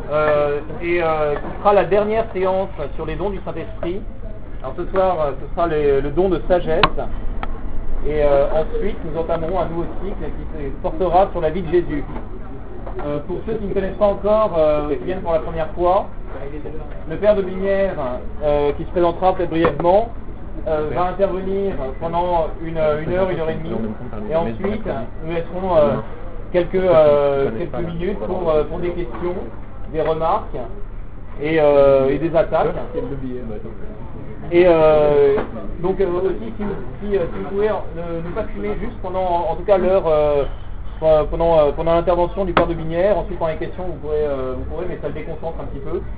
qui sera la dernière séance sur les dons du Saint-Esprit. Alors ce soir, ce sera le don de sagesse. Et ensuite, nous entamerons un nouveau cycle qui portera sur la vie de Jésus. Pour ceux qui ne connaissent pas encore, qui viennent pour la première fois, le Père de Binière, qui se présentera peut-être brièvement, va intervenir pendant une heure et demie, et ensuite nous laisserons quelques minutes pour des questions, des remarques et des attaques. Et donc aussi si vous pouvez ne pas fumer juste pendant en tout cas l'heure pendant l'intervention du Père de Binière. Ensuite pendant les questions vous pourrez mais ça le déconcentre un petit peu.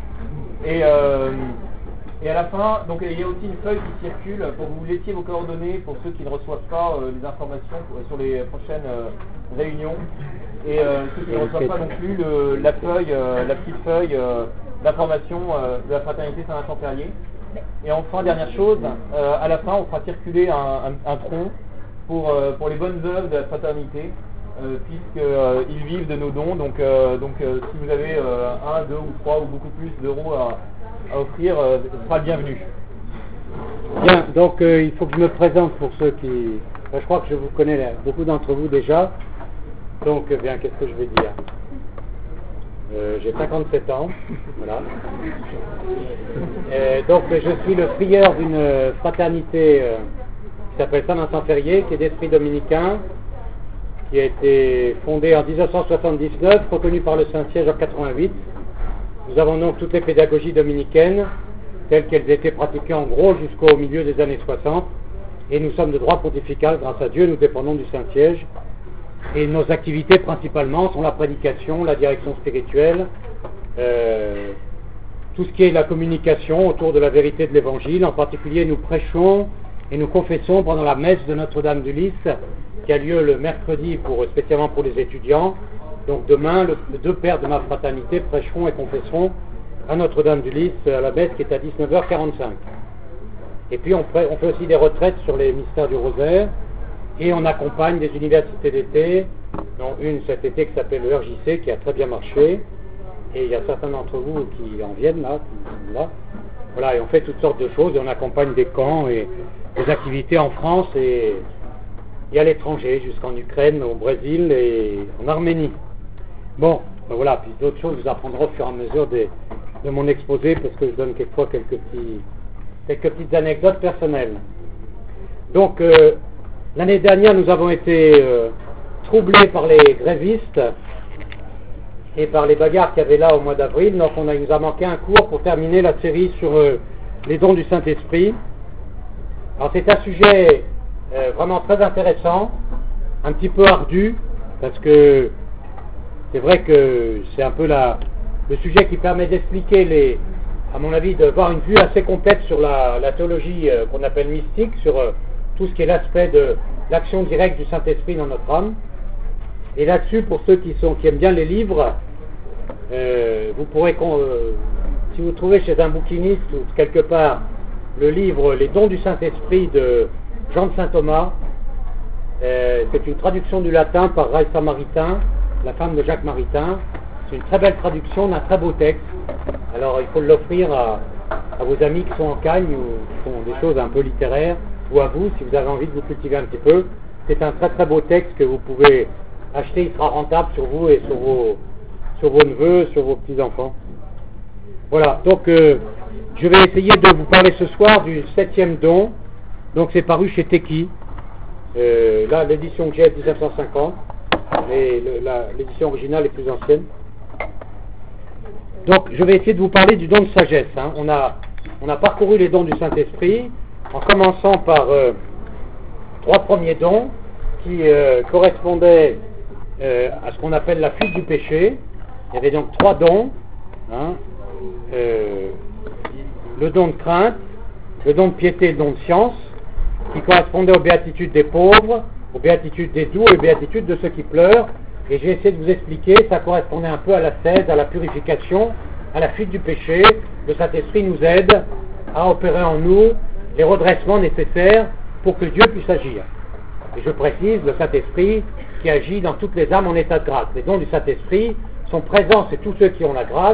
Et à la fin, donc il y a aussi une feuille qui circule pour que vous laissiez vos coordonnées pour ceux qui ne reçoivent pas les informations sur les prochaines réunions. Et ceux qui ne reçoivent pas non plus la petite feuille d'information de la Fraternité Saint-Vincent-Ferrier. Et enfin, dernière chose, à la fin, on fera circuler un tronc pour les bonnes œuvres de la Fraternité, puisqu'ils vivent de nos dons. Donc si vous avez 1, 2 ou 3 ou beaucoup plus d'euros à offrir, ce sera le bienvenu. Bien, donc il faut que je me présente pour ceux qui... je crois que je vous connais beaucoup d'entre vous déjà. Donc, bien, qu'est-ce que je vais dire ? J'ai 57 ans, voilà. Donc, je suis le prieur d'une fraternité qui s'appelle Saint-Vincent-Ferrier, qui est d'esprit dominicain, qui a été fondée en 1979, reconnue par le Saint-Siège en 88. Nous avons donc toutes les pédagogies dominicaines, telles qu'elles étaient pratiquées en gros jusqu'au milieu des années 60, et nous sommes de droit pontifical, grâce à Dieu, nous dépendons du Saint-Siège. Et nos activités principalement sont la prédication, la direction spirituelle, tout ce qui est la communication autour de la vérité de l'Évangile. En particulier, nous prêchons et nous confessons pendant la messe de Notre-Dame du Lys, qui a lieu le mercredi spécialement pour les étudiants. Donc demain, les deux pères de ma fraternité prêcheront et confesseront à Notre-Dame du Lys à la messe qui est à 19h45. Et puis on fait aussi des retraites sur les mystères du rosaire. Et on accompagne des universités d'été, dont une cet été qui s'appelle le RJC, qui a très bien marché. Et il y a certains d'entre vous qui en viennent là, qui sont là. Voilà, et on fait toutes sortes de choses, et on accompagne des camps et des activités en France et à l'étranger, jusqu'en Ukraine, au Brésil et en Arménie. Bon, ben voilà, puis d'autres choses, vous apprendrez au fur et à mesure de mon exposé, parce que je donne quelquefois quelques petites anecdotes personnelles. Donc, l'année dernière, nous avons été troublés par les grévistes et par les bagarres qu'il y avait là au mois d'avril. Donc, il nous a manqué un cours pour terminer la série sur les dons du Saint-Esprit. Alors, c'est un sujet vraiment très intéressant, un petit peu ardu, parce que c'est vrai que c'est un peu le sujet qui permet d'expliquer à mon avis, d'avoir une vue assez complète sur la théologie qu'on appelle mystique, sur tout ce qui est l'aspect de l'action directe du Saint-Esprit dans notre âme. Et là-dessus, pour ceux qui aiment bien les livres, vous pourrez, si vous trouvez chez un bouquiniste ou quelque part le livre Les dons du Saint-Esprit de Jean de Saint-Thomas, c'est une traduction du latin par Raissa Maritain, la femme de Jacques Maritain. C'est une très belle traduction d'un très beau texte. Alors il faut l'offrir à vos amis qui sont en Cagne ou qui font des choses un peu littéraires, ou à vous, si vous avez envie de vous cultiver un petit peu. C'est un très très beau texte que vous pouvez acheter, il sera rentable sur vous et sur vos neveux, sur vos petits-enfants. Voilà, donc je vais essayer de vous parler ce soir du 7e don. Donc c'est paru chez Teki. Là, l'édition que j'ai est 1950, mais l'édition originale est plus ancienne. Donc je vais essayer de vous parler du don de sagesse. On a parcouru les dons du Saint-Esprit, en commençant par 3 premiers dons qui correspondaient à ce qu'on appelle la fuite du péché. Il y avait donc 3 dons. Le don de crainte, le don de piété et le don de science, qui correspondaient aux béatitudes des pauvres, aux béatitudes des doux et aux béatitudes de ceux qui pleurent. Et j'ai essayé de vous expliquer, ça correspondait un peu à l'ascèse, à la purification, à la fuite du péché. Le Saint-Esprit nous aide à opérer en nous les redressements nécessaires pour que Dieu puisse agir. Et je précise, le Saint-Esprit qui agit dans toutes les âmes en état de grâce. Les dons du Saint-Esprit sont présents, c'est tous ceux qui ont la grâce,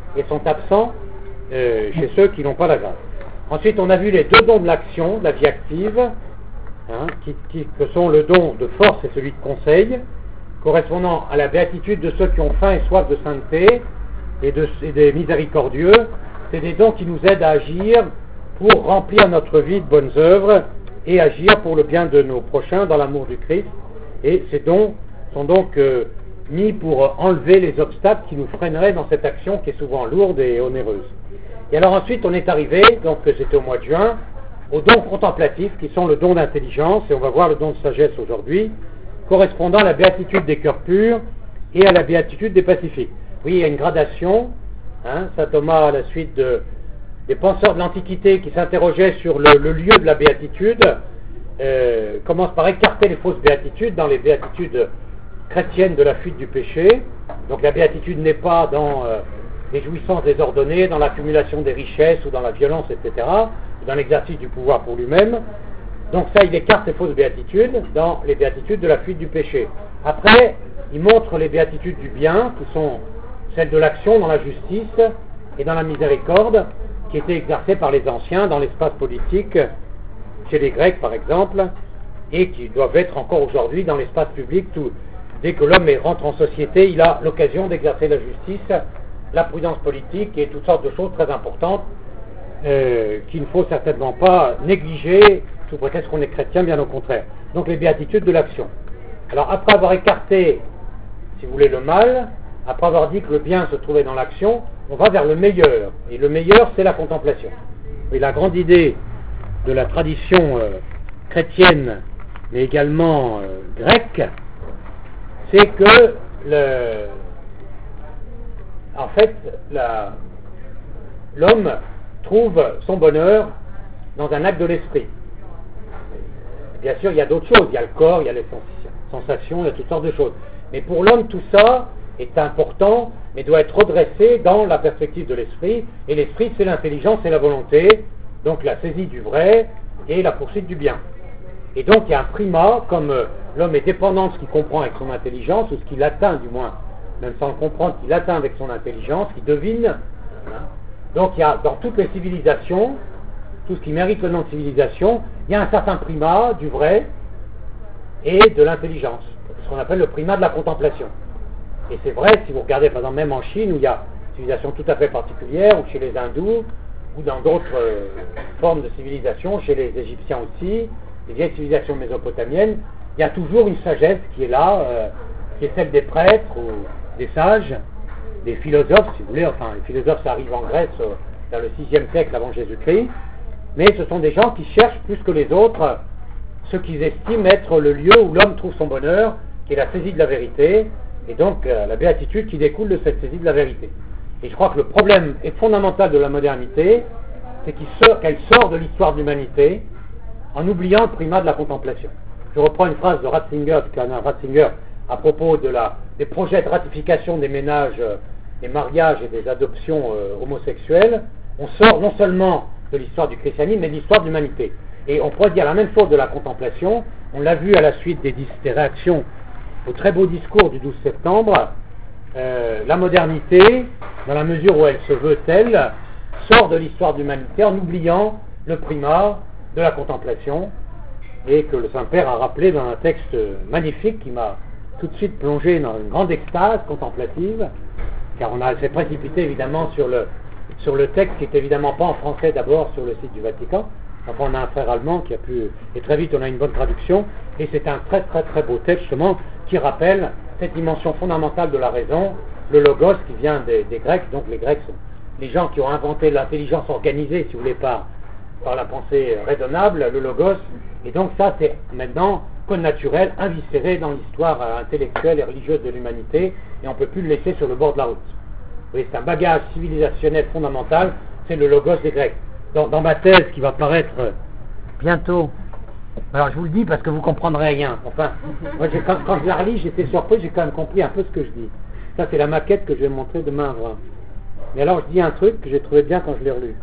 et sont absents chez ceux qui n'ont pas la grâce. Ensuite, on a vu les deux dons de l'action, de la vie active, que sont le don de force et celui de conseil, correspondant à la béatitude de ceux qui ont faim et soif de sainteté et des miséricordieux. C'est des dons qui nous aident à agir pour remplir notre vie de bonnes œuvres et agir pour le bien de nos prochains dans l'amour du Christ. Et ces dons sont donc mis pour enlever les obstacles qui nous freineraient dans cette action qui est souvent lourde et onéreuse. Et alors ensuite on est arrivé, donc c'était au mois de juin, aux dons contemplatifs qui sont le don d'intelligence, et on va voir le don de sagesse aujourd'hui, correspondant à la béatitude des cœurs purs et à la béatitude des pacifiques. Oui, il y a une gradation, saint Thomas à la suite des penseurs de l'Antiquité qui s'interrogeaient sur le lieu de la béatitude, commence par écarter les fausses béatitudes dans les béatitudes chrétiennes de la fuite du péché. Donc la béatitude n'est pas dans les jouissances désordonnées, dans l'accumulation des richesses ou dans la violence, etc., ou dans l'exercice du pouvoir pour lui-même. Donc ça, il écarte les fausses béatitudes dans les béatitudes de la fuite du péché. Après, il montre les béatitudes du bien, qui sont celles de l'action dans la justice et dans la miséricorde, qui étaient exercées par les anciens dans l'espace politique, chez les Grecs par exemple, et qui doivent être encore aujourd'hui dans l'espace public. Dès que l'homme rentre en société, il a l'occasion d'exercer la justice, la prudence politique et toutes sortes de choses très importantes qu'il ne faut certainement pas négliger sous prétexte qu'on est chrétien, bien au contraire. Donc les béatitudes de l'action. Alors après avoir écarté, si vous voulez, le mal, après avoir dit que le bien se trouvait dans l'action, on va vers le meilleur. Et le meilleur, c'est la contemplation. Et la grande idée de la tradition chrétienne, mais également grecque, c'est que en fait, l'homme trouve son bonheur dans un acte de l'esprit. Bien sûr, il y a d'autres choses. Il y a le corps, il y a les sensations, il y a toutes sortes de choses. Mais pour l'homme, tout ça est important, mais doit être redressé dans la perspective de l'esprit. Et l'esprit, c'est l'intelligence et la volonté, donc la saisie du vrai et la poursuite du bien. Et donc, il y a un primat, comme l'homme est dépendant de ce qu'il comprend avec son intelligence, ou ce qu'il atteint du moins, même sans le comprendre, qu'il atteint avec son intelligence, qu'il devine. Donc, il y a dans toutes les civilisations, tout ce qui mérite le nom de civilisation, il y a un certain primat du vrai et de l'intelligence, ce qu'on appelle le primat de la contemplation. Et c'est vrai, si vous regardez par exemple même en Chine, où il y a une civilisation tout à fait particulière, ou chez les hindous, ou dans d'autres formes de civilisation, chez les Égyptiens aussi, les vieilles civilisations mésopotamiennes, il y a toujours une sagesse qui est là, qui est celle des prêtres ou des sages, des philosophes, si vous voulez. Enfin, les philosophes, ça arrive en Grèce vers le 6e siècle avant Jésus-Christ, mais ce sont des gens qui cherchent plus que les autres ce qu'ils estiment être le lieu où l'homme trouve son bonheur, qui est la saisie de la vérité, et donc la béatitude qui découle de cette saisie de la vérité. Et je crois que le problème est fondamental de la modernité, c'est qu'elle sort de l'histoire de l'humanité en oubliant le primat de la contemplation. Je reprends une phrase de Ratzinger, à propos des projets de ratification des ménages, des mariages et des adoptions homosexuelles. On sort non seulement de l'histoire du christianisme, mais de l'histoire de l'humanité. Et on pourrait dire la même chose de la contemplation. On l'a vu à la suite des réactions au très beau discours du 12 septembre. La modernité, dans la mesure où elle se veut telle, sort de l'histoire de l'humanité en oubliant le primat de la contemplation, et que le Saint-Père a rappelé dans un texte magnifique qui m'a tout de suite plongé dans une grande extase contemplative, car on s'est précipité évidemment sur le texte qui est évidemment pas en français d'abord sur le site du Vatican. Enfin, on a un frère allemand qui a pu, et très vite on a une bonne traduction, et c'est un très très très beau texte justement qui rappelle cette dimension fondamentale de la raison, le logos qui vient des Grecs. Donc les Grecs sont les gens qui ont inventé l'intelligence organisée, si vous voulez, par la pensée raisonnable, le logos, et donc ça c'est maintenant connaturel, inviscéré dans l'histoire intellectuelle et religieuse de l'humanité, et on ne peut plus le laisser sur le bord de la route. Oui, c'est un bagage civilisationnel fondamental, c'est le logos des Grecs. Dans ma thèse qui va paraître bientôt, alors je vous le dis parce que vous comprendrez rien, enfin, moi, quand je la relis, j'étais surpris, j'ai quand même compris un peu ce que je dis. Ça c'est la maquette que je vais montrer demain à Abraham. Mais alors je dis un truc que j'ai trouvé bien quand je l'ai relu.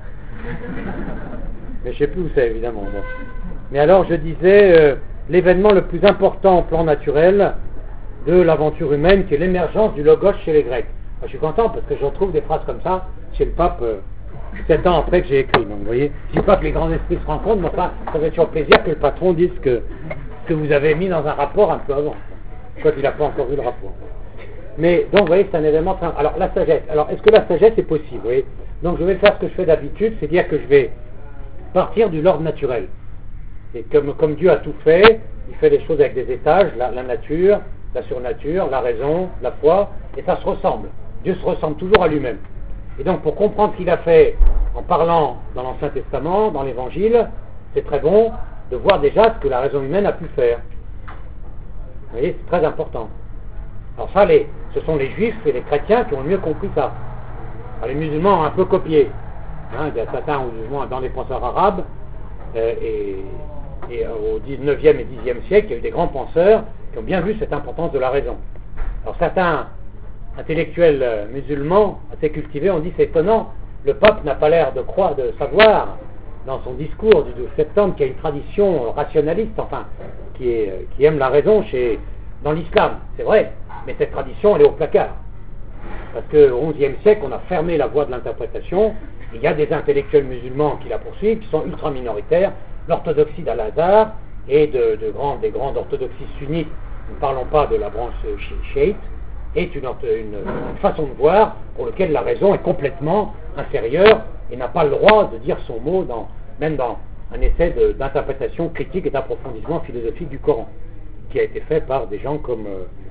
Mais je ne sais plus où c'est évidemment. Bon. Mais alors je disais l'événement le plus important au plan naturel de l'aventure humaine, qui est l'émergence du logos chez les Grecs. Je suis content parce que je retrouve des phrases comme ça chez le pape 7 ans après que j'ai écrit. Donc vous voyez, je dis pas que les grands esprits se rencontrent, mais enfin, ça fait toujours plaisir que le patron dise que vous avez mis dans un rapport un peu avant. Quoi qu'il n'a pas encore vu le rapport. Mais donc vous voyez, c'est un événement. Alors la sagesse. Alors est-ce que la sagesse est possible, vous voyez? Donc je vais faire ce que je fais d'habitude, c'est dire que je vais partir de l'ordre naturel. Et comme Dieu a tout fait, il fait les choses avec des étages, la nature, la surnature, la raison, la foi, et ça se ressemble. Dieu se ressemble toujours à lui-même. Et donc pour comprendre ce qu'il a fait en parlant dans l'Ancien Testament, dans l'Évangile, c'est très bon de voir déjà ce que la raison humaine a pu faire. Vous voyez, c'est très important. Alors ça, ce sont les juifs et les chrétiens qui ont le mieux compris ça. Alors, les musulmans ont un peu copié. Il y a certains musulmans dans les penseurs arabes, et au 19e et 10e siècle, il y a eu des grands penseurs qui ont bien vu cette importance de la raison. Alors certains intellectuels musulmans assez cultivés ont dit c'est étonnant, le pape n'a pas l'air de croire, de savoir dans son discours du 12 septembre qu'il y a une tradition rationaliste, enfin, qui aime la raison dans l'islam. C'est vrai, mais cette tradition elle est au placard. Parce qu'au XIe siècle, on a fermé la voie de l'interprétation. Il y a des intellectuels musulmans qui la poursuivent, qui sont ultra minoritaires. L'orthodoxie d'Al-Azhar et des grandes orthodoxies sunnites, ne parlons pas de la branche chiite, est une façon de voir pour laquelle la raison est complètement inférieure et n'a pas le droit de dire son mot, même dans un essai d'interprétation critique et d'approfondissement philosophique du Coran, qui a été fait par des gens comme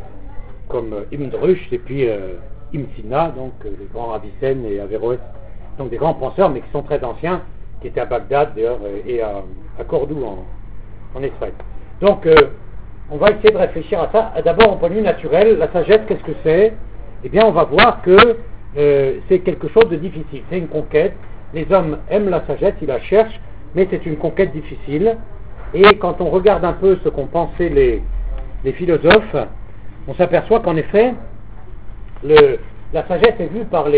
Ibn Rushd et puis Ibn Sina, donc les grands Avicenne et Averroès, donc des grands penseurs mais qui sont très anciens, qui étaient à Bagdad d'ailleurs et à Cordoue en Espagne. Donc on va essayer de réfléchir à ça. D'abord au point de vue naturel, la sagesse, qu'est-ce que c'est? Eh bien on va voir que c'est quelque chose de difficile, c'est une conquête. Les hommes aiment la sagesse, ils la cherchent, mais c'est une conquête difficile. Et quand on regarde un peu ce qu'ont pensé les philosophes, on s'aperçoit qu'en effet, la sagesse est vue par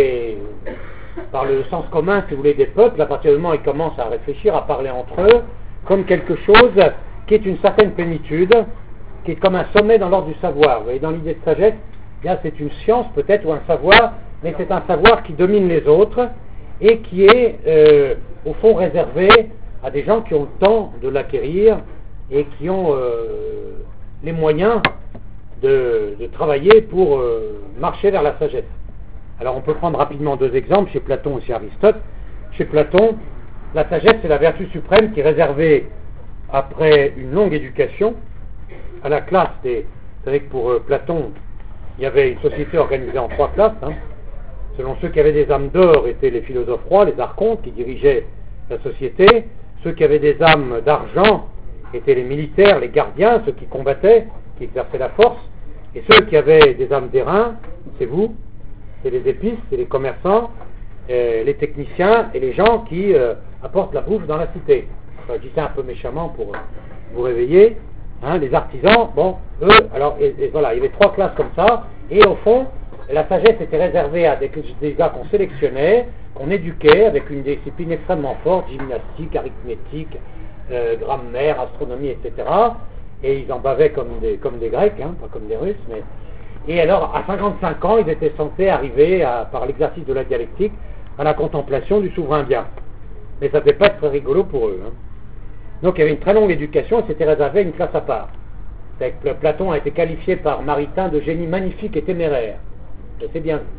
le sens commun, si vous voulez, des peuples, à partir du moment où ils commencent à réfléchir, à parler entre eux, comme quelque chose qui est une certaine plénitude, qui est comme un sommet dans l'ordre du savoir. Vous voyez, dans l'idée de sagesse, bien, c'est une science peut-être, ou un savoir, mais c'est un savoir qui domine les autres, et qui est, au fond, réservé à des gens qui ont le temps de l'acquérir, et qui ont les moyens de travailler pour marcher vers la sagesse. Alors on peut prendre rapidement deux exemples, chez Platon et chez Aristote. Chez Platon, la sagesse c'est la vertu suprême qui est réservée après une longue éducation à la classe des... Vous savez que pour Platon, il y avait une société organisée en 3 classes. Selon ceux qui avaient des âmes d'or étaient les philosophes rois, les archontes qui dirigeaient la société. Ceux qui avaient des âmes d'argent étaient les militaires, les gardiens, ceux qui combattaient, qui exerçaient la force. Et ceux qui avaient des âmes d'airain, c'est vous, c'est les épices, c'est les commerçants, les techniciens et les gens qui apportent la bouffe dans la cité. Enfin, je dis ça un peu méchamment pour vous réveiller. Les artisans, bon, eux, alors, et voilà, il y avait 3 classes comme ça, et au fond, la sagesse était réservée à des gars qu'on sélectionnait, qu'on éduquait avec une discipline extrêmement forte, gymnastique, arithmétique, grammaire, astronomie, etc. Et ils en bavaient comme des Grecs, pas comme des Russes, mais... Et alors, à 55 ans, ils étaient censés arriver, par l'exercice de la dialectique, à la contemplation du souverain bien. Mais ça ne devait pas être très rigolo pour eux. Donc il y avait une très longue éducation, et c'était réservé à une classe à part. Platon a été qualifié par Maritain de génie magnifique et téméraire. Et c'est bien vu.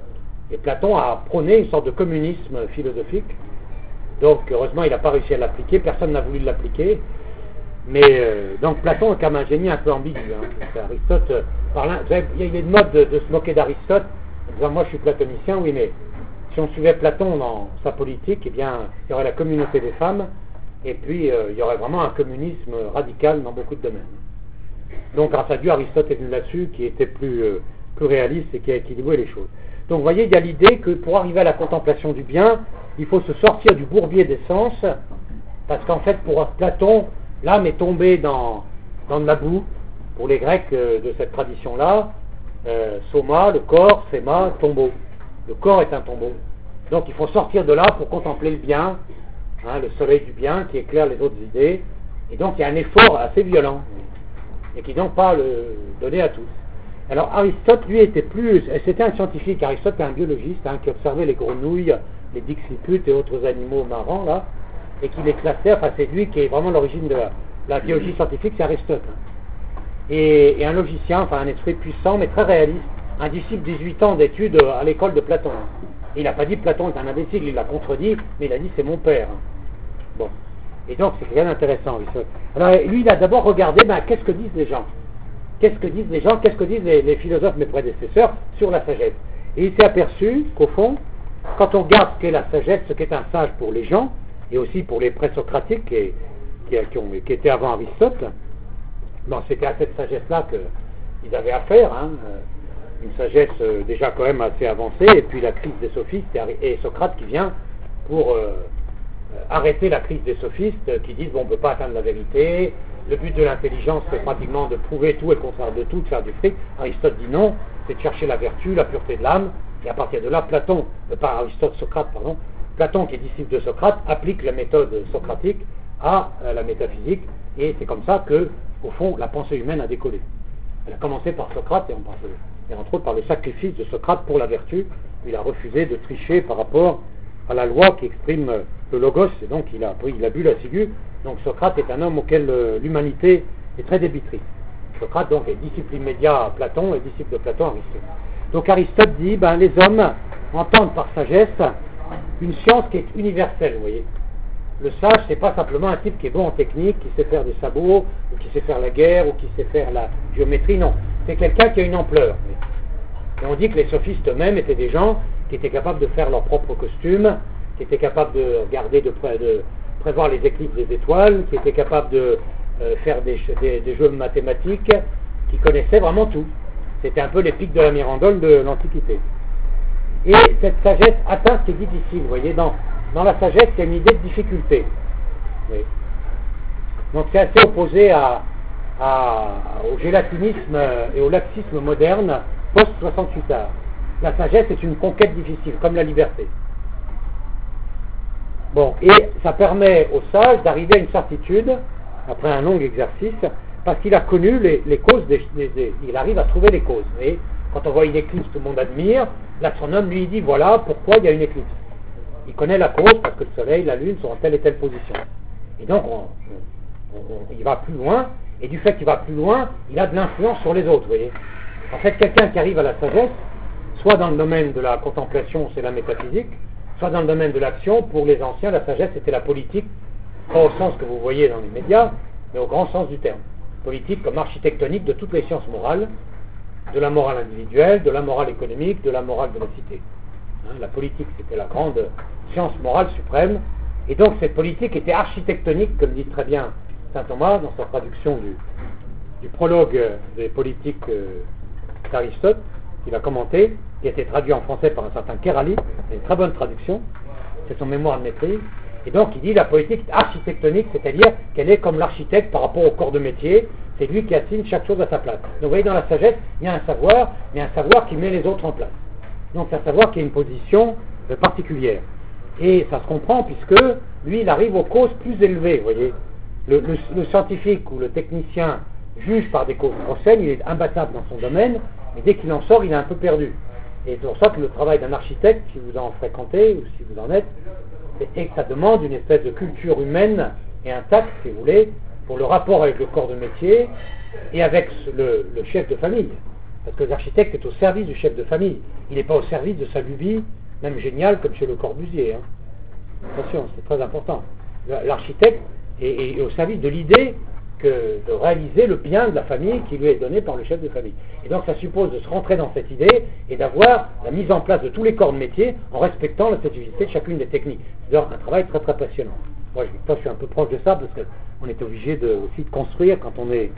Et Platon a prôné une sorte de communisme philosophique. Donc heureusement, il n'a pas réussi à l'appliquer, personne n'a voulu l'appliquer. Mais donc Platon est comme un génie un peu ambigu. Aristote, il y a une mode de se moquer d'Aristote, en disant moi je suis platonicien, oui, mais si on suivait Platon dans sa politique, eh bien il y aurait la communauté des femmes, et puis il y aurait vraiment un communisme radical dans beaucoup de domaines. Donc grâce à Dieu, Aristote est venu là-dessus, qui était plus réaliste et qui a équilibré les choses. Donc vous voyez, il y a l'idée que pour arriver à la contemplation du bien, il faut se sortir du bourbier des sens, parce qu'en fait pour Platon, l'âme est tombée dans de la boue. Pour les Grecs de cette tradition-là, soma, le corps, sema, tombeau. Le corps est un tombeau. Donc il faut sortir de là pour contempler le bien, le soleil du bien qui éclaire les autres idées. Et donc il y a un effort assez violent, et qui n'est donc pas le donné à tous. Alors Aristote, lui, c'était un scientifique. Aristote est un biologiste qui observait les grenouilles, les dixiputes et autres animaux marrants, là, et qui les classait. Enfin, c'est lui qui est vraiment l'origine de la biologie scientifique, c'est Aristote. Et un logicien, enfin un esprit puissant, mais très réaliste, un disciple 18 ans d'études à l'école de Platon. Il n'a pas dit Platon est un imbécile, il l'a contredit, mais il a dit c'est mon père. Bon. Et donc c'est rien d'intéressant. Alors lui, il a d'abord regardé, qu'est-ce que disent les gens? Qu'est-ce que disent les gens? Qu'est-ce que disent les philosophes, mes prédécesseurs, sur la sagesse? Et il s'est aperçu qu'au fond, quand on regarde ce qu'est la sagesse, ce qu'est un sage pour les gens, et aussi pour les présocratiques qui étaient avant Aristote, c'était à cette sagesse-là qu'ils avaient affaire, une sagesse déjà quand même assez avancée, et puis la crise des sophistes, et Socrate qui vient pour arrêter la crise des sophistes, qui disent on ne peut pas atteindre la vérité, le but de l'intelligence c'est pratiquement de prouver tout et le contraire de tout, de faire du fric. Aristote dit non, c'est de chercher la vertu, la pureté de l'âme, et à partir de là, Platon qui est disciple de Socrate, applique la méthode socratique à la métaphysique, et c'est comme ça que, au fond, la pensée humaine a décollé. Elle a commencé par Socrate, et entre autres par le sacrifice de Socrate pour la vertu. Il a refusé de tricher par rapport à la loi qui exprime le logos, et donc il a bu la ciguë. Donc Socrate est un homme auquel l'humanité est très débitrice. Socrate donc est disciple immédiat à Platon et disciple de Platon Aristote. Donc Aristote dit, les hommes entendent par sagesse une science qui est universelle, vous voyez. Le sage, c'est pas simplement un type qui est bon en technique, qui sait faire des sabots, ou qui sait faire la guerre, ou qui sait faire la géométrie, non. C'est quelqu'un qui a une ampleur. Et on dit que les sophistes eux-mêmes étaient des gens qui étaient capables de faire leurs propres costumes, qui étaient capables de regarder de prévoir les éclipses des étoiles, qui étaient capables de faire des jeux mathématiques, qui connaissaient vraiment tout. C'était un peu les pics de la Mirandole de l'Antiquité. Et cette sagesse atteint ce qui est difficile, vous voyez, dans la sagesse, il y a une idée de difficulté. Oui. Donc c'est assez opposé au gélatinisme et au laxisme moderne post-68 art. La sagesse est une conquête difficile, comme la liberté. Bon, et ça permet au sage d'arriver à une certitude, après un long exercice, parce qu'il a connu les causes, il arrive à trouver les causes. Et quand on voit une éclipse, tout le monde admire, l'astronome lui dit voilà pourquoi il y a une éclipse. Il connaît la cause parce que le soleil, la lune sont en telle et telle position. Et donc il va plus loin, et du fait qu'il va plus loin, il a de l'influence sur les autres, vous voyez. En fait, quelqu'un qui arrive à la sagesse, soit dans le domaine de la contemplation, c'est la métaphysique, soit dans le domaine de l'action, pour les anciens, la sagesse c'était la politique, pas au sens que vous voyez dans les médias, mais au grand sens du terme. Politique comme architectonique de toutes les sciences morales, de la morale individuelle, de la morale économique, de la morale de la cité. La politique c'était la grande science morale suprême, et donc cette politique était architectonique, comme dit très bien saint Thomas dans sa traduction du prologue des politiques d'Aristote, qu'il a commenté, qui a été traduit en français par un certain Kerali, c'est une très bonne traduction, c'est son mémoire de maîtrise, et donc il dit la politique architectonique, c'est-à-dire qu'elle est comme l'architecte par rapport au corps de métier, c'est lui qui assigne chaque chose à sa place. Donc vous voyez, dans la sagesse, il y a un savoir, mais un savoir qui met les autres en place. Donc c'est un savoir qui a une position particulière. Et ça se comprend puisque lui, il arrive aux causes plus élevées, vous voyez. Le scientifique ou le technicien juge par des causes prochaines, il est imbattable dans son domaine, mais dès qu'il en sort, il est un peu perdu. Et c'est pour ça que le travail d'un architecte, si vous en fréquentez ou si vous en êtes, c'est que ça demande une espèce de culture humaine et un tact, si vous voulez, pour le rapport avec le corps de métier et avec le chef de famille. Parce que l'architecte est au service du chef de famille. Il n'est pas au service de sa lubie, même géniale, comme chez Le Corbusier. Attention, c'est très important. L'architecte est au service de l'idée de réaliser le bien de la famille qui lui est donné par le chef de famille. Et donc ça suppose de se rentrer dans cette idée et d'avoir la mise en place de tous les corps de métier en respectant la spécificité de chacune des techniques. C'est un travail très très passionnant. Moi je suis un peu proche de ça parce qu'on est obligé aussi de construire quand on est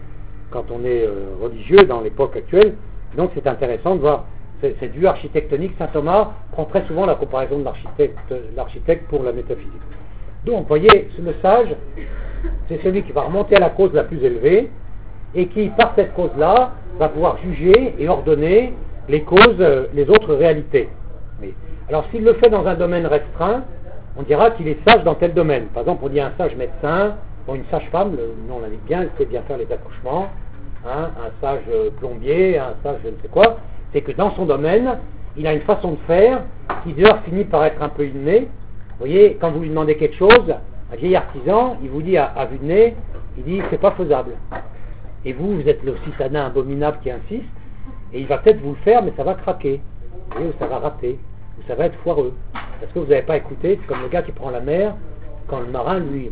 religieux dans l'époque actuelle. Donc c'est intéressant de voir cette vue architectonique. Saint Thomas prend très souvent la comparaison de l'architecte pour la métaphysique. Donc vous voyez, le sage, c'est celui qui va remonter à la cause la plus élevée et qui, par cette cause-là, va pouvoir juger et ordonner les causes, les autres réalités. Oui. Alors s'il le fait dans un domaine restreint, on dira qu'il est sage dans tel domaine. Par exemple, on dit un sage médecin, une sage-femme, le nom l'indique bien, elle sait bien faire les accouchements, un sage plombier, un sage je ne sais quoi, c'est que dans son domaine, il a une façon de faire qui d'ailleurs finit par être un peu inné. Vous voyez, quand vous lui demandez quelque chose, un vieil artisan, il vous dit à vue de nez, il dit c'est pas faisable. Et vous êtes le citadin abominable qui insiste, et il va peut-être vous le faire, mais ça va craquer. Vous voyez, ou ça va rater, ou ça va être foireux. Parce que vous n'avez pas écouté, c'est comme le gars qui prend la mer, quand le marin lui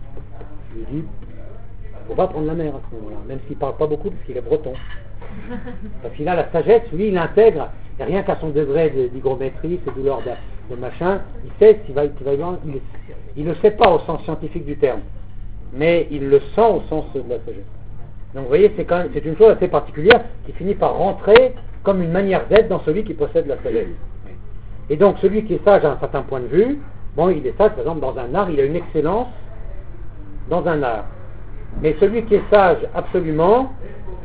dit faut pas prendre la mer à ce moment-là, même s'il parle pas beaucoup parce qu'il est breton. Parce qu'il a la sagesse, lui il intègre, et rien qu'à son degré d'hygrométrie, ses douleurs de machin, il sait s'il va loin, il le sait pas au sens scientifique du terme, mais il le sent au sens de la sagesse. Donc vous voyez, c'est une chose assez particulière qui finit par rentrer comme une manière d'être dans celui qui possède la sagesse. Et donc celui qui est sage à un certain point de vue, bon, il est sage par exemple dans un art, il a une excellence dans un art. Mais celui qui est sage absolument,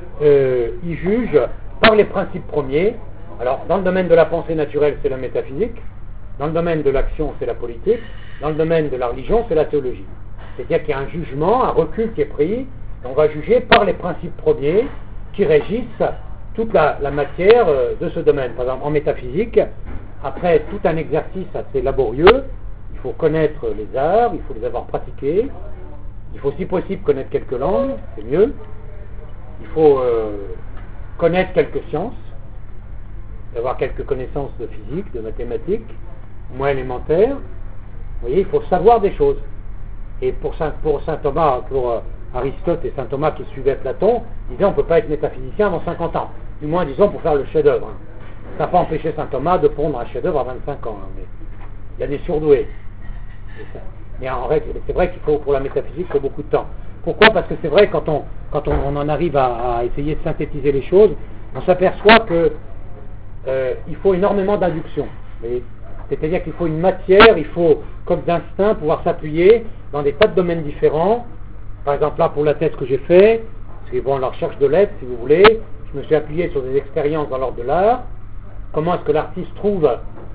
il juge par les principes premiers. Alors dans le domaine de la pensée naturelle, c'est la métaphysique, dans le domaine de l'action, c'est la politique, dans le domaine de la religion, c'est la théologie. C'est-à-dire qu'il y a un jugement, un recul qui est pris, on va juger par les principes premiers qui régissent toute la matière de ce domaine. Par exemple, en métaphysique, après tout un exercice assez laborieux, il faut connaître les arts, il faut les avoir pratiqués, il faut si possible connaître quelques langues, c'est mieux, il faut connaître quelques sciences, avoir quelques connaissances de physique, de mathématiques, moins élémentaires. Vous voyez, il faut savoir des choses. Et pour saint Thomas, pour Aristote et saint Thomas qui suivaient Platon, ils disaient on ne peut pas être métaphysicien avant 50 ans. Du moins, disons, pour faire le chef-d'œuvre. Ça n'a pas empêché saint Thomas de pondre un chef-d'œuvre à 25 ans. Mais il y a des surdoués. Mais en règle, c'est vrai qu'il faut, pour la métaphysique, il faut beaucoup de temps. Pourquoi ? Parce que c'est vrai, quand on en arrive à essayer de synthétiser les choses, on s'aperçoit que il faut énormément d'induction. C'est-à-dire qu'il faut une matière, il faut, comme d'instinct, pouvoir s'appuyer dans des tas de domaines différents. Par exemple, là, pour la thèse que j'ai fait, c'est bon, la recherche de l'être, si vous voulez, je me suis appuyé sur des expériences dans l'ordre de l'art. Comment est-ce que l'artiste trouve,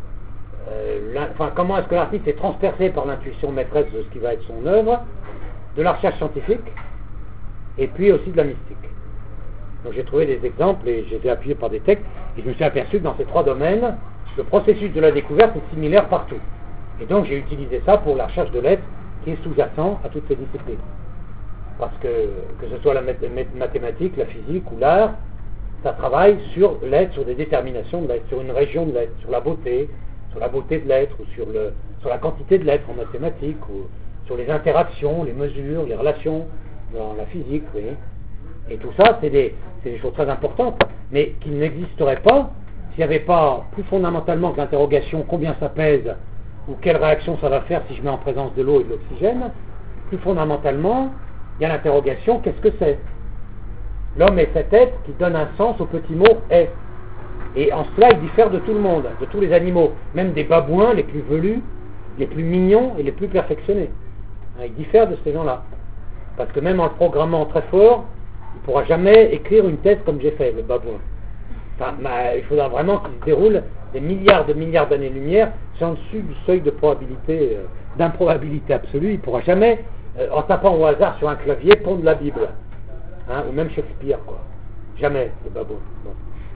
comment est-ce que l'artiste est transpercé par l'intuition maîtresse de ce qui va être son œuvre, de la recherche scientifique, et puis aussi de la mystique. Donc j'ai trouvé des exemples et j'ai été appuyé par des textes, et je me suis aperçu que dans ces trois domaines, le processus de la découverte est similaire partout. Et donc j'ai utilisé ça pour la recherche de l'être qui est sous-jacent à toutes ces disciplines. Parce que ce soit la mathématique, la physique ou l'art, ça travaille sur l'être, sur des déterminations de l'être, sur une région de l'être, sur la beauté de l'être, ou sur la quantité de l'être en mathématiques, ou sur les interactions, les mesures, les relations dans la physique, vous voyez. Et tout ça, c'est des choses très importantes, mais qui n'existeraient pas s'il n'y avait pas plus fondamentalement que l'interrogation combien ça pèse, ou quelle réaction ça va faire si je mets en présence de l'eau et de l'oxygène. Plus fondamentalement, il y a l'interrogation qu'est-ce que c'est ? L'homme est cet être qui donne un sens au petit mot est. Et en cela, il diffère de tout le monde, de tous les animaux, même des babouins les plus velus, les plus mignons et les plus perfectionnés. Il diffère de ces gens-là. Parce que même en le programmant très fort, il ne pourra jamais écrire une thèse comme j'ai fait, le babouin. Enfin, il faudra vraiment qu'il se déroule des milliards d'années-lumière, c'est en dessus du seuil de probabilité, d'improbabilité absolue. Il ne pourra jamais, en tapant au hasard sur un clavier, pondre la Bible. Ou même Shakespeare, quoi. Jamais, le babouin. Bon. Pourquoi ?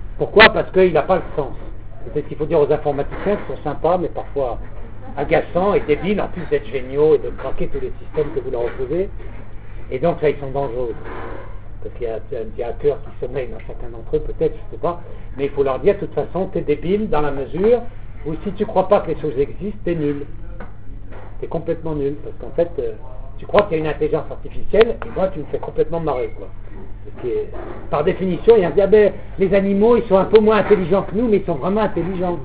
Parce qu'il n'a pas le sens. C'est ce qu'il faut dire aux informaticiens qui sont sympas, mais parfois agaçants et débiles, en plus d'être géniaux et de craquer tous les systèmes que vous leur opposez. Et donc là, ils sont dangereux. Parce qu'il y a un petit hacker qui sommeille dans chacun d'entre eux, peut-être, je ne sais pas. Mais il faut leur dire, de toute façon, t'es débile dans la mesure où si tu ne crois pas que les choses existent, t'es nul. T'es complètement nul. Parce qu'en fait, tu crois qu'il y a une intelligence artificielle, et moi, tu me fais complètement marrer, quoi. Par définition, il y a dit, les animaux, ils sont un peu moins intelligents que nous, mais ils sont vraiment intelligents.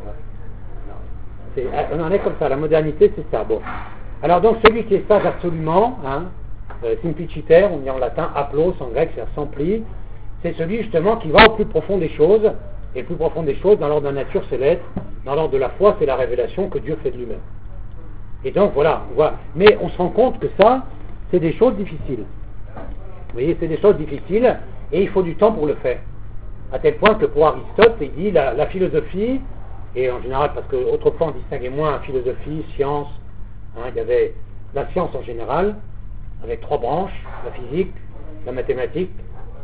On en est comme ça, la modernité, c'est ça. Bon. Alors donc, celui qui est sage absolument, simpliciter, on dit en latin, aplos, en grec, c'est s'emplit, c'est celui justement qui va au plus profond des choses, et le plus profond des choses, dans l'ordre de la nature, c'est l'être, dans l'ordre de la foi, c'est la révélation que Dieu fait de lui-même. Et donc, voilà. Mais on se rend compte que ça, c'est des choses difficiles. Vous voyez, c'est des choses difficiles et il faut du temps pour le faire. À tel point que pour Aristote, il dit la philosophie, et en général, parce qu'autrefois on distinguait moins philosophie, science, il y avait la science en général, avec trois branches, la physique, la mathématique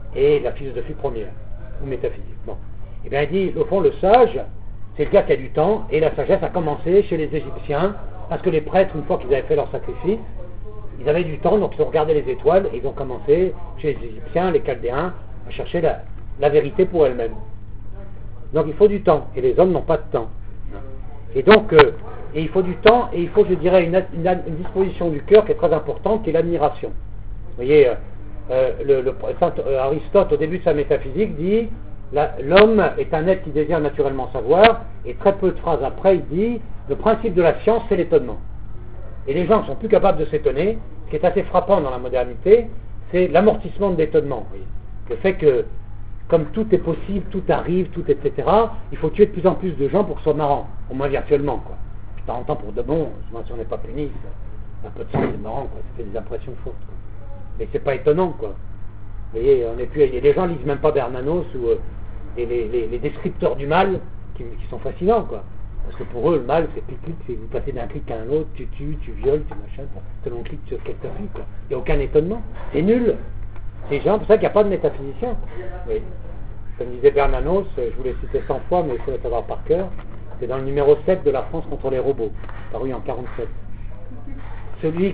et la philosophie première, ou métaphysique. Bon. Et bien il dit, au fond, le sage, c'est le gars qui a du temps, et la sagesse a commencé chez les Égyptiens, parce que les prêtres, une fois qu'ils avaient fait leur sacrifice, ils avaient du temps, donc ils ont regardé les étoiles, et ils ont commencé, chez les Égyptiens, les Chaldéens, à chercher la vérité pour elles-mêmes. Donc il faut du temps, et les hommes n'ont pas de temps. Et donc, et il faut du temps, et il faut, je dirais, une disposition du cœur qui est très importante, qui est l'admiration. Vous voyez, Saint Aristote, au début de sa métaphysique, dit l'homme est un être qui désire naturellement savoir, et très peu de phrases après, il dit le principe de la science, c'est l'étonnement. Et les gens ne sont plus capables de s'étonner. Ce qui est assez frappant dans la modernité, c'est l'amortissement de l'étonnement. Le fait que, comme tout est possible, tout arrive, tout etc., il faut tuer de plus en plus de gens pour que ce soit marrant, au moins virtuellement, quoi. De temps en temps, pour de bon, si on n'est pas puni, un peu de sang, c'est marrant, quoi. Ça fait des impressions fortes, quoi. Mais c'est pas étonnant, quoi. Vous voyez, les gens lisent même pas Bernanos ou les descripteurs du mal qui sont fascinants, quoi. Parce que pour eux, le mal, c'est clic-clic, c'est vous passez d'un clic à un autre, tu tues, tu violes, tu machin, selon le clic sur quel t'as vu, quoi. Il n'y a aucun étonnement. C'est nul. C'est gens, pour ça qu'il n'y a pas de métaphysicien. Oui. Comme disait Bernanos, je vous l'ai cité 100 fois, mais il faut le savoir par cœur, c'est dans le numéro 7 de La France contre les robots, paru en 47. Celui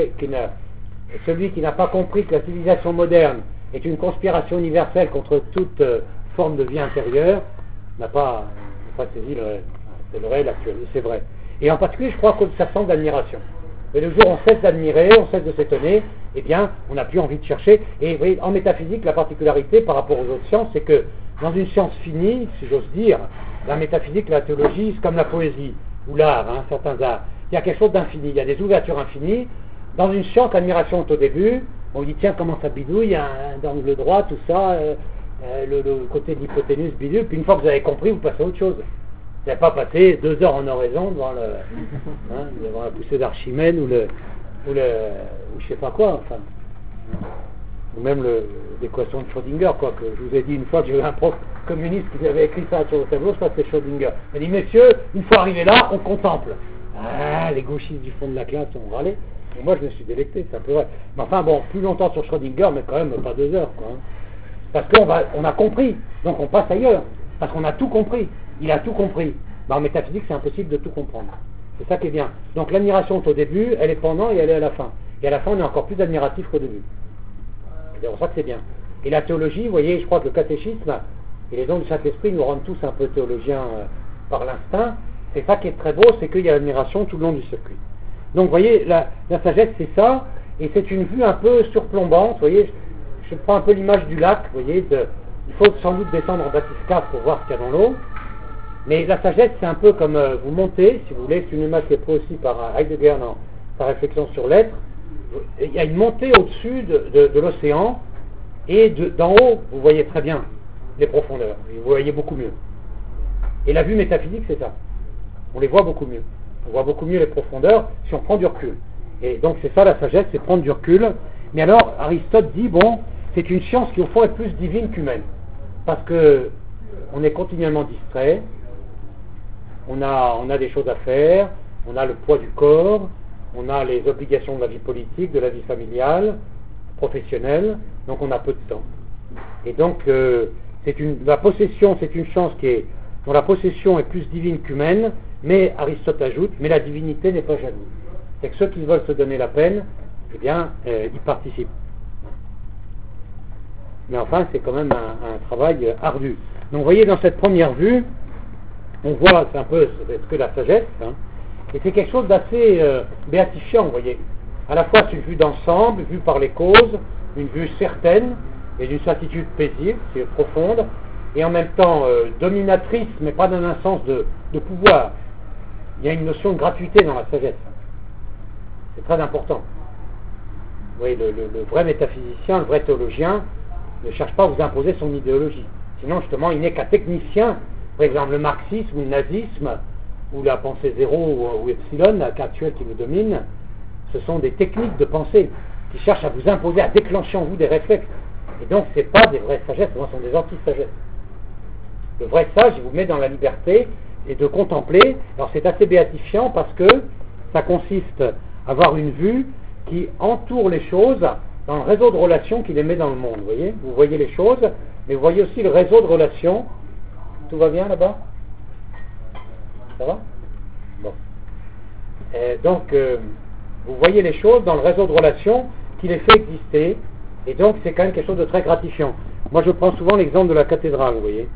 qui n'a pas compris que la civilisation moderne est une conspiration universelle contre toute forme de vie intérieure, n'a pas saisi le réel. C'est le réel actuel, c'est vrai. Et en particulier, je crois que ça sent d'admiration. Et le jour où on cesse d'admirer, on cesse de s'étonner, eh bien, on n'a plus envie de chercher. Et vous voyez, en métaphysique, la particularité par rapport aux autres sciences, c'est que dans une science finie, si j'ose dire, la métaphysique, la théologie, c'est comme la poésie ou l'art, certains arts. Il y a quelque chose d'infini, il y a des ouvertures infinies. Dans une science, l'admiration est au début. On dit, tiens, comment ça bidouille, il y a un angle droit, tout ça, le côté de l'hypoténuse bidouille. Puis une fois que vous avez compris, vous passez à autre chose. Vous n'avez pas passé 2 heures en oraison devant devant la poussée d'Archimède ou je sais pas quoi, enfin. Ou même l'équation de Schrödinger, quoi, que je vous ai dit une fois que j'avais un prof communiste qui avait écrit ça sur le tableau, je crois que c'était Schrödinger. Il a dit, messieurs, une fois arrivé là, on contemple. Ah, les gauchistes du fond de la classe ont râlé. Et moi, je me suis délecté, c'est un peu vrai. Mais enfin, bon, plus longtemps sur Schrödinger, mais quand même pas 2 heures, quoi. Parce qu'on a compris, donc on passe ailleurs. Parce qu'on a tout compris. Il a tout compris. Ben, en métaphysique, c'est impossible de tout comprendre. C'est ça qui est bien. Donc l'admiration est au début, elle est pendant et elle est à la fin. Et à la fin, on est encore plus admiratif qu'au début. C'est pour ça que c'est bien. Et la théologie, vous voyez, je crois que le catéchisme et les dons du Saint-Esprit nous rendent tous un peu théologiens par l'instinct. C'est ça qui est très beau, c'est qu'il y a l'admiration tout le long du circuit. Donc vous voyez, la sagesse, c'est ça, et c'est une vue un peu surplombante. Vous voyez, je prends un peu l'image du lac, vous voyez, il faut sans doute descendre en bathyscaphe pour voir ce qu'il y a dans l'eau. Mais la sagesse, c'est un peu comme vous montez, si vous voulez, c'est une image qui est prise aussi par Heidegger dans sa réflexion sur l'être. Il y a une montée au-dessus de l'océan, et d'en haut, vous voyez très bien les profondeurs, vous voyez beaucoup mieux. Et la vue métaphysique, c'est ça. On les voit beaucoup mieux. On voit beaucoup mieux les profondeurs si on prend du recul. Et donc c'est ça la sagesse, c'est prendre du recul. Mais alors, Aristote dit, bon, c'est une science qui au fond est plus divine qu'humaine. Parce que on est continuellement distrait, on a des choses à faire, on a le poids du corps, on a les obligations de la vie politique, de la vie familiale, professionnelle, donc on a peu de temps. Et donc, la possession, c'est une chance dont la possession est plus divine qu'humaine, mais Aristote ajoute, mais la divinité n'est pas jalouse. C'est que ceux qui veulent se donner la peine, eh bien, y participent. Mais enfin, c'est quand même un travail ardu. Donc, vous voyez, dans cette première vue, on voit, c'est un peu ce que la sagesse, et c'est quelque chose d'assez béatifiant, vous voyez. À la fois, c'est une vue d'ensemble, vue par les causes, une vue certaine, et d'une certitude paisible, c'est profonde, et en même temps dominatrice, mais pas dans un sens de pouvoir. Il y a une notion de gratuité dans la sagesse. C'est très important. Vous voyez, le vrai métaphysicien, le vrai théologien, ne cherche pas à vous imposer son idéologie. Sinon, justement, il n'est qu'un technicien. Par exemple, le marxisme ou le nazisme, ou la pensée zéro ou epsilon, actuelle qui nous domine, ce sont des techniques de pensée qui cherchent à vous imposer, à déclencher en vous des réflexes. Et donc, ce n'est pas des vraies sagesses, ce sont des anti-sagesses. Le vrai sage, il vous met dans la liberté et de contempler. Alors, c'est assez béatifiant parce que ça consiste à avoir une vue qui entoure les choses dans le réseau de relations qu'il émet dans le monde, vous voyez les choses, mais vous voyez aussi le réseau de relations. Tout va bien là-bas? Ça va? Bon. Donc, vous voyez les choses dans le réseau de relations qui les fait exister, et donc c'est quand même quelque chose de très gratifiant. Moi, je prends souvent l'exemple de la cathédrale, vous voyez.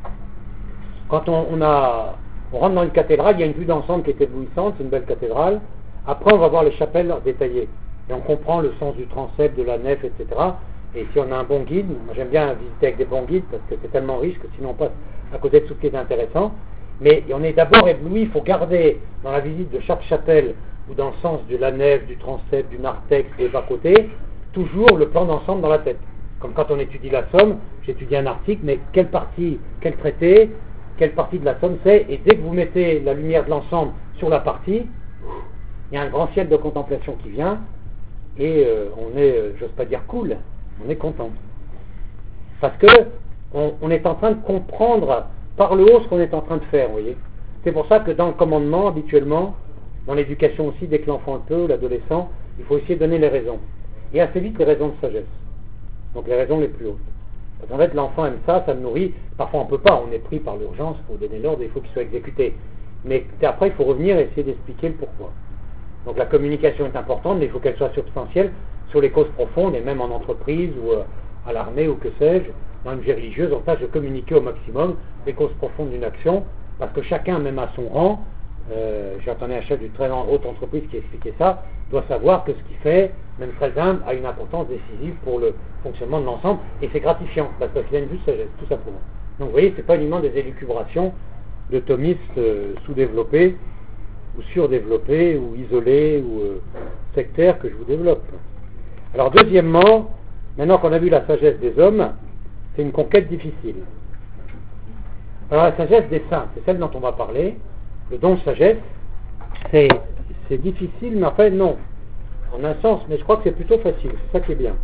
Quand on rentre dans une cathédrale, il y a une vue d'ensemble qui est éblouissante, c'est une belle cathédrale. Après, on va voir les chapelles détaillées. Et on comprend le sens du transept, de la nef, etc. Et si on a un bon guide, moi j'aime bien visiter avec des bons guides parce que c'est tellement riche que sinon on passe à côté de tout ce qui est intéressant. Mais on est d'abord ébloui, il faut garder dans la visite de chaque chapelle ou dans le sens de la nef, du transept, du narthex, des bas-côtés, toujours le plan d'ensemble dans la tête. Comme quand on étudie la Somme, j'étudie un article, mais quelle partie, quel traité, quelle partie de la Somme c'est, et dès que vous mettez la lumière de l'ensemble sur la partie, il y a un grand ciel de contemplation qui vient, et on est, j'ose pas dire cool, on est content. Parce que on est en train de comprendre par le haut ce qu'on est en train de faire, vous voyez. C'est pour ça que dans le commandement, habituellement, dans l'éducation aussi, dès que l'enfant le peut, l'adolescent, il faut essayer de donner les raisons. Et assez vite les raisons de sagesse. Donc les raisons les plus hautes. Parce qu'en fait, l'enfant aime ça, ça le nourrit. Parfois on ne peut pas, on est pris par l'urgence, il faut donner l'ordre, il faut qu'il soit exécuté. Mais après, il faut revenir et essayer d'expliquer le pourquoi. Donc la communication est importante, mais il faut qu'elle soit substantielle sur les causes profondes, et même en entreprise ou à l'armée ou que sais-je, dans une vie religieuse, on tâche de communiquer au maximum les causes profondes d'une action, parce que chacun, même à son rang, j'ai entendu un chef d'une très haute entreprise qui expliquait ça, doit savoir que ce qu'il fait, même très humble, a une importance décisive pour le fonctionnement de l'ensemble, et c'est gratifiant, parce qu'il a une vue de sagesse, tout simplement. Donc vous voyez, c'est pas uniquement des élucubrations de thomistes sous-développés, ou surdéveloppés, ou isolés, ou sectaires que je vous développe. Alors deuxièmement, maintenant qu'on a vu la sagesse des hommes, c'est une conquête difficile. Alors la sagesse des saints, c'est celle dont on va parler. Le don de sagesse, c'est difficile, mais en fait non. En un sens, mais je crois que c'est plutôt facile, c'est ça qui est bien.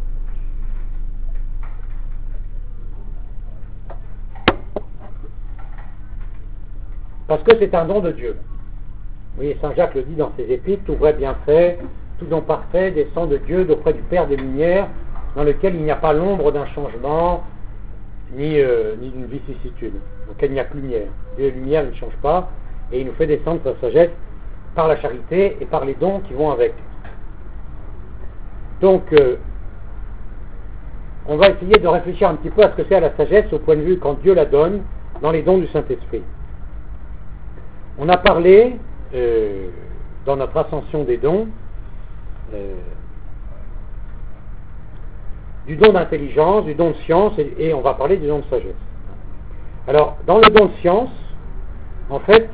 Parce que c'est un don de Dieu. Vous voyez, Saint Jacques le dit dans ses épîtres, tout vrai bien fait, tout don parfait descend de Dieu, d'auprès du Père des Lumières, dans lequel il n'y a pas l'ombre d'un changement, ni d'une vicissitude. Donc il n'y a que lumière. Dieu et lumière, il ne change pas, et il nous fait descendre sa sagesse par la charité et par les dons qui vont avec. Donc, on va essayer de réfléchir un petit peu à ce que c'est à la sagesse au point de vue quand Dieu la donne dans les dons du Saint-Esprit. On a parlé, dans notre ascension des dons, du don d'intelligence, du don de science, et on va parler du don de sagesse. Alors, dans le don de science, en fait,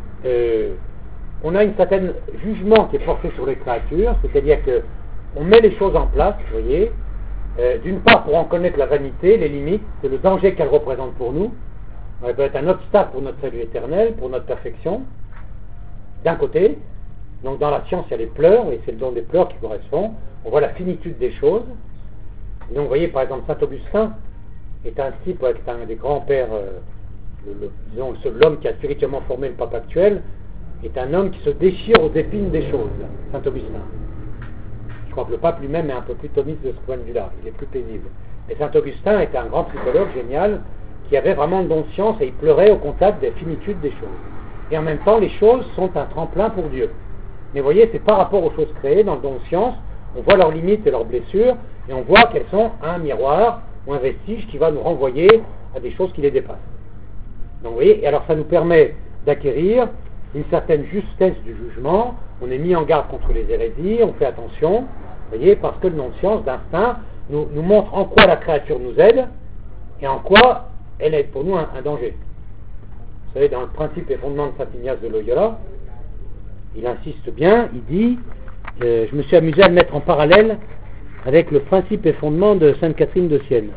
on a une certaine jugement qui est porté sur les créatures, c'est-à-dire que on met les choses en place, vous voyez, d'une part pour en connaître la vanité, les limites, c'est le danger qu'elle représente pour nous. Elle peut être un obstacle pour notre salut éternel, pour notre perfection, d'un côté. Donc dans la science, il y a les pleurs, et c'est le don des pleurs qui correspond. On voit la finitude des choses. Et donc vous voyez, par exemple, Saint Augustin est un type, est un des grands-pères, disons, l'homme qui a spirituellement formé le pape actuel, est un homme qui se déchire aux épines des choses, Saint Augustin. Je crois que le pape lui-même est un peu plus thomiste de ce point de vue-là, il est plus paisible. Mais Saint Augustin était un grand psychologue génial, qui avait vraiment le don de science, et il pleurait au contact des finitudes des choses. Et en même temps, les choses sont un tremplin pour Dieu. Mais vous voyez, c'est par rapport aux choses créées, dans le don de science, on voit leurs limites et leurs blessures, et on voit qu'elles sont un miroir ou un vestige qui va nous renvoyer à des choses qui les dépassent. Donc vous voyez, et alors ça nous permet d'acquérir une certaine justesse du jugement, on est mis en garde contre les hérésies, on fait attention, vous voyez, parce que le don de science, d'instinct, nous montre en quoi la créature nous aide, et en quoi elle est pour nous un danger. Vous savez, dans le principe et fondement de Saint Ignace de Loyola, il insiste bien, il dit, je me suis amusé à le mettre en parallèle avec le principe et fondement de Sainte Catherine de Sienne.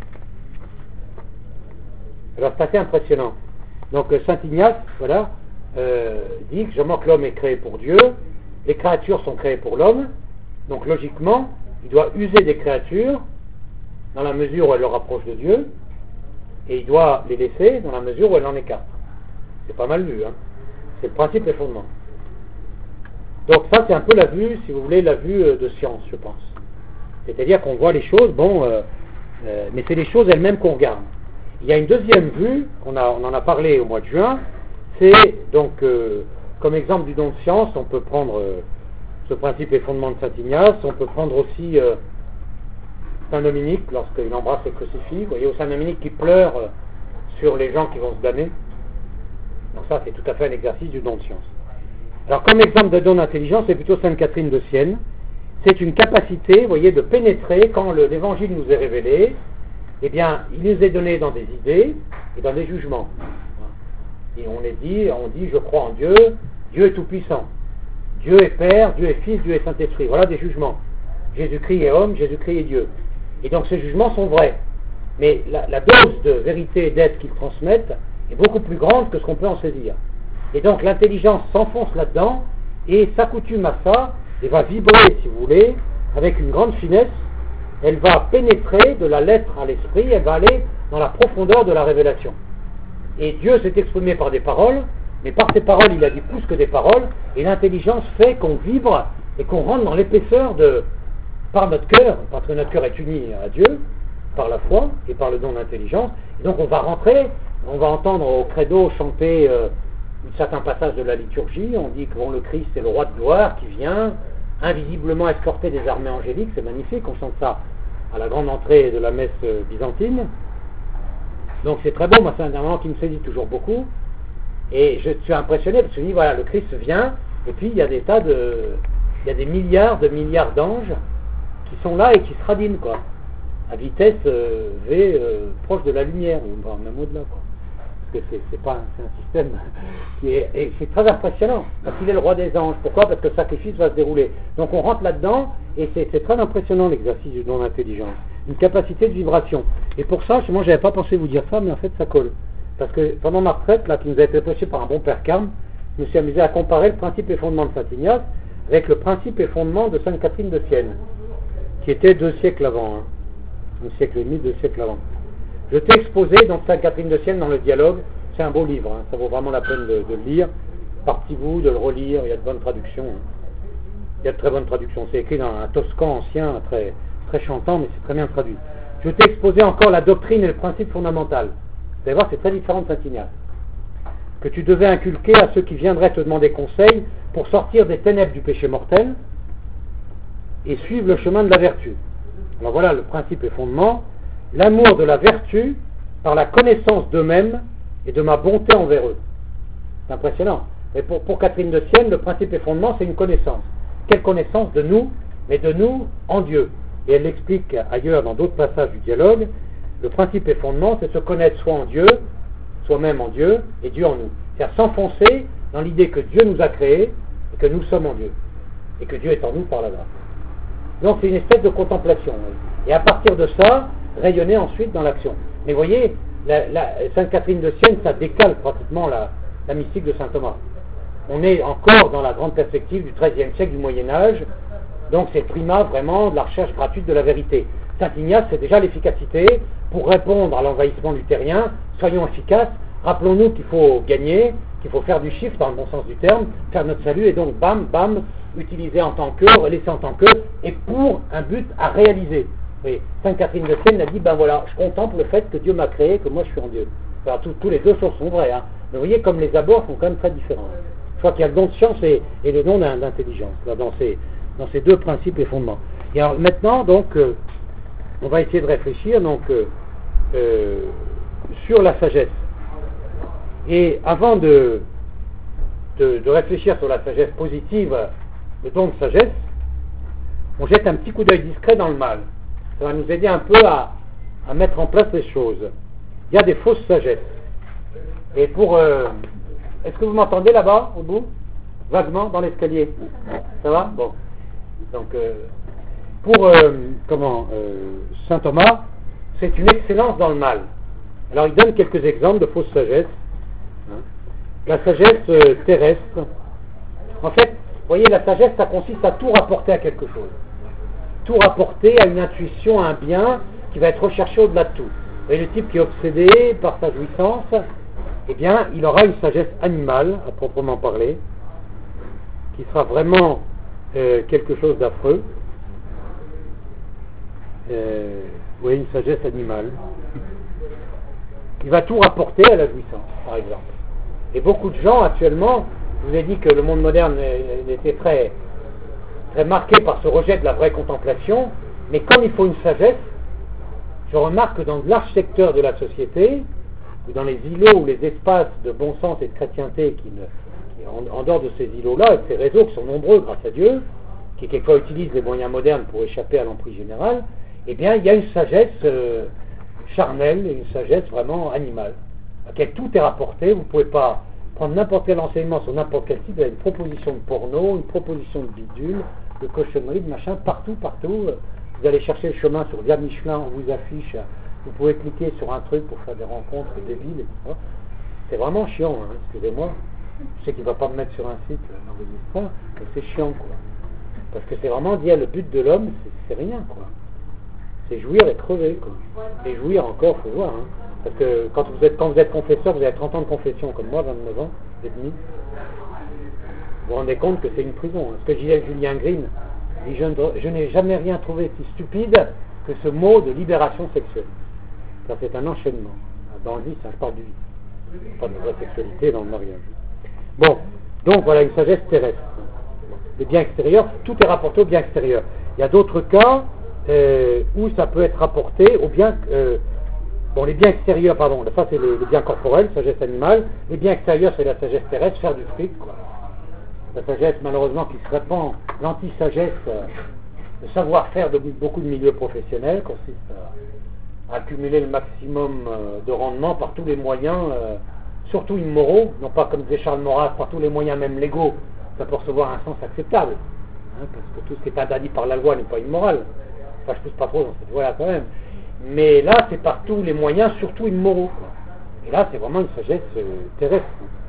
Alors c'est assez impressionnant. Donc Saint Ignace, voilà, dit que que l'homme est créé pour Dieu, les créatures sont créées pour l'homme, donc logiquement, il doit user des créatures dans la mesure où elles le rapprochent de Dieu, et il doit les laisser dans la mesure où elles en écartent. C'est pas mal vu, hein. C'est le principe et fondement. Donc ça, c'est un peu la vue, si vous voulez, la vue de science, je pense. C'est-à-dire qu'on voit les choses, mais c'est les choses elles-mêmes qu'on regarde. Il y a une deuxième vue, on en a parlé au mois de juin, c'est donc, comme exemple du don de science, on peut prendre ce principe et fondement de Saint Ignace, on peut prendre aussi Saint Dominique, lorsqu'il embrasse le crucifix, vous voyez, au Saint Dominique qui pleure sur les gens qui vont se damner. Donc ça, c'est tout à fait un exercice du don de science. Alors, comme exemple de don d'intelligence, c'est plutôt Sainte Catherine de Sienne. C'est une capacité, vous voyez, de pénétrer quand l'évangile nous est révélé. Eh bien, il nous est donné dans des idées et dans des jugements. Et on dit, je crois en Dieu, Dieu est tout-puissant. Dieu est Père, Dieu est Fils, Dieu est Saint-Esprit. Voilà des jugements. Jésus-Christ est homme, Jésus-Christ est Dieu. Et donc ces jugements sont vrais. Mais la dose de vérité et d'être qu'ils transmettent est beaucoup plus grande que ce qu'on peut en saisir. Et donc l'intelligence s'enfonce là-dedans et s'accoutume à ça et va vibrer, si vous voulez, avec une grande finesse. Elle va pénétrer de la lettre à l'esprit, elle va aller dans la profondeur de la révélation. Et Dieu s'est exprimé par des paroles, mais par ces paroles, il a dit plus que des paroles, et l'intelligence fait qu'on vibre et qu'on rentre dans l'épaisseur par notre cœur, parce que notre cœur est uni à Dieu, par la foi et par le don d'intelligence. Et donc on va rentrer, on va entendre au credo chanter certains passages de la liturgie, on dit que le Christ est le roi de gloire qui vient, invisiblement escorté des armées angéliques, c'est magnifique, on chante ça à la grande entrée de la messe byzantine. Donc c'est très beau, moi c'est un moment qui me séduit toujours beaucoup, et je suis impressionné parce que je me dis, voilà, le Christ vient, et puis il y a des des milliards d'anges qui sont là et qui se radinent, quoi, à vitesse V, proche de la lumière, ou même au-delà, quoi. Parce que c'est un système et c'est très impressionnant, parce qu'il est le roi des anges. Pourquoi? Parce que le sacrifice va se dérouler. Donc on rentre là-dedans, et c'est très impressionnant l'exercice du don d'intelligence. Une capacité de vibration. Et pour ça, moi j'avais pas pensé vous dire ça, mais en fait ça colle. Parce que pendant ma retraite, là, qui nous a été prêchée par un bon père Carme, je me suis amusé à comparer le principe et fondement de Saint Ignace avec le principe et fondement de Sainte Catherine de Sienne, qui était 2 siècles avant, un siècle et demi, 2 siècles avant. Je t'ai exposé donc Sainte Catherine de Sienne dans le dialogue. C'est un beau livre, ça vaut vraiment la peine de le lire, par petits bouts, de le relire. Il y a de bonnes traductions. Il y a de très bonnes traductions. C'est écrit dans un toscan ancien, très, très chantant, mais c'est très bien traduit. Je t'ai exposé encore la doctrine et le principe fondamental. Vous allez voir, c'est très différent de Saint Ignace. Que tu devais inculquer à ceux qui viendraient te demander conseil pour sortir des ténèbres du péché mortel et suivre le chemin de la vertu. Alors voilà le principe et fondement. L'amour de la vertu par la connaissance d'eux-mêmes et de ma bonté envers eux. C'est impressionnant. Et pour Catherine de Sienne, le principe et fondement, c'est une connaissance. Quelle connaissance de nous, mais de nous en Dieu. Et elle l'explique ailleurs dans d'autres passages du dialogue. Le principe et fondement, c'est se connaître soit en Dieu, soi-même en Dieu, et Dieu en nous. C'est-à-dire s'enfoncer dans l'idée que Dieu nous a créés et que nous sommes en Dieu. Et que Dieu est en nous par la grâce. Donc c'est une espèce de contemplation. Et à partir de ça, rayonner ensuite dans l'action. Mais voyez, Sainte Catherine de Sienne, ça décale pratiquement la mystique de Saint Thomas. On est encore dans la grande perspective du XIIIe siècle, du Moyen-Âge, donc c'est primat vraiment de la recherche gratuite de la vérité. Saint Ignace, c'est déjà l'efficacité pour répondre à l'envahissement luthérien. Soyons efficaces, rappelons-nous qu'il faut gagner, qu'il faut faire du chiffre dans le bon sens du terme, faire notre salut, et donc bam, bam, utiliser en tant que, laisser en tant que, et pour un but à réaliser. Oui, Sainte Catherine de Sienne a dit, ben voilà, je contemple le fait que Dieu m'a créé, que moi je suis en Dieu. Alors tous les deux choses sont vraies, hein. Mais vous voyez, comme les abords sont quand même très différents. Je crois qu'il y a le don de science et le don d'intelligence, là, dans ces deux principes et fondements. Et alors maintenant, donc, on va essayer de réfléchir donc, sur la sagesse. Et avant de réfléchir sur la sagesse positive, le don de sagesse, on jette un petit coup d'œil discret dans le mal. Ça va nous aider un peu à mettre en place les choses. Il y a des fausses sagesses. Et est-ce que vous m'entendez là-bas, au bout? Vaguement, dans l'escalier. Ça va? Bon. Donc, Saint Thomas, c'est une excellence dans le mal. Alors, il donne quelques exemples de fausses sagesses. La sagesse terrestre. En fait, vous voyez, la sagesse, ça consiste à tout rapporter à quelque chose. Tout rapporter à une intuition, à un bien qui va être recherché au-delà de tout. Et le type qui est obsédé par sa jouissance, eh bien, il aura une sagesse animale, à proprement parler, qui sera vraiment quelque chose d'affreux. Oui, une sagesse animale. Il va tout rapporter à la jouissance, par exemple. Et beaucoup de gens, actuellement, je vous ai dit que le monde moderne était très, très marqué par ce rejet de la vraie contemplation, mais comme il faut une sagesse, je remarque que dans large secteur de la société, ou dans les îlots ou les espaces de bon sens et de chrétienté en dehors de ces îlots-là, et de ces réseaux qui sont nombreux grâce à Dieu, qui quelquefois utilisent les moyens modernes pour échapper à l'emprise générale, eh bien il y a une sagesse charnelle et une sagesse vraiment animale, à laquelle tout est rapporté. Vous ne pouvez pas prendre n'importe quel enseignement sur n'importe quel site, il y a une proposition de porno, une proposition de bidule, de cochonnerie, de machin, partout. Vous allez chercher le chemin sur Via Michelin, on vous affiche, vous pouvez cliquer sur un truc pour faire des rencontres débiles, etc. C'est vraiment chiant, hein, excusez-moi. Je sais qu'il ne va pas me mettre sur un site d'enregistrement, mais c'est chiant, quoi. Parce que c'est vraiment dire le but de l'homme, c'est rien, quoi. C'est jouir et crever, quoi. Et jouir encore, faut voir, hein. Parce que quand vous êtes confesseur, vous avez 30 ans de confession, comme moi, 29 ans et demi. Vous vous rendez compte que c'est une prison. Hein. Ce que disait Julien Green, il dit, je n'ai jamais rien trouvé si stupide que ce mot de libération sexuelle. Ça, c'est un enchaînement. Dans le vice, ça part du vice. Pas de vraie sexualité dans le mariage. Bon, donc voilà une sagesse terrestre. Les biens extérieurs, tout est rapporté aux biens extérieurs. Il y a d'autres cas où ça peut être rapporté aux biens... les biens extérieurs, pardon, ça c'est le bien corporel, sagesse animale. Les biens extérieurs, c'est la sagesse terrestre, faire du fric, quoi. La sagesse, malheureusement, qui se répand, l'anti-sagesse, le savoir-faire de beaucoup de milieux professionnels, consiste à accumuler le maximum de rendement par tous les moyens, surtout immoraux, non pas comme disait Charles Maurras, par tous les moyens même légaux, ça peut recevoir un sens acceptable, hein, parce que tout ce qui est interdit par la loi n'est pas immoral. Enfin, je pousse pas trop dans cette voie-là quand même. Mais là, c'est par tous les moyens, surtout immoraux, quoi. Et là, c'est vraiment une sagesse terrestre.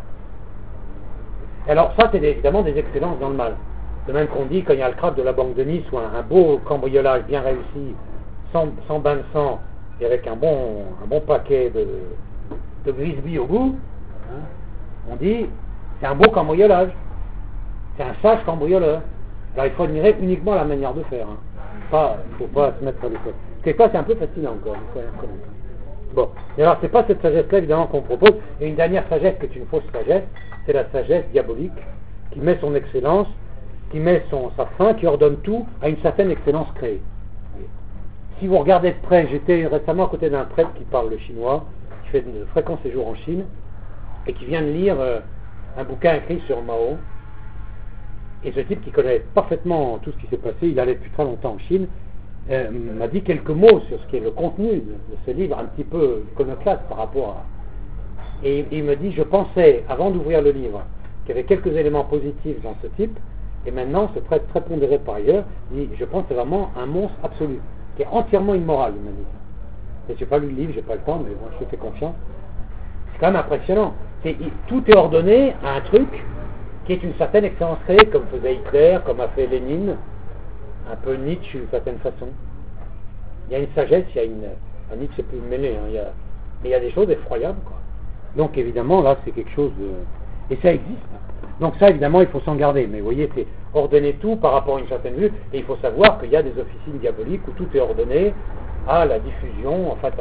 Alors ça, c'est évidemment des excellences dans le mal. De même qu'on dit, quand il y a le crabe de la banque de Nice, ou un beau cambriolage bien réussi, sans bain de sang, et avec un bon paquet de Grisby au bout, hein, on dit, c'est un beau cambriolage. C'est un sage cambrioleur. Alors il faut admirer uniquement la manière de faire. Hein. Il ne faut pas se mettre sur les côtes. Quelquefois, c'est un peu facile encore. Bon, et alors c'est pas cette sagesse-là évidemment qu'on propose. Et une dernière sagesse qui est une fausse sagesse, c'est la sagesse diabolique, qui met son excellence, qui met sa fin, qui ordonne tout à une certaine excellence créée. Si vous regardez de près, j'étais récemment à côté d'un prêtre qui parle le chinois, qui fait de fréquents séjours en Chine, et qui vient de lire un bouquin écrit sur Mao. Et ce type qui connaît parfaitement tout ce qui s'est passé, il allait depuis très longtemps en Chine, m'a dit quelques mots sur ce qui est le contenu de ce livre, un petit peu iconoclaste par rapport à... Et il me dit, je pensais, avant d'ouvrir le livre, qu'il y avait quelques éléments positifs dans ce type, et maintenant, ce prêtre très pondéré par ailleurs, dit, je pense que c'est vraiment un monstre absolu, qui est entièrement immoral, il m'a dit. Et j'ai pas lu le livre, j'ai pas le temps, mais moi je lui fais confiance. C'est quand même impressionnant. Tout est ordonné à un truc qui est une certaine excellence créée, comme faisait Hitler, comme a fait Lénine, un peu Nietzsche d'une certaine façon. Il y a une sagesse, Nietzsche c'est plus mêlé, hein, mais il y a des choses effroyables, quoi. Donc évidemment, là, c'est quelque chose de... Et ça existe. Donc ça, évidemment, il faut s'en garder. Mais vous voyez, c'est ordonner tout par rapport à une certaine vue, et il faut savoir qu'il y a des officines diaboliques où tout est ordonné à la diffusion, en fait,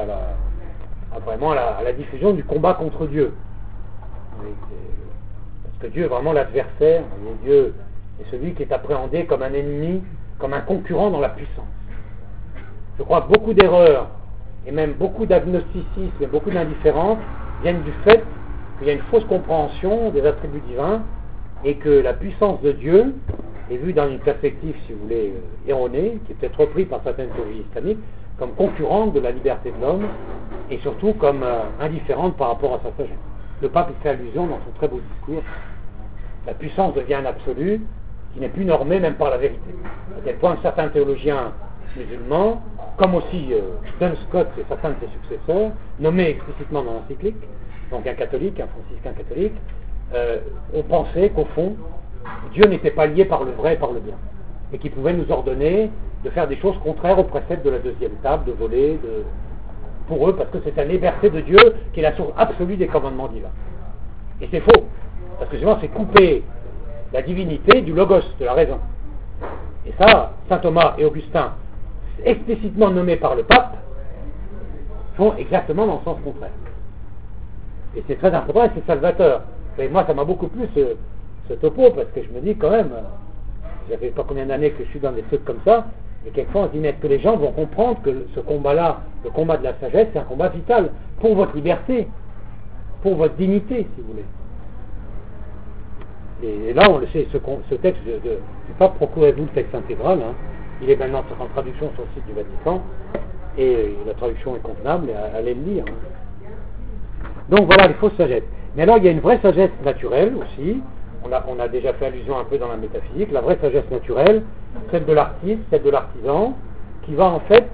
à la diffusion du combat contre Dieu. Parce que Dieu est vraiment l'adversaire, et Dieu est celui qui est appréhendé comme un ennemi, comme un concurrent dans la puissance. Je crois que beaucoup d'erreurs, et même beaucoup d'agnosticisme et beaucoup d'indifférence viennent du fait qu'il y a une fausse compréhension des attributs divins et que la puissance de Dieu est vue dans une perspective, si vous voulez, erronée, qui est peut-être reprise par certaines théories islamiques, comme concurrente de la liberté de l'homme et surtout comme indifférente par rapport à sa sagesse. Le pape y fait allusion dans son très beau discours. La puissance devient un absolu qui n'est plus normé même par la vérité. À tel point que certains théologiens musulmans, comme aussi Duns Scott et certains de ses successeurs, nommés explicitement dans l'encyclique, donc un catholique, un franciscain catholique, ont pensé qu'au fond, Dieu n'était pas lié par le vrai et par le bien, et qu'il pouvait nous ordonner de faire des choses contraires aux préceptes de la deuxième table, de voler, pour eux, parce que c'est la liberté de Dieu qui est la source absolue des commandements divins. Et c'est faux, parce que justement c'est couper la divinité du logos, de la raison. Et ça, saint Thomas et Augustin, explicitement nommés par le pape, font exactement dans le sens contraire. Et c'est très important et c'est salvateur. Et moi, ça m'a beaucoup plu ce topo, parce que je me dis quand même, ça fait pas combien d'années que je suis dans des trucs comme ça, et quelquefois on se dit, mais est-ce que les gens vont comprendre que ce combat-là, le combat de la sagesse, c'est un combat vital pour votre liberté, pour votre dignité, si vous voulez. Et là, on le sait, ce texte du pape, procurez-vous le texte intégral, hein. Il est maintenant en traduction sur le site du Vatican, et la traduction est convenable, et allez le lire. Hein. Donc voilà les fausses sagesses. Mais alors il y a une vraie sagesse naturelle aussi, on a déjà fait allusion un peu dans la métaphysique, la vraie sagesse naturelle, celle de l'artiste, celle de l'artisan, qui va en fait,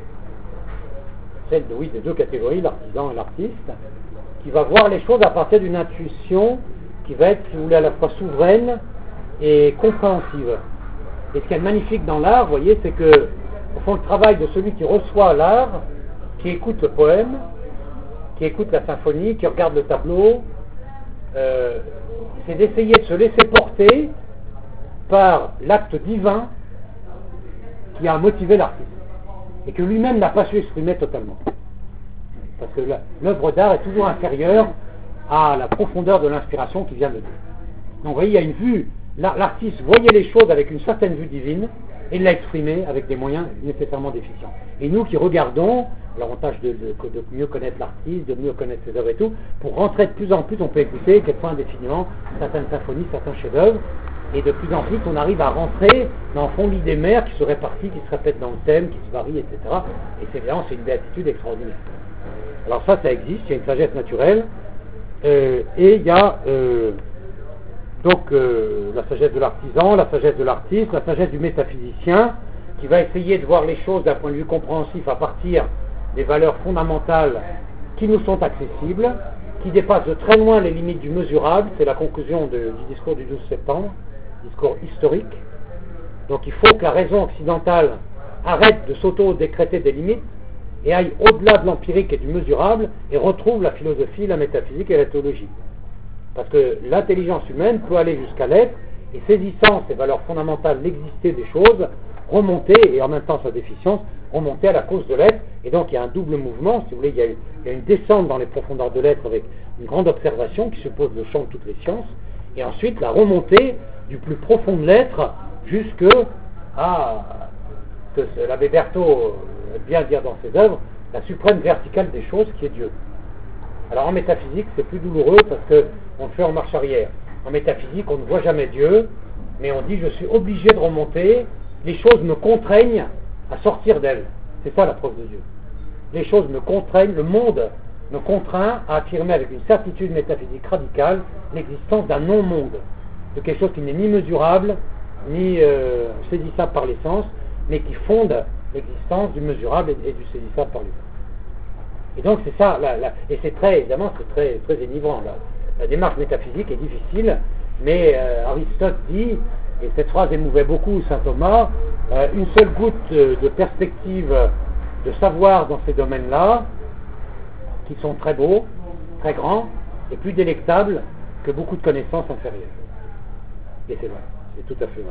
des deux catégories, l'artisan et l'artiste, qui va voir les choses à partir d'une intuition qui va être, si vous voulez, à la fois souveraine et compréhensive. Et ce qui est magnifique dans l'art, vous voyez, c'est que, au fond, le travail de celui qui reçoit l'art, qui écoute le poème, qui écoute la symphonie, qui regarde le tableau, c'est d'essayer de se laisser porter par l'acte divin qui a motivé l'artiste et que lui-même n'a pas su exprimer totalement. Parce que l'œuvre d'art est toujours inférieure à la profondeur de l'inspiration qui vient de Dieu. Donc vous voyez, il y a une vue, l'artiste voyait les choses avec une certaine vue divine et l'a exprimé avec des moyens nécessairement déficients. Et nous qui regardons, l'avantage de mieux connaître l'artiste, de mieux connaître ses œuvres et tout, pour rentrer de plus en plus, on peut écouter quelquefois indéfiniment certaines symphonies, certains chefs-d'œuvre, et de plus en plus on arrive à rentrer dans le fond l'idée mère qui se répartit, qui se répète dans le thème, qui se varie, etc. Et c'est évidemment, c'est une béatitude extraordinaire. Alors ça existe, il y a une sagesse naturelle, et il y a la sagesse de l'artisan, la sagesse de l'artiste, la sagesse du métaphysicien, qui va essayer de voir les choses d'un point de vue compréhensif à partir des valeurs fondamentales qui nous sont accessibles, qui dépassent de très loin les limites du mesurable. C'est la conclusion du discours du 12 septembre, discours historique. Donc il faut que la raison occidentale arrête de s'auto-décréter des limites et aille au-delà de l'empirique et du mesurable et retrouve la philosophie, la métaphysique et la théologie. Parce que l'intelligence humaine peut aller jusqu'à l'être et saisissant ces valeurs fondamentales, l'existé des choses, remonter, et en même temps sa déficience, remonter à la cause de l'être. Et donc il y a un double mouvement, si vous voulez, il y a une descente dans les profondeurs de l'être avec une grande observation qui suppose le champ de toutes les sciences, et ensuite la remontée du plus profond de l'être jusque à, que l'abbé Berthaud aime bien dire dans ses œuvres, la suprême verticale des choses qui est Dieu. Alors en métaphysique c'est plus douloureux parce qu'on le fait en marche arrière. En métaphysique on ne voit jamais Dieu, mais on dit je suis obligé de remonter, les choses me contraignent à sortir d'elles. C'est ça la preuve de Dieu. Les choses me contraignent, le monde me contraint à affirmer avec une certitude métaphysique radicale l'existence d'un non-monde, de quelque chose qui n'est ni mesurable, ni saisissable par les sens, mais qui fonde l'existence du mesurable et du saisissable par les sens. Et donc c'est ça, et c'est très, évidemment, c'est très, très énivrant. La démarche métaphysique est difficile, mais Aristote dit, et cette phrase émouvait beaucoup saint Thomas, une seule goutte de perspective de savoir dans ces domaines-là, qui sont très beaux, très grands, et plus délectables que beaucoup de connaissances inférieures. Et c'est vrai, c'est tout à fait vrai.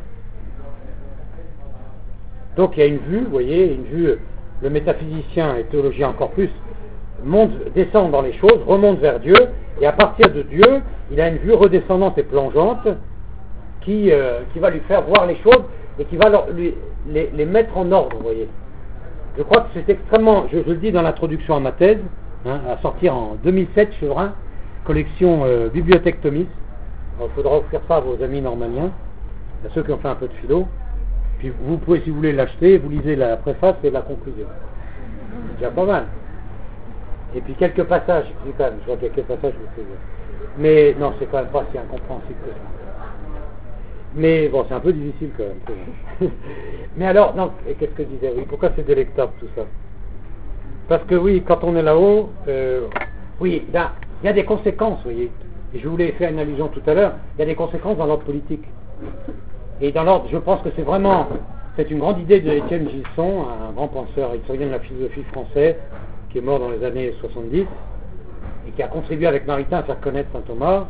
Donc il y a une vue, vous voyez, une vue, le métaphysicien et le théologien encore plus, descend dans les choses, remonte vers Dieu, et à partir de Dieu, il a une vue redescendante et plongeante qui va lui faire voir les choses et qui va les mettre en ordre, vous voyez. Je crois que c'est extrêmement, je le dis dans l'introduction à ma thèse, à sortir en 2007 chez Vrin, collection Bibliothèque Thomis. Il faudra offrir ça à vos amis normaliens, à ceux qui ont fait un peu de philo. Puis vous pouvez, si vous voulez l'acheter, vous lisez la préface et la conclusion. C'est déjà pas mal. Et puis quelques passages, je vois quelques passages, mais non, c'est quand même pas si incompréhensible que ça. Mais bon, c'est un peu difficile quand même. Mais alors, non, qu'est-ce que je disais? Oui, pourquoi c'est délectable tout ça? Parce que oui, quand on est là-haut, oui, il y a des conséquences, vous voyez. Et je voulais faire une allusion tout à l'heure, il y a des conséquences dans l'ordre politique. Et dans l'ordre, je pense que c'est une grande idée de Étienne Gilson, un grand penseur, historien de la philosophie français, qui est mort dans les années 70, et qui a contribué avec Maritain à faire connaître saint Thomas.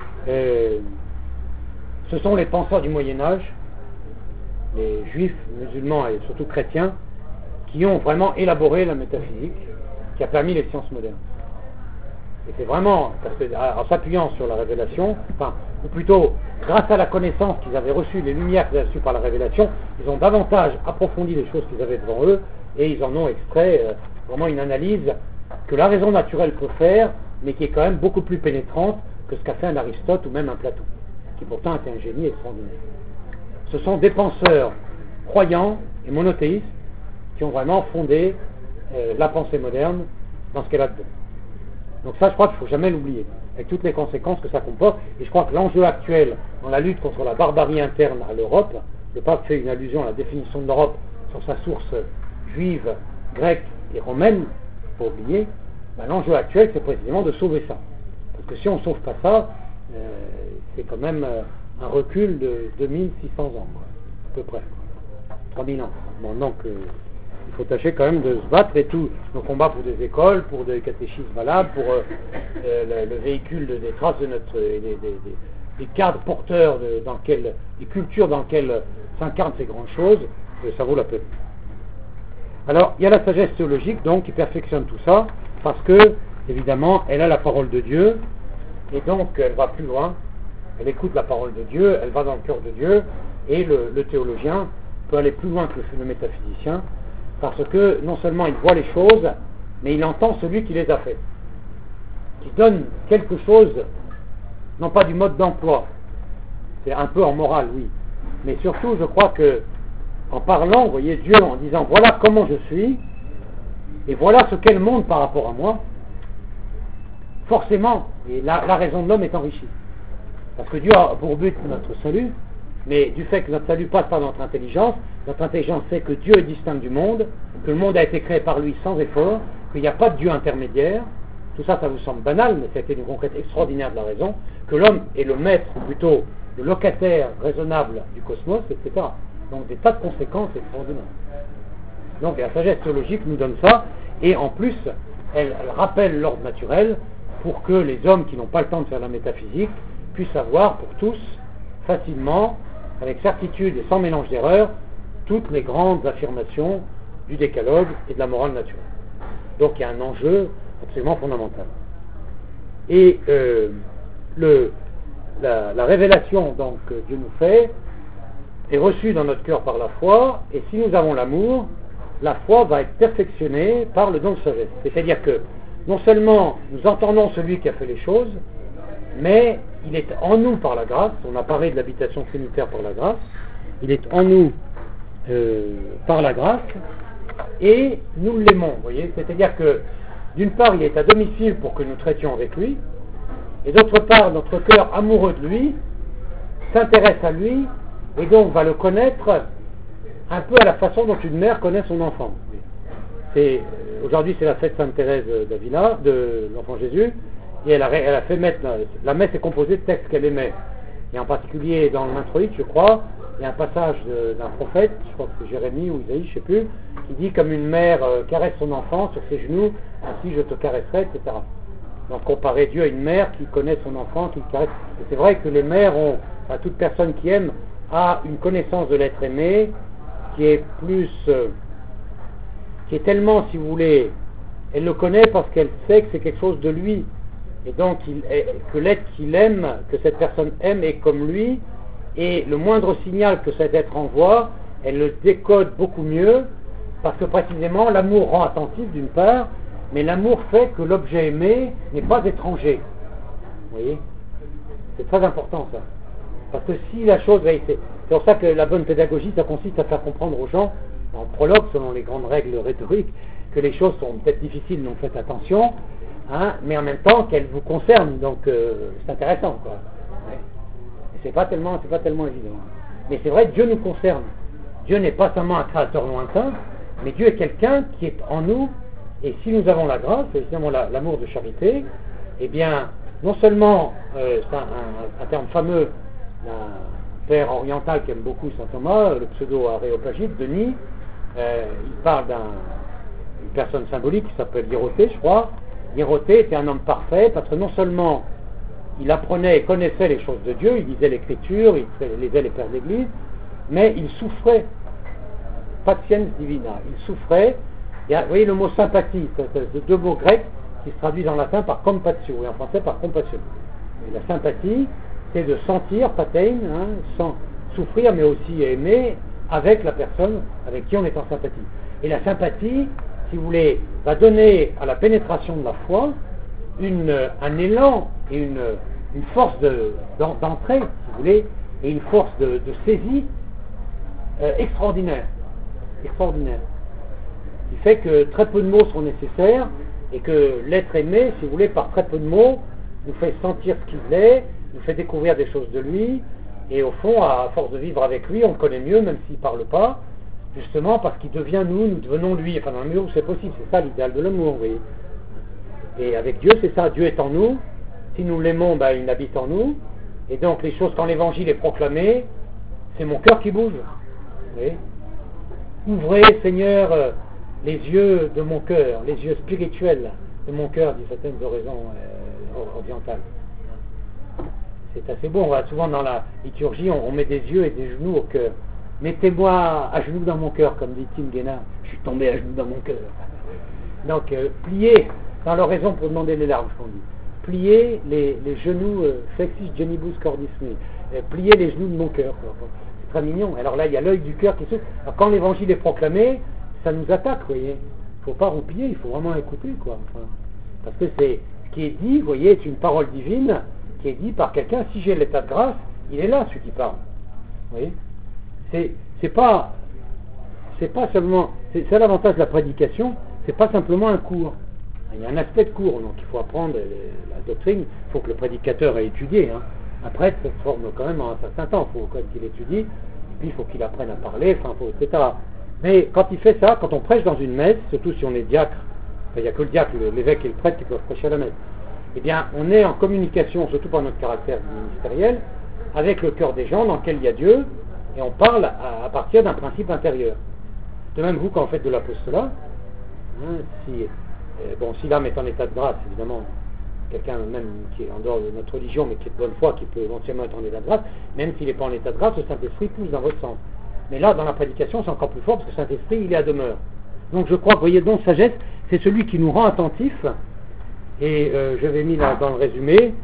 Ce sont les penseurs du Moyen-Âge, les juifs, musulmans et surtout chrétiens, qui ont vraiment élaboré la métaphysique, qui a permis les sciences modernes. Et c'est vraiment, parce que, en s'appuyant sur la révélation, ou plutôt, grâce à la connaissance qu'ils avaient reçue, les lumières qu'ils avaient reçues par la révélation, ils ont davantage approfondi les choses qu'ils avaient devant eux, et ils en ont extrait vraiment une analyse que la raison naturelle peut faire, mais qui est quand même beaucoup plus pénétrante que ce qu'a fait un Aristote ou même un Platon, qui pourtant était un génie extraordinaire. Ce sont des penseurs croyants et monothéistes qui ont vraiment fondé la pensée moderne dans ce qu'elle a dedans. Donc ça, je crois qu'il ne faut jamais l'oublier, avec toutes les conséquences que ça comporte. Et je crois que l'enjeu actuel dans la lutte contre la barbarie interne à l'Europe, le pape fait une allusion à la définition de l'Europe sur sa source juive, grecque et romaine, pour oublier, l'enjeu actuel, c'est précisément de sauver ça. Parce que si on ne sauve pas ça, c'est quand même un recul de 2600 ans, quoi, à peu près. 3000 ans. Bon, donc, il faut tâcher quand même de se battre, et tous nos combats pour des écoles, pour des catéchismes valables, pour le véhicule des traces de notre... des cadres porteurs des cultures dans lesquelles s'incarnent ces grandes choses, ça vaut la peine. Alors, il y a la sagesse théologique, donc, qui perfectionne tout ça, parce que, évidemment, elle a la parole de Dieu, et donc, elle va plus loin, elle écoute la parole de Dieu, elle va dans le cœur de Dieu, et le théologien peut aller plus loin que le métaphysicien, parce que, non seulement il voit les choses, mais il entend celui qui les a fait, qui donne quelque chose, non pas du mode d'emploi, c'est un peu en morale, oui, mais surtout, je crois que, en parlant, vous voyez, Dieu en disant, voilà comment je suis, et voilà ce qu'est le monde par rapport à moi, forcément, et la raison de l'homme est enrichie. Parce que Dieu a pour but notre salut, mais du fait que notre salut passe par notre intelligence sait que Dieu est distinct du monde, que le monde a été créé par lui sans effort, qu'il n'y a pas de Dieu intermédiaire. Tout ça, ça vous semble banal, mais c'était une conquête extraordinaire de la raison, que l'homme est le maître, ou plutôt le locataire raisonnable du cosmos, etc. Donc des tas de conséquences extraordinaires. Donc la sagesse théologique nous donne ça, et en plus, elle rappelle l'ordre naturel pour que les hommes qui n'ont pas le temps de faire la métaphysique puissent avoir pour tous, facilement, avec certitude et sans mélange d'erreurs, toutes les grandes affirmations du décalogue et de la morale naturelle. Donc il y a un enjeu absolument fondamental. Et la révélation donc, que Dieu nous fait est reçue dans notre cœur par la foi, et si nous avons l'amour, la foi va être perfectionnée par le don de sagesse. C'est-à-dire que non seulement nous entendons celui qui a fait les choses, mais il est en nous par la grâce. On a parlé de l'habitation trinitaire par la grâce. Il est en nous par la grâce, et nous l'aimons, vous voyez. C'est-à-dire que d'une part, il est à domicile pour que nous traitions avec lui, et d'autre part, notre cœur amoureux de lui s'intéresse à lui, et donc va le connaître un peu à la façon dont une mère connaît son enfant. Aujourd'hui, c'est la fête Sainte Thérèse d'Avila, de l'Enfant Jésus, et elle a fait mettre, la messe est composée de textes qu'elle aimait. Et en particulier dans l'introïde, je crois, il y a un passage d'un prophète, je crois que c'est Jérémie ou Isaïe, je ne sais plus, qui dit comme une mère caresse son enfant sur ses genoux, ainsi je te caresserai, etc. Donc comparer Dieu à une mère qui connaît son enfant, qui caresse. Et c'est vrai que les mères ont, toute personne qui aime a une connaissance de l'être aimé qui est plus, qui est tellement, si vous voulez, elle le connaît parce qu'elle sait que c'est quelque chose de lui. Et donc que l'être qu'il aime, que cette personne aime est comme lui, et le moindre signal que cet être envoie, elle le décode beaucoup mieux, parce que précisément l'amour rend attentif d'une part, mais l'amour fait que l'objet aimé n'est pas étranger. Vous voyez, c'est très important ça. Parce que si la chose, c'est pour ça que la bonne pédagogie, ça consiste à faire comprendre aux gens, en prologue, selon les grandes règles rhétoriques, que les choses sont peut-être difficiles, donc faites attention, hein, mais en même temps qu'elles vous concernent, donc c'est intéressant, quoi. Ouais. Et c'est pas tellement évident. Mais c'est vrai, Dieu nous concerne. Dieu n'est pas seulement un créateur lointain, mais Dieu est quelqu'un qui est en nous, et si nous avons la grâce, et évidemment l'amour de charité, eh bien, non seulement, c'est un terme fameux d'un père oriental qui aime beaucoup saint Thomas, le pseudo-aréopagite, Denis, il parle d'une personne symbolique qui s'appelle Hieroté, je crois. Hieroté était un homme parfait parce que non seulement il apprenait et connaissait les choses de Dieu, il lisait l'écriture, il lisait les pères d'église, mais il souffrait patiens divina. Il souffrait. Vous voyez le mot sympathie, c'est deux mots grecs qui se traduisent en latin par compatio et en français par compassion. Et la sympathie, c'est de sentir, patein, sans souffrir, mais aussi aimer avec la personne avec qui on est en sympathie. Et la sympathie, si vous voulez, va donner à la pénétration de la foi un élan et une force d'entrée, si vous voulez, et une force de saisie extraordinaire. Qui fait que très peu de mots sont nécessaires et que l'être aimé, si vous voulez, par très peu de mots, nous fait sentir ce qu'il est, nous fait découvrir des choses de lui, et au fond, à force de vivre avec lui, on le connaît mieux, même s'il ne parle pas, justement parce qu'il devient nous devenons lui, enfin dans la mesure où c'est possible, c'est ça l'idéal de l'amour, vous voyez. Et avec Dieu, c'est ça, Dieu est en nous, si nous l'aimons, il habite en nous, et donc les choses, quand l'évangile est proclamé, c'est mon cœur qui bouge, vous voyez. Ouvrez, Seigneur, les yeux de mon cœur, les yeux spirituels de mon cœur, dit certaines oraisons orientales. C'est assez beau, souvent dans la liturgie, on met des yeux et des genoux au cœur. Mettez-moi à genoux dans mon cœur, comme dit Tim Guénard. Je suis tombé à genoux dans mon cœur. Donc, pliez, dans l'oraison pour demander les larmes, je qu'on dit. Pliez les genoux, flexis genibus cordis mei. Pliez les genoux de mon cœur. C'est très mignon. Alors là, il y a l'œil du cœur qui s'ouvre. Alors, quand l'évangile est proclamé, ça nous attaque, vous voyez. Il ne faut pas roupiller, il faut vraiment écouter, quoi. Enfin, parce que c'est ce qui est dit, vous voyez, est une parole divine qui est dit par quelqu'un. Si j'ai l'état de grâce, il est là, celui qui parle. Vous voyez. C'est pas seulement, c'est l'avantage de la prédication, c'est pas simplement un cours. Il y a un aspect de cours, donc il faut apprendre la doctrine, il faut que le prédicateur ait étudié. Un prêtre se forme quand même en un certain temps, il faut quand même qu'il étudie, et puis il faut qu'il apprenne à parler, etc. Mais quand il fait ça, quand on prêche dans une messe, surtout si on est diacre, il n'y a que le diacre, l'évêque et le prêtre qui peuvent prêcher à la messe, eh bien on est en communication, surtout par notre caractère ministériel, avec le cœur des gens dans lequel il y a Dieu, et on parle à partir d'un principe intérieur. De même, vous, quand vous faites de l'apostolat, si l'âme est en état de grâce, évidemment, quelqu'un même qui est en dehors de notre religion, mais qui est de bonne foi, qui peut éventuellement être en état de grâce, même s'il n'est pas en état de grâce, le Saint-Esprit pousse dans votre sens. Mais là, dans la prédication, c'est encore plus fort, parce que le Saint-Esprit, il est à demeure. Donc je crois que, vous voyez, don sagesse, c'est celui qui nous rend attentifs, et je l'ai mis là dans le résumé,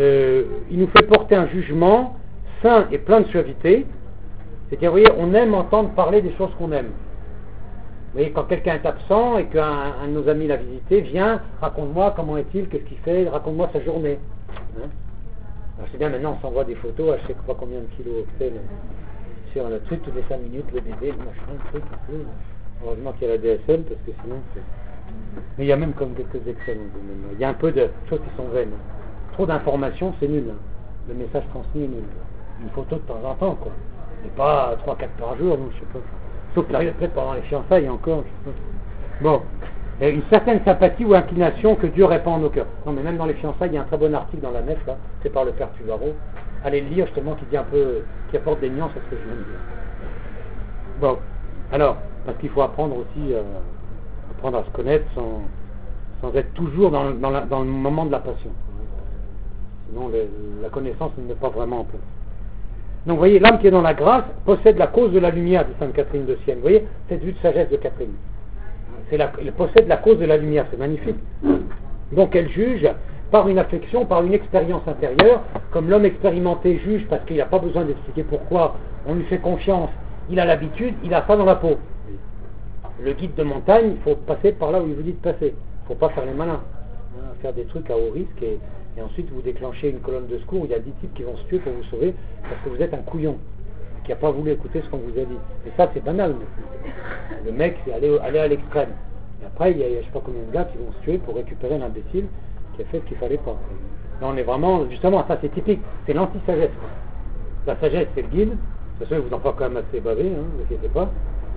il nous fait porter un jugement sain et plein de suavité. C'est-à-dire, vous voyez, on aime entendre parler des choses qu'on aime. Vous voyez, quand quelqu'un est absent et qu'un de nos amis l'a visité, viens, raconte-moi comment est-il, qu'est-ce qu'il fait, raconte-moi sa journée. Alors c'est bien, maintenant on s'envoie des photos à je sais pas combien de kilos octets sur le truc, toutes les 5 minutes, le bébé, le machin, le truc, et tout. Heureusement qu'il y a la DSL, parce que sinon c'est... Mais il y a même comme quelques excès. Il y a un peu de choses qui sont vaines. Trop d'informations, c'est nul. Le message transmis est nul. Une photo de temps en temps, quoi. Et pas 3-4 par jour, donc je sais pas. Sauf période peut-être pendant les fiançailles encore, je sais pas. Bon, une certaine sympathie ou inclination que Dieu répand en nos cœurs. Non, mais même dans les fiançailles, il y a un très bon article dans la nef, là, c'est par le père Tuvaro. Allez le lire, justement, qui dit un peu, qui apporte des nuances à ce que je viens de dire. Bon, alors, parce qu'il faut apprendre aussi, apprendre à se connaître sans être toujours dans le moment de la passion. Sinon, la connaissance ne met pas vraiment en place. Donc vous voyez, l'âme qui est dans la grâce possède la cause de la lumière, dit Sainte Catherine de Sienne. Vous voyez, cette vue de sagesse de Catherine. Elle possède la cause de la lumière, c'est magnifique. Donc elle juge par une affection, par une expérience intérieure, comme l'homme expérimenté juge parce qu'il n'a pas besoin d'expliquer pourquoi, on lui fait confiance, il a l'habitude, il a ça dans la peau. Le guide de montagne, il faut passer par là où il vous dit de passer. Il ne faut pas faire les malins, faire des trucs à haut risque et ensuite vous déclenchez une colonne de secours où il y a 10 types qui vont se tuer pour vous sauver parce que vous êtes un couillon qui n'a pas voulu écouter ce qu'on vous a dit. Et ça c'est banal. Le mec c'est aller à l'extrême. Et après il y a je ne sais pas combien de gars qui vont se tuer pour récupérer l'imbécile qui a fait ce qu'il fallait pas. Là on est vraiment, justement, ça c'est typique, c'est l'anti-sagesse. La sagesse c'est le guide, c'est sûr que vous en faites quand même assez baver, ne vous inquiétez pas.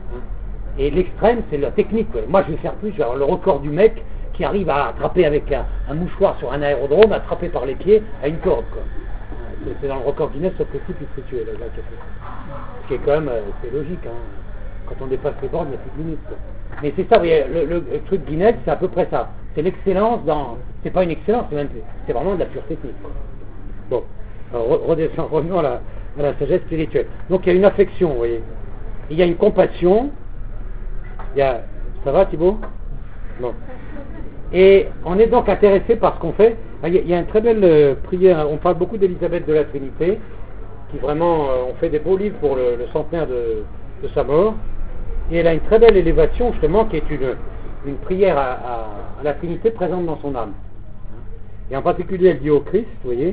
Et l'extrême c'est la technique. Moi je vais faire plus, je vais avoir le record du mec qui arrive à attraper avec un mouchoir sur un aérodrome, attraper par les pieds à une corde, quoi. C'est dans le record Guinness, sauf que le type il se fait tuer, là, ce qui est quand même, c'est logique, quand on dépasse les bornes, il n'y a plus de limite, quoi. Mais c'est ça, vous voyez, le truc Guinness, c'est à peu près ça. C'est l'excellence c'est pas une excellence, c'est vraiment de la pure technique, quoi. Bon, alors revenons à la sagesse spirituelle. Donc il y a une affection, vous voyez. Il y a une compassion, Ça va Thibaut? Bon. Et on est donc intéressé par ce qu'on fait. Il y a une très belle prière, on parle beaucoup d'Élisabeth de la Trinité, qui vraiment, on fait des beaux livres pour le centenaire de sa mort, et elle a une très belle élévation justement qui est une prière à la Trinité présente dans son âme. Et en particulier elle dit au Christ, vous voyez,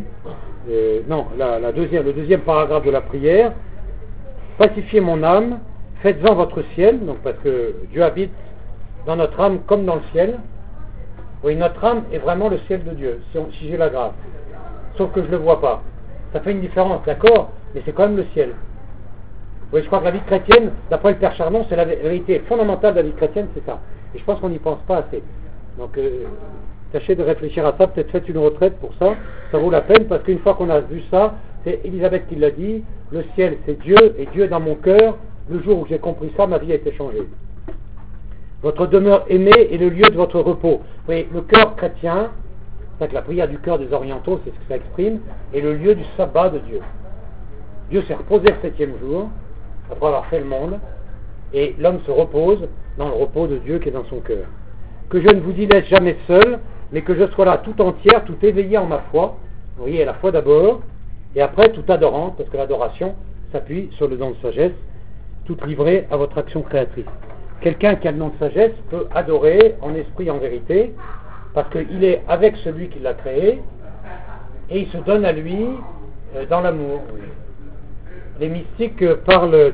le deuxième paragraphe de la prière, pacifiez mon âme, faites-en votre ciel, donc parce que Dieu habite dans notre âme comme dans le ciel. Oui, notre âme est vraiment le ciel de Dieu, si j'ai la grâce. Sauf que je ne le vois pas. Ça fait une différence, d'accord, mais c'est quand même le ciel. Oui, je crois que la vie chrétienne, d'après le Père Chardon, c'est la vérité fondamentale de la vie chrétienne, c'est ça. Et je pense qu'on n'y pense pas assez. Donc, tâchez de réfléchir à ça, peut-être faites une retraite pour ça, ça vaut la peine, parce qu'une fois qu'on a vu ça, c'est Élisabeth qui l'a dit, le ciel c'est Dieu, et Dieu est dans mon cœur. Le jour où j'ai compris ça, ma vie a été changée. Votre demeure aimée est le lieu de votre repos. Vous voyez, le cœur chrétien, c'est que la prière du cœur des orientaux, c'est ce que ça exprime, est le lieu du sabbat de Dieu. Dieu s'est reposé le 7e jour, après avoir fait le monde, et l'homme se repose dans le repos de Dieu qui est dans son cœur. Que je ne vous y laisse jamais seul, mais que je sois là tout entière, tout éveillée en ma foi. Vous voyez, la foi d'abord, et après tout adorante, parce que l'adoration s'appuie sur le don de sagesse, toute livrée à votre action créatrice. Quelqu'un qui a le don de sagesse peut adorer en esprit et en vérité, parce qu'il est avec celui qui l'a créé, et il se donne à lui dans l'amour. Les mystiques parlent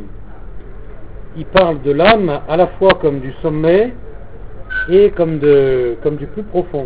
de l'âme à la fois comme du sommet et comme du plus profond.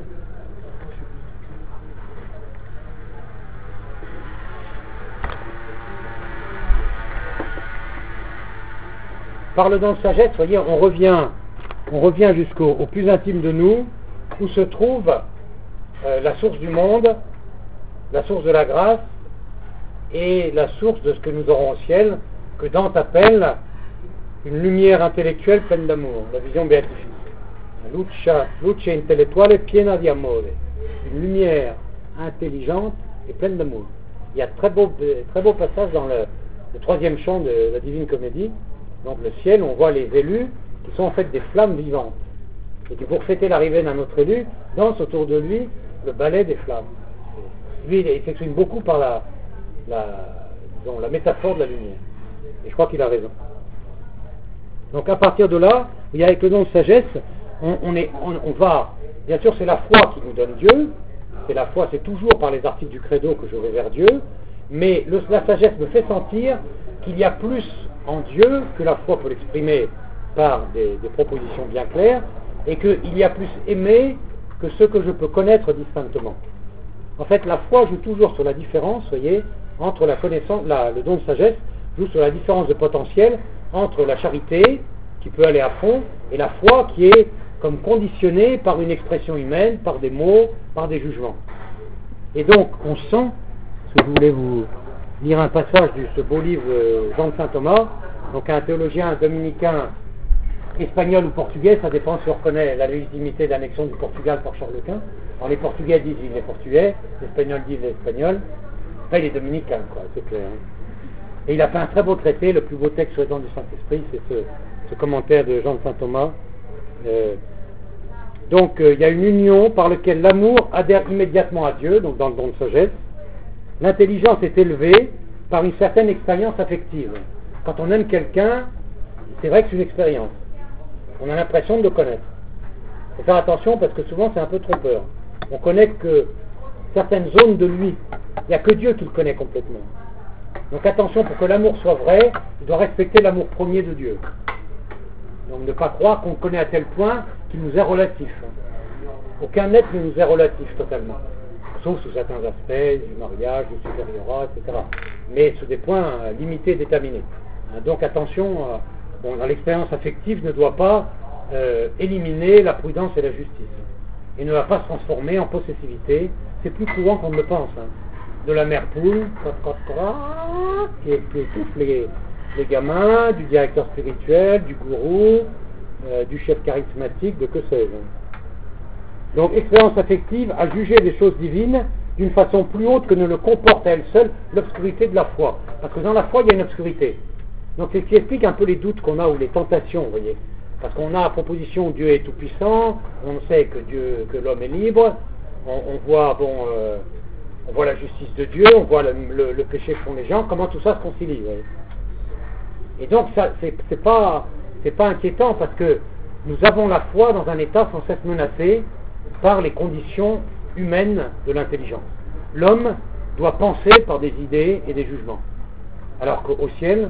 Par le don de sagesse, vous voyez, on revient jusqu'au plus intime de nous, où se trouve la source du monde, la source de la grâce, et la source de ce que nous aurons au ciel, que Dante appelle une lumière intellectuelle pleine d'amour, la vision béatifique. Luce intellettuale piena di amore. Une lumière intelligente et pleine d'amour. Il y a très beau passage dans le 3e chant de la Divine Comédie. Donc le ciel, on voit les élus qui sont en fait des flammes vivantes. Et qui pour fêter l'arrivée d'un autre élu, dansent autour de lui le ballet des flammes. Lui, il s'exprime beaucoup par la métaphore de la lumière. Et je crois qu'il a raison. Donc à partir de là, il y a avec le don de sagesse, on va, bien sûr c'est la foi qui nous donne Dieu, c'est toujours par les articles du credo que je vais vers Dieu, mais la sagesse me fait sentir qu'il y a plus en Dieu que la foi peut l'exprimer par des propositions bien claires, et qu'il y a plus aimé que ce que je peux connaître distinctement. En fait, la foi joue toujours sur la différence, voyez, entre la connaissance, le don de sagesse joue sur la différence de potentiel entre la charité, qui peut aller à fond, et la foi qui est comme conditionnée par une expression humaine, par des mots, par des jugements. Et donc, on sent, parce que je voulais vous lire un passage de ce beau livre Jean de Saint Thomas, donc un théologien dominicain espagnol ou portugais, ça dépend si on reconnaît la légitimité d'annexion du Portugal par Charles Quint. Alors les Portugais disent les Portugais, les Espagnols disent les Espagnols, enfin il est dominicain, quoi, c'est clair. Hein. Et il a fait un très beau traité, le plus beau texte sur les dons du Saint-Esprit, c'est ce commentaire de Jean de Saint Thomas. Donc il y a une union par laquelle l'amour adhère immédiatement à Dieu, donc dans le don de sagesse. L'intelligence est élevée par une certaine expérience affective. Quand on aime quelqu'un, c'est vrai que c'est une expérience. On a l'impression de le connaître. Il faut faire attention parce que souvent c'est un peu trompeur. On connaît que certaines zones de lui. Il n'y a que Dieu qui le connaît complètement. Donc attention, pour que l'amour soit vrai, il doit respecter l'amour premier de Dieu. Donc ne pas croire qu'on le connaît à tel point qu'il nous est relatif. Aucun être ne nous est relatif totalement. Sauf sous certains aspects, du mariage, du supériorat, etc. Mais sous des points limités et déterminés. Donc attention, dans l'expérience affective ne doit pas éliminer la prudence et la justice. Et ne va pas se transformer en possessivité. C'est plus courant qu'on ne le pense. De la mère poule, qui étouffe les gamins, du directeur spirituel, du gourou, du chef charismatique, de que sais-je. Donc, expérience affective à juger des choses divines d'une façon plus haute que ne le comporte à elle seule l'obscurité de la foi. Parce que dans la foi, il y a une obscurité. Donc, c'est ce qui explique un peu les doutes qu'on a ou les tentations, vous voyez. Parce qu'on a la proposition Dieu est tout-puissant, on sait que l'homme est libre, on voit la justice de Dieu, on voit le péché que font les gens, comment tout ça se concilie. Ouais. Et donc ça c'est pas inquiétant parce que nous avons la foi dans un état sans cesse menacé par les conditions humaines de l'intelligence. L'homme doit penser par des idées et des jugements. Alors qu'au ciel,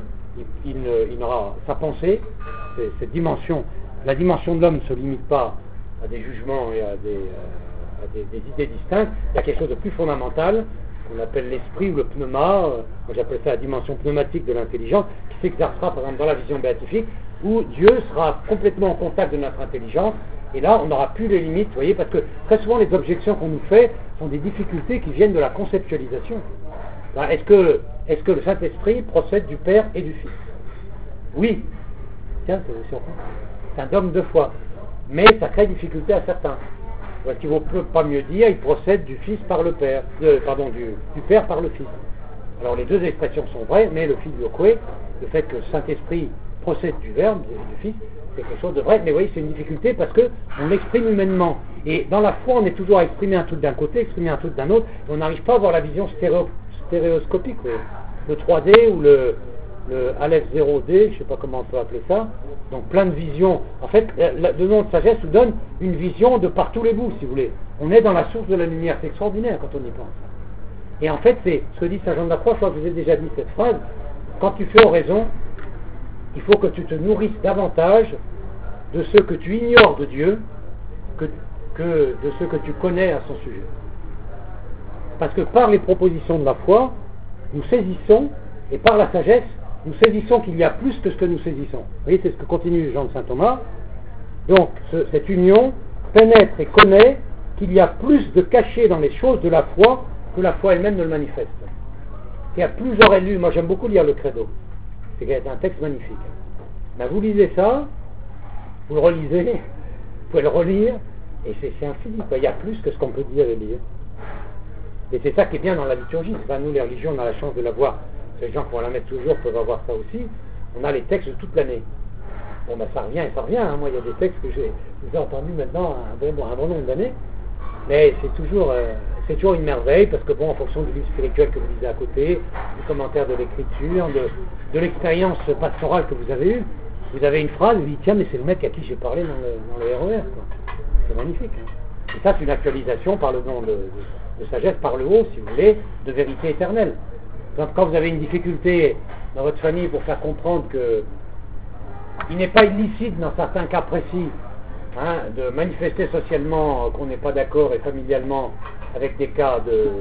il n'aura sa pensée, cette dimension. La dimension de l'homme ne se limite pas à des jugements et à des idées distinctes. Il y a quelque chose de plus fondamental qu'on appelle l'esprit ou le pneuma. Moi j'appelle ça la dimension pneumatique de l'intelligence, qui s'exercera par exemple dans la vision béatifique, où Dieu sera complètement en contact de notre intelligence. Et là, on n'aura plus les limites, vous voyez, parce que très souvent les objections qu'on nous fait sont des difficultés qui viennent de la conceptualisation. Est-ce que le Saint-Esprit procède du Père et du Fils? Oui. Tiens, c'est surprenant. C'est un dogme de foi. Mais ça crée difficulté à certains. Parce qu'il ne vaut pas mieux dire, il procède du Fils par le Père, du Père par le Fils. Alors les deux expressions sont vraies, mais le filioque, le fait que le Saint-Esprit procède du Verbe, du Fils, c'est quelque chose de vrai, mais vous voyez, c'est une difficulté parce qu'on l'exprime humainement. Et dans la foi, on est toujours à exprimer un truc d'un côté, exprimer un truc d'un autre, et on n'arrive pas à avoir la vision stéréoscopique. Oui. Le 3D ou le Aleph 0D, je ne sais pas comment on peut appeler ça, donc plein de visions. En fait, le nom de sagesse nous donne une vision de par tous les bouts, si vous voulez. On est dans la source de la lumière, c'est extraordinaire quand on y pense. Et en fait, c'est ce que dit Saint Jean de la Croix, je crois que je vous ai déjà dit cette phrase, quand tu fais oraison, il faut que tu te nourrisses davantage de ce que tu ignores de Dieu que de ce que tu connais à son sujet. Parce que par les propositions de la foi, nous saisissons, et par la sagesse, nous saisissons qu'il y a plus que ce que nous saisissons. Vous voyez, c'est ce que continue Jean de Saint Thomas. Donc, cette union pénètre et connaît qu'il y a plus de caché dans les choses de la foi que la foi elle-même ne le manifeste. Il y a plus j'aurais lu, moi j'aime beaucoup lire le Credo. C'est un texte magnifique. Ben, vous lisez ça, vous le relisez, vous pouvez le relire, et c'est infini. Il y a plus que ce qu'on peut dire et lire. Et c'est ça qui est bien dans la liturgie. Ben, nous, les religions, on a la chance de l'avoir. Les gens qui vont la mettre toujours peuvent avoir ça aussi. On a les textes de toute l'année. Bon, ben, ça revient et ça revient. Hein. Moi, il y a des textes que j'ai entendus maintenant un bon nombre d'années. Mais c'est toujours une merveille, parce que bon, en fonction du livre spirituel que vous lisez à côté, du commentaire de l'écriture, de l'expérience pastorale que vous avez eue, vous avez une phrase, vous dites, tiens, mais c'est le mec à qui j'ai parlé dans le RER, quoi. C'est magnifique. Hein. Et ça, c'est une actualisation par le nom de sagesse, par le haut, si vous voulez, de vérité éternelle. Donc, quand vous avez une difficulté dans votre famille pour faire comprendre que il n'est pas illicite dans certains cas précis, hein, de manifester socialement qu'on n'est pas d'accord et familialement avec des cas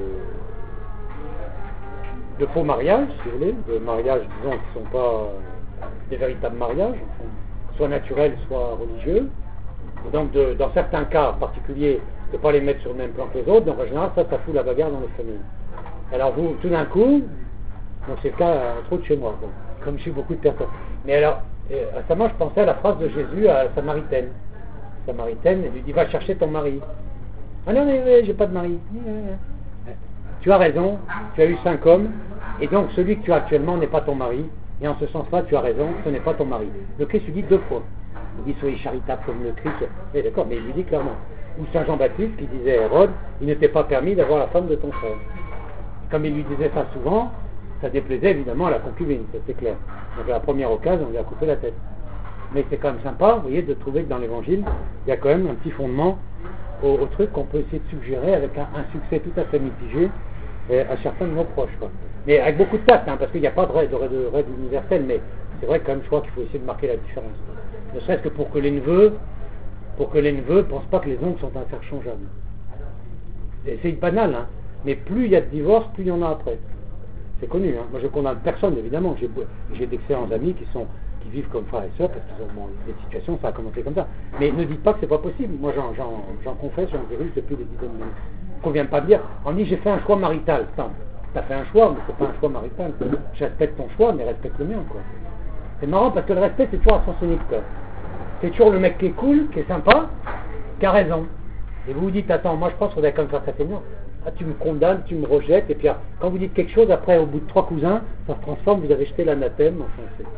de faux mariages, si vous voulez, de mariages, disons, qui ne sont pas des véritables mariages, soit naturels, soit religieux. Et donc, dans certains cas particuliers, de ne pas les mettre sur le même plan que les autres, donc en général, ça fout la bagarre dans les familles. Alors vous, tout d'un coup, donc c'est le cas, entre autres chez moi, bon, comme chez beaucoup de personnes. Mais alors, récemment, je pensais à la phrase de Jésus à la Samaritaine. La Samaritaine, elle lui dit, va chercher ton mari. Ah non, mais j'ai pas de mari. Tu as raison, tu as eu 5 hommes, et donc celui que tu as actuellement n'est pas ton mari, et en ce sens-là, tu as raison, ce n'est pas ton mari. Le Christ lui dit 2 fois. Il dit, soyez charitable comme le Christ. Mais d'accord, mais il lui dit clairement. Ou Saint Jean-Baptiste qui disait à Hérode, il ne t'est pas permis d'avoir la femme de ton frère. Comme il lui disait ça souvent, ça déplaisait évidemment à la concubine, ça c'est clair. Donc à la première occasion, on lui a coupé la tête. Mais c'est quand même sympa, vous voyez, de trouver que dans l'évangile, il y a quand même un petit fondement au truc qu'on peut essayer de suggérer avec un succès tout à fait mitigé à certains de nos proches. Quoi. Mais avec beaucoup de tact, hein, parce qu'il n'y a pas de règle universelle, mais c'est vrai que quand même, je crois qu'il faut essayer de marquer la différence. Ne serait-ce que pour que les neveux ne pensent pas que les oncles sont interchangeables. C'est banal, hein, mais plus il y a de divorces, plus il y en a après. C'est connu, hein. Moi je condamne personne, évidemment. J'ai d'excellents amis qui vivent comme frères et sœurs, parce qu'ils ont des situations, ça a commencé comme ça. Mais ne dites pas que c'est pas possible. Moi j'en confesse, j'en dirige depuis des dizaines d'années. Qu'on vient pas me dire, on dit j'ai fait un choix marital. T'as fait un choix, mais c'est pas un choix marital. Je respecte ton choix, mais respecte le mien, quoi. C'est marrant parce que le respect c'est toujours à sens unique, quoi. C'est toujours le mec qui est cool, qui est sympa, qui a raison. Et vous vous dites, attends, moi je pense qu'on va quand même faire ça, c'est non. Ah, tu me condamnes, tu me rejettes, et puis quand vous dites quelque chose, après au bout de 3 cousins, ça se transforme, vous avez jeté l'anathème, enfin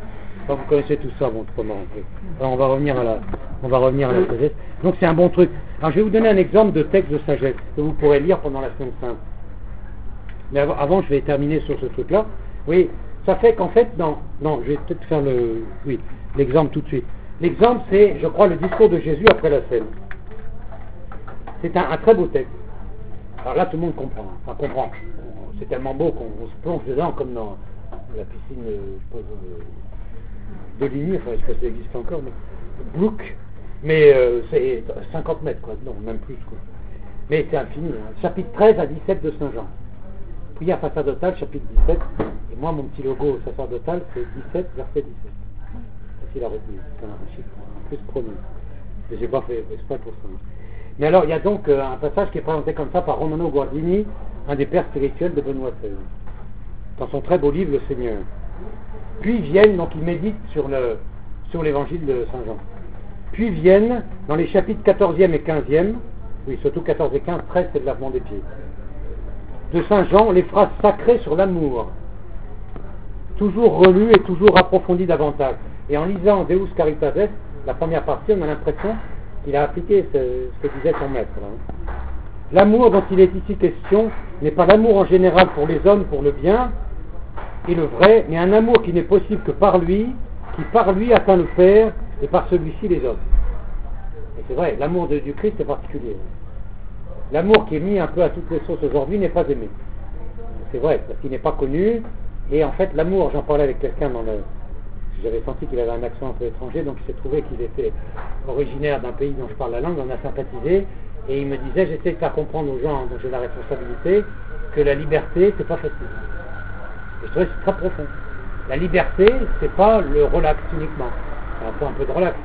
Enfin, vous connaissez tout ça, bon, autrement. Alors, on va revenir à la sagesse. Donc c'est un bon truc. Alors je vais vous donner un exemple de texte de sagesse que vous pourrez lire pendant la semaine sainte. Mais avant, je vais terminer sur ce truc-là. Oui, ça fait qu'en fait, non, je vais peut-être faire l'exemple tout de suite. L'exemple, c'est, je crois, le discours de Jésus après la scène. C'est un très beau texte. Alors là, tout le monde comprend. Enfin, comprend. C'est tellement beau qu'on se plonge dedans comme dans la piscine de Ligny, enfin, je ne sais pas si ça existe encore, mais Brook. Mais c'est 50 mètres, quoi. Non, même plus, quoi. Mais c'est infini. Hein. Chapitre 13 à 17 de Saint Jean. Prière sacerdotale, chapitre 17. Et moi, mon petit logo sacerdotal, c'est 17, verset 17. Facile à retenir. C'est un chiffre en plus promis. Mais j'ai pas fait exprès pour ça. Mais alors, il y a donc un passage qui est présenté comme ça par Romano Guardini, un des pères spirituels de Benoît XVI, dans son très beau livre, Le Seigneur. Puis viennent, donc il médite sur l'évangile de Saint Jean. Puis viennent, dans les chapitres 14e et 15e, oui, surtout 14 et 15, 13, c'est le lavement des pieds, de Saint Jean, les phrases sacrées sur l'amour, toujours relues et toujours approfondies davantage. Et en lisant Deus Caritas, la première partie, on a l'impression qu'il a appliqué ce que disait son maître. Là. L'amour dont il est ici question n'est pas l'amour en général pour les hommes, pour le bien et le vrai, mais un amour qui n'est possible que par lui, qui par lui atteint le Père et par celui-ci les hommes. Et c'est vrai, l'amour du Christ est particulier. L'amour qui est mis un peu à toutes les sauces aujourd'hui n'est pas aimé. C'est vrai, parce qu'il n'est pas connu. Et en fait, l'amour, j'en parlais avec quelqu'un j'avais senti qu'il avait un accent un peu étranger, donc il s'est trouvé qu'il était originaire d'un pays dont je parle la langue, on a sympathisé, et il me disait, j'essaie de faire comprendre aux gens dont j'ai la responsabilité, que la liberté, c'est pas facile. Et je trouvais que c'est très profond. La liberté, c'est pas le relax uniquement. C'est un peu de relax,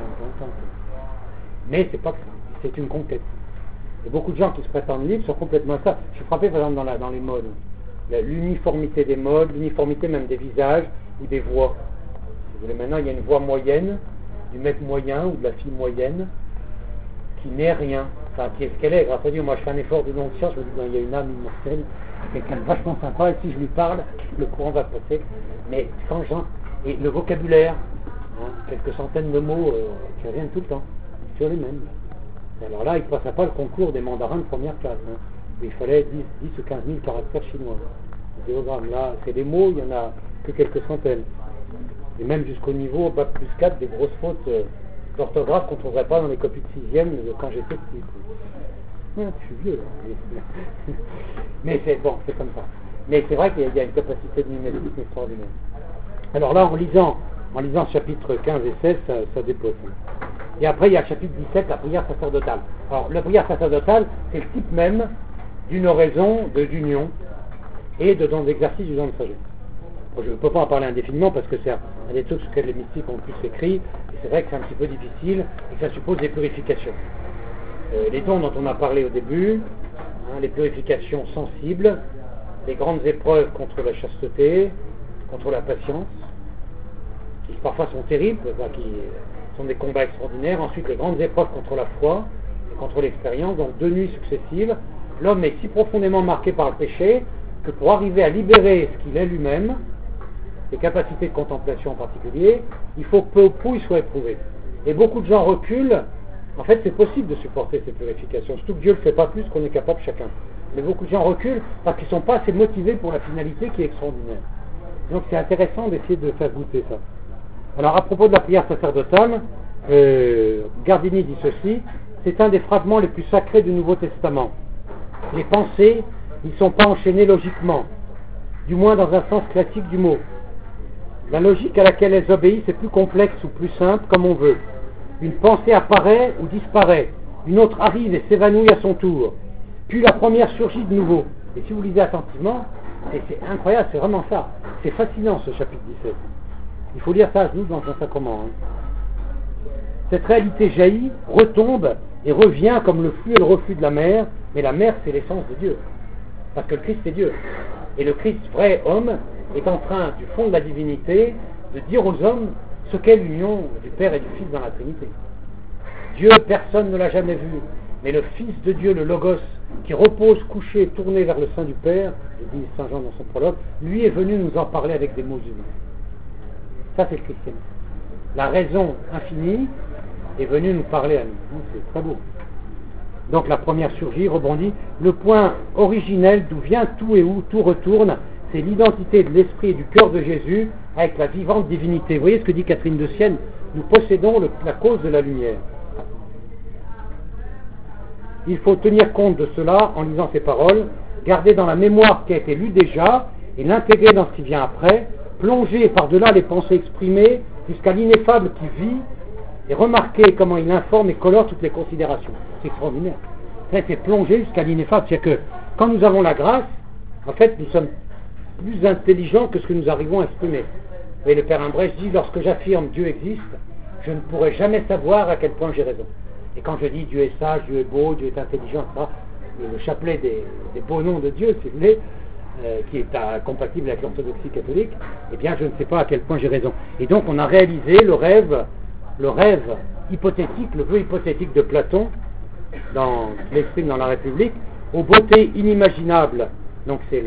mais c'est pas ça. C'est une conquête. Et beaucoup de gens qui se prétendent libres sont complètement ça. Je suis frappé par exemple dans les modes. L'uniformité des modes, l'uniformité même des visages ou des voix. Si vous voulez, maintenant, il y a une voix moyenne, du mec moyen ou de la fille moyenne, qui n'est rien. Enfin, qui est ce qu'elle est. Grâce à Dieu, moi je fais un effort de non-science, je me dis, non, il y a une âme immortelle, quelqu'un de vachement sympa, et si je lui parle, le courant va passer. Mais sans gens. Et le vocabulaire, hein, quelques centaines de mots qui reviennent tout le temps, sur les mêmes. Alors là, il ne passait pas le concours des mandarins de première classe. Hein, où il fallait 10 ou 15 000 caractères chinois. Idéogramme, là, c'est des mots, il n'y en a que quelques centaines. Et même jusqu'au niveau bac plus 4, des grosses fautes d'orthographe qu'on ne trouverait pas dans les copies de 6e de quand j'étais petit. Ah, je suis vieux, là. Mais c'est bon, c'est comme ça. Mais c'est vrai qu'il y a une capacité de mimétisme extraordinaire. Alors là, en lisant chapitres 15 et 16, ça dépose. Et après, il y a le chapitre 17, la prière sacerdotale. Alors, la prière sacerdotale, c'est le type même d'une oraison d'union et dans l'exercice du don de sagesse. Bon, je ne peux pas en parler indéfiniment parce que c'est un des trucs sur lesquels les mystiques ont plus écrit, et c'est vrai que c'est un petit peu difficile et que ça suppose des purifications. Les dons dont on a parlé au début, hein, les purifications sensibles, les grandes épreuves contre la chasteté, contre la patience, qui parfois sont terribles, qui sont des combats extraordinaires. Ensuite, les grandes épreuves contre la foi et contre l'expérience. Donc 2 nuits successives, l'homme est si profondément marqué par le péché que pour arriver à libérer ce qu'il est lui-même, les capacités de contemplation en particulier, il faut que peu ou prou il soit éprouvé. Et beaucoup de gens reculent. En fait, c'est possible de supporter ces purifications, surtout que Dieu ne le fait pas plus qu'on est capable chacun. Mais beaucoup de gens reculent parce qu'ils ne sont pas assez motivés pour la finalité qui est extraordinaire. Donc c'est intéressant d'essayer de faire goûter ça. Alors à propos de la prière sacerdotale, Gardini dit ceci, c'est un des fragments les plus sacrés du Nouveau Testament. Les pensées n'y sont pas enchaînées logiquement, du moins dans un sens classique du mot. La logique à laquelle elles obéissent est plus complexe ou plus simple, comme on veut. Une pensée apparaît ou disparaît, une autre arrive et s'évanouit à son tour. Puis la première surgit de nouveau. Et si vous lisez attentivement, c'est incroyable, c'est vraiment ça. C'est fascinant ce chapitre 17. Il faut lire ça à genoux dans un sacrement. Hein. Cette réalité jaillit, retombe et revient comme le flux et le reflux de la mer, mais la mer c'est l'essence de Dieu. Parce que le Christ est Dieu. Et le Christ, vrai homme, est en train, du fond de la divinité, de dire aux hommes ce qu'est l'union du Père et du Fils dans la Trinité. Dieu, personne ne l'a jamais vu, mais le Fils de Dieu, le Logos, qui repose couché, tourné vers le sein du Père, dit Saint Jean dans son prologue, lui est venu nous en parler avec des mots humains. Ça c'est le christianisme. la raison infinie, est venue nous parler à nous. C'est très beau. Donc la première surgit, rebondit. Le point originel d'où vient tout et où tout retourne, c'est l'identité de l'esprit et du cœur de Jésus avec la vivante divinité. Vous voyez ce que dit Catherine de Sienne? Nous possédons la cause de la lumière. Il faut tenir compte de cela en lisant ces paroles, garder dans la mémoire ce qui a été lu déjà et l'intégrer dans ce qui vient après, plonger par-delà les pensées exprimées jusqu'à l'ineffable qui vit et remarquer comment il informe et colore toutes les considérations. C'est extraordinaire. Ça, c'est plonger jusqu'à l'ineffable. C'est-à-dire que quand nous avons la grâce, en fait, nous sommes plus intelligents que ce que nous arrivons à exprimer. Et le Père Imbrèche dit, lorsque j'affirme Dieu existe, je ne pourrai jamais savoir à quel point j'ai raison. Et quand je dis Dieu est sage, Dieu est beau, Dieu est intelligent, ça, le chapelet des beaux noms de Dieu, si vous voulez, qui est compatible avec l'orthodoxie catholique, eh bien je ne sais pas à quel point j'ai raison. Et donc on a réalisé le rêve hypothétique, le vœu hypothétique de Platon, qu'il exprime dans la République, aux beautés inimaginables. Donc c'est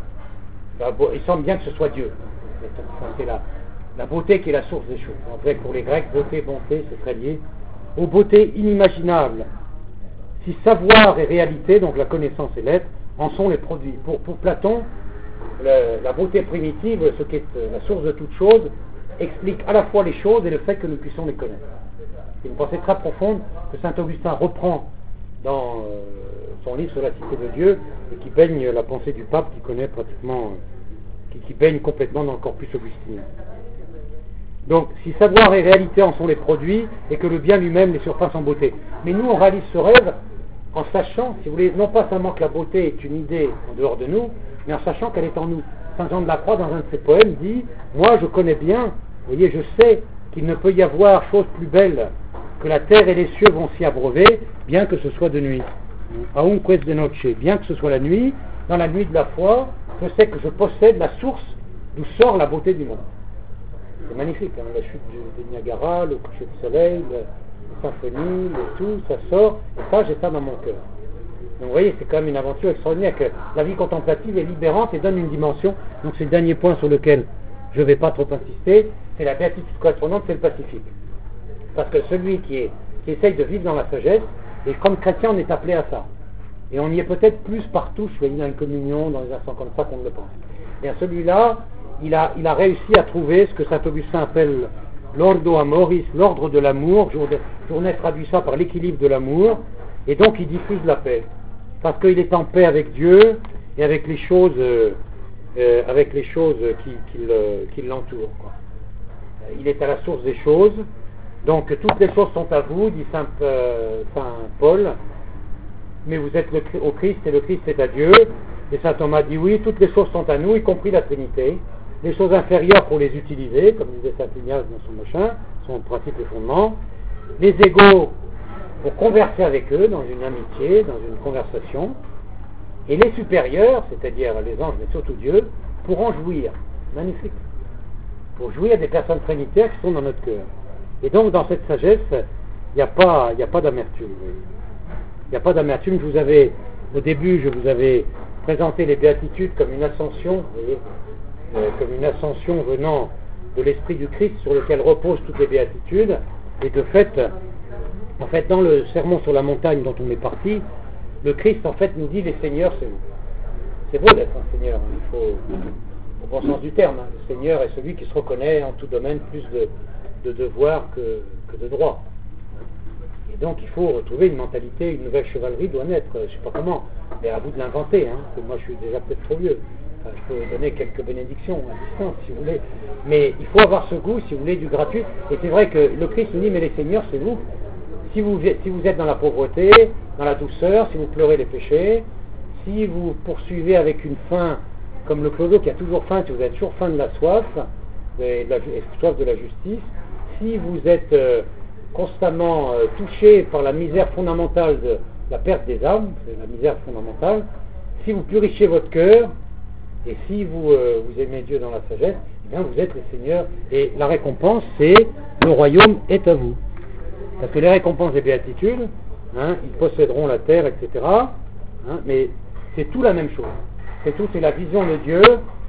il semble bien que ce soit Dieu. C'est la beauté qui est la source des choses. En fait, pour les Grecs, beauté, bonté, c'est très lié. Aux beautés inimaginables. Si savoir et réalité, donc la connaissance et l'être, en sont les produits. Pour Platon, la beauté primitive, ce qui est la source de toute chose, explique à la fois les choses et le fait que nous puissions les connaître. C'est une pensée très profonde que saint Augustin reprend dans son livre sur la cité de Dieu et qui baigne la pensée du pape qui connaît pratiquement, qui baigne complètement dans le corpus augustinien. Donc, si savoir et réalité en sont les produits et que le bien lui-même les surpasse en beauté. Mais nous, on réalise ce rêve en sachant, si vous voulez, non pas seulement que la beauté est une idée en dehors de nous, mais en sachant qu'elle est en nous. Saint Jean de la Croix, dans un de ses poèmes, dit « Moi, je connais bien, vous voyez, je sais qu'il ne peut y avoir chose plus belle que la terre et les cieux vont s'y abreuver, bien que ce soit de nuit. Aunque de noche, bien que ce soit la nuit, dans la nuit de la foi, je sais que je possède la source d'où sort la beauté du monde. » C'est magnifique, hein, la chute du Niagara, le coucher du soleil, la symphonie, le tout, ça sort, et ça, j'ai ça dans mon cœur. Donc vous voyez, c'est quand même une aventure extraordinaire que la vie contemplative est libérante et donne une dimension. Donc c'est le dernier point sur lequel je ne vais pas trop insister, c'est la béatitude correspondante, c'est le pacifique. Parce que celui qui essaye de vivre dans la sagesse, et comme chrétien, on est appelé à ça. Et on y est peut-être plus partout, je suis dans une communion, dans les instants comme ça qu'on ne le pense. Et celui-là, il a réussi à trouver ce que saint Augustin appelle l'ordo amoris, l'ordre de l'amour. Journet traduit ça par l'équilibre de l'amour, et donc il diffuse la paix. Parce qu'il est en paix avec Dieu et avec les choses, qui l'entourent. Il est à la source des choses. Donc toutes les choses sont à vous, dit saint Paul, mais vous êtes au Christ et le Christ est à Dieu. Et saint Thomas dit oui, toutes les choses sont à nous, y compris la Trinité. Les choses inférieures pour les utiliser, comme disait saint Ignace dans son principe et fondement. Les égaux pour converser avec eux dans une amitié, dans une conversation. Et les supérieurs, c'est-à-dire les anges, mais surtout Dieu, pour en jouir. Magnifique. Pour jouir des personnes trinitaires qui sont dans notre cœur. Et donc dans cette sagesse, il n'y a pas d'amertume. Il n'y a pas d'amertume. Au début, je vous avais présenté les béatitudes comme une ascension, vous voyez, comme une ascension venant de l'esprit du Christ sur lequel reposent toutes les béatitudes. Et de fait, dans le sermon sur la montagne dont on est parti, le Christ en fait nous dit les seigneurs c'est vous. C'est beau d'être un seigneur, il faut au bon sens du terme. Le seigneur est celui qui se reconnaît en tout domaine plus de devoir que de droit. Et donc il faut retrouver une mentalité, une nouvelle chevalerie doit naître, je ne sais pas comment, mais à vous de l'inventer, hein, parce que moi je suis déjà peut-être trop vieux. Enfin, je peux donner quelques bénédictions à distance si vous voulez, mais il faut avoir ce goût, si vous voulez, du gratuit. Et c'est vrai que le Christ nous dit, mais les seigneurs c'est vous. Si vous êtes dans la pauvreté, dans la douceur, si vous pleurez les péchés, si vous poursuivez avec une faim, comme le clodo qui a toujours faim, si vous avez toujours faim de la soif, et soif de la justice, si vous êtes constamment touché par la misère fondamentale de la perte des âmes, c'est la misère fondamentale, si vous purifiez votre cœur, et si vous aimez Dieu dans la sagesse, eh bien vous êtes les seigneurs, et la récompense c'est le royaume est à vous. Parce que les récompenses des béatitudes, ils posséderont la terre, etc. Mais c'est tout la même chose. C'est la vision de Dieu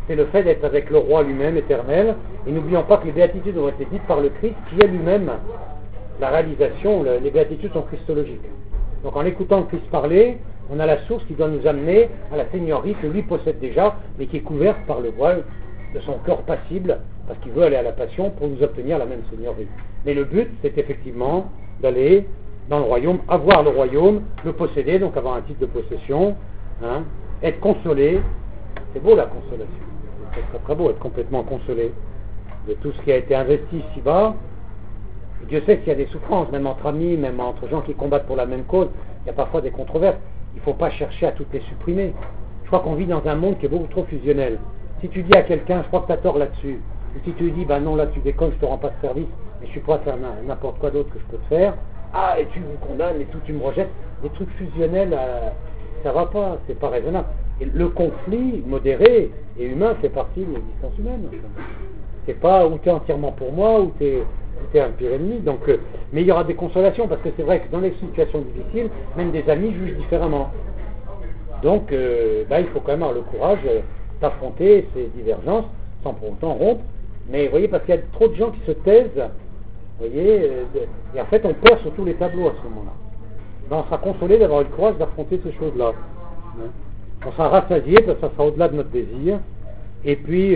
c'est le fait d'être avec le roi lui-même éternel. Et n'oublions pas que les béatitudes ont été dites par le Christ, qui est lui-même la réalisation. Les béatitudes sont christologiques. Donc en écoutant le Christ parler, on a la source qui doit nous amener à la seigneurie que lui possède déjà, mais qui est couverte par le voile de son cœur passible, parce qu'il veut aller à la passion pour nous obtenir la même seigneurie. Mais le but, c'est effectivement d'aller dans le royaume, avoir le royaume, le posséder, donc avoir un titre de possession, être consolé. C'est beau la consolation. C'est très très beau être complètement consolé de tout ce qui a été investi ici-bas. Et Dieu sait qu'il y a des souffrances, même entre amis, même entre gens qui combattent pour la même cause. Il y a parfois des controverses. Il ne faut pas chercher à toutes les supprimer. Je crois qu'on vit dans un monde qui est beaucoup trop fusionnel. Si tu dis à quelqu'un, je crois que tu as tort là-dessus, ou si tu lui dis, ben non, là tu déconnes, je te rends pas de service, mais je suis prêt à faire n'importe quoi d'autre que je peux te faire, ah, et tu me condamnes, et tout, tu me rejettes, des trucs fusionnels, ça va pas, c'est pas raisonnable. Et le conflit modéré et humain fait partie de l'existence humaine. C'est pas où tu es entièrement pour moi, ou tu es un pire ennemi. Donc, mais il y aura des consolations, parce que c'est vrai que dans les situations difficiles, même des amis jugent différemment. Donc, il faut quand même avoir le courage d'affronter ces divergences, sans pour autant rompre. Mais vous voyez, parce qu'il y a trop de gens qui se taisent, vous voyez, et en fait on perd sur tous les tableaux à ce moment-là. Ben, on sera consolé d'avoir eu le courage d'affronter ces choses-là. On sera rassasié, parce que ça sera au-delà de notre désir. Et puis,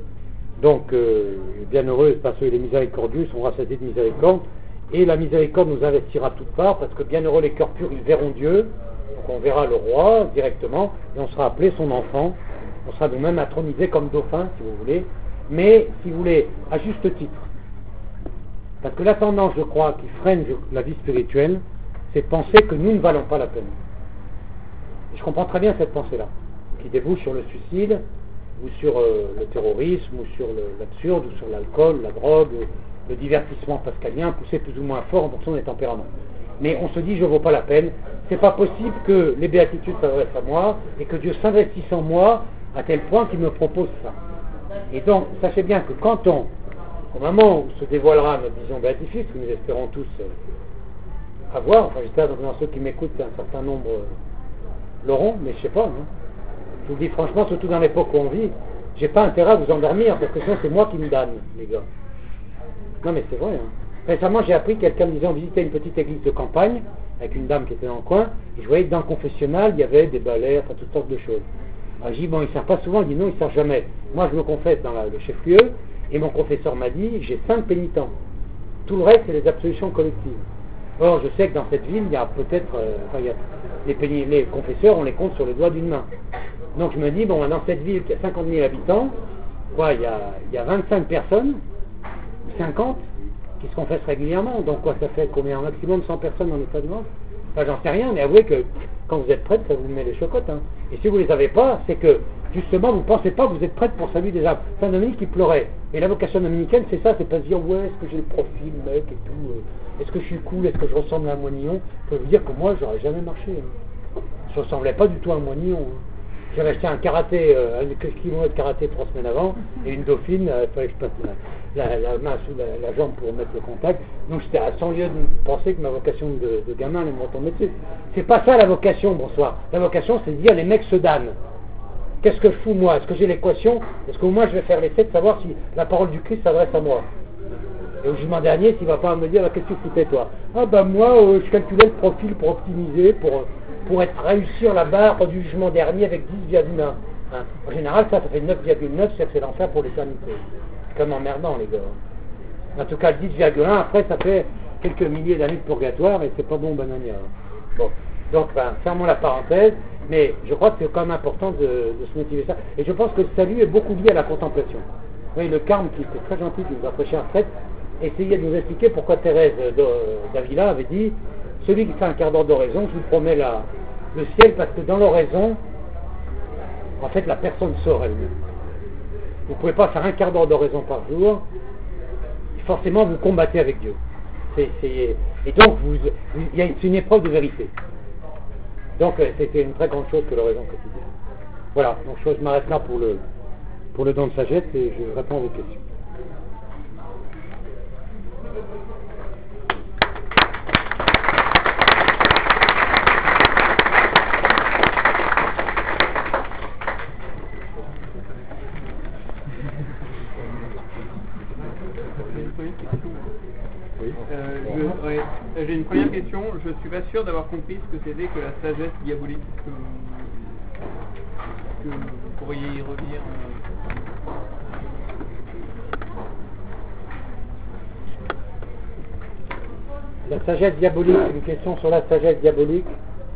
bienheureux, parce que les miséricordieux sont rassasiés de miséricorde. Et la miséricorde nous investira toutes parts, parce que bienheureux les cœurs purs, ils verront Dieu. Donc on verra le roi directement, et on sera appelé son enfant. On sera nous-mêmes intronisés comme dauphins, si vous voulez. Mais, si vous voulez, à juste titre. Parce que la tendance, je crois, qui freine la vie spirituelle, c'est de penser que nous ne valons pas la peine. Et je comprends très bien cette pensée-là, qui débouche sur le suicide, ou sur le terrorisme, ou sur l'absurde, ou sur l'alcool, la drogue, le divertissement pascalien, poussé plus ou moins fort en fonction des tempéraments. Mais on se dit, je ne vaux pas la peine. C'est pas possible que les béatitudes s'adressent à moi, et que Dieu s'investisse en moi, à tel point qu'il me propose ça. Et donc, sachez bien que quand au moment où se dévoilera notre vision béatifique, que nous espérons tous avoir, enfin j'espère que dans ceux qui m'écoutent, un certain nombre l'auront, mais je sais pas, non. Je vous le dis franchement, surtout dans l'époque où on vit, j'ai pas intérêt à vous endormir, parce que sinon c'est moi qui me damne, les gars. Non mais c'est vrai, Récemment j'ai appris, quelqu'un me disait, on visitait une petite église de campagne, avec une dame qui était dans le coin, et je voyais que dans le confessionnal, il y avait des balais, enfin toutes sortes de choses. Alors j'ai dit, bon, il ne sert pas souvent, il dit non, il ne sert jamais. Moi je me confesse dans le chef-lieu, et mon confesseur m'a dit, j'ai 5 pénitents. Tout le reste, c'est les absolutions collectives. Or, je sais que dans cette ville, il y a peut-être, les confesseurs, on les compte sur le doigt d'une main. Donc je me dis, bon, dans cette ville qui a 50 000 habitants, il y a 25 personnes, 50, qui se confessent régulièrement. Donc ça fait combien? Un maximum 100 personnes en état de mort? Enfin, j'en sais rien, mais avouez que quand vous êtes prête, ça vous met les chocottes. Et si vous les avez pas, c'est que justement vous ne pensez pas que vous êtes prête pour saluer des âmes. Saint Dominique qui pleurait. Et la vocation dominicaine, c'est ça, c'est pas se dire ouais, est-ce que j'ai le profil, mec, et tout, est-ce que je suis cool, est-ce que je ressemble à un moignon. Je peux vous dire que moi, j'aurais jamais marché. Je ressemblais pas du tout à un moignon. J'avais acheté un karaté, un kimono de karaté 3 semaines avant, et une dauphine, il fallait que je passe la main sous la jambe pour mettre le contact. Donc j'étais à 100 lieues de penser que ma vocation de gamin allait me retomber dessus. C'est pas ça la vocation, bonsoir. La vocation, c'est de dire les mecs se damnent. Qu'est-ce que je fous moi? Est-ce que j'ai l'équation? Est-ce que moi je vais faire l'essai de savoir si la parole du Christ s'adresse à moi? Et au jugement dernier, s'il va pas me dire, qu'est-ce que tu foutais toi? Ah ben moi, je calculais le profil pour optimiser, pour réussir la barre du jugement dernier avec 10,1. En général, ça fait 9,9, c'est l'enfer pour l'éternité. C'est comme emmerdant, les gars. En tout cas, le 10,1, après, ça fait quelques milliers d'années de purgatoire et c'est pas bon, bananière. Bon, donc, fermons la parenthèse, mais je crois que c'est quand même important de se motiver ça. Et je pense que le salut est beaucoup lié à la contemplation. Vous voyez, le Carme, qui était très gentil, qui nous a prêché en retraite, essayait de nous expliquer pourquoi Thérèse d'Avila avait dit celui qui fait un quart d'heure d'oraison, je vous promets le ciel, parce que dans l'oraison, en fait, la personne sort elle-même. Vous ne pouvez pas faire un quart d'heure d'oraison par jour, forcément vous combattez avec Dieu. Et donc, c'est une épreuve de vérité. Donc, c'était une très grande chose que l'oraison quotidienne. Voilà, donc je m'arrête là pour le don de sagesse et je réponds à vos questions. J'ai une première question. Je suis pas sûr d'avoir compris ce que c'était que la sagesse diabolique. Que vous pourriez y revenir. La sagesse diabolique, une question sur la sagesse diabolique.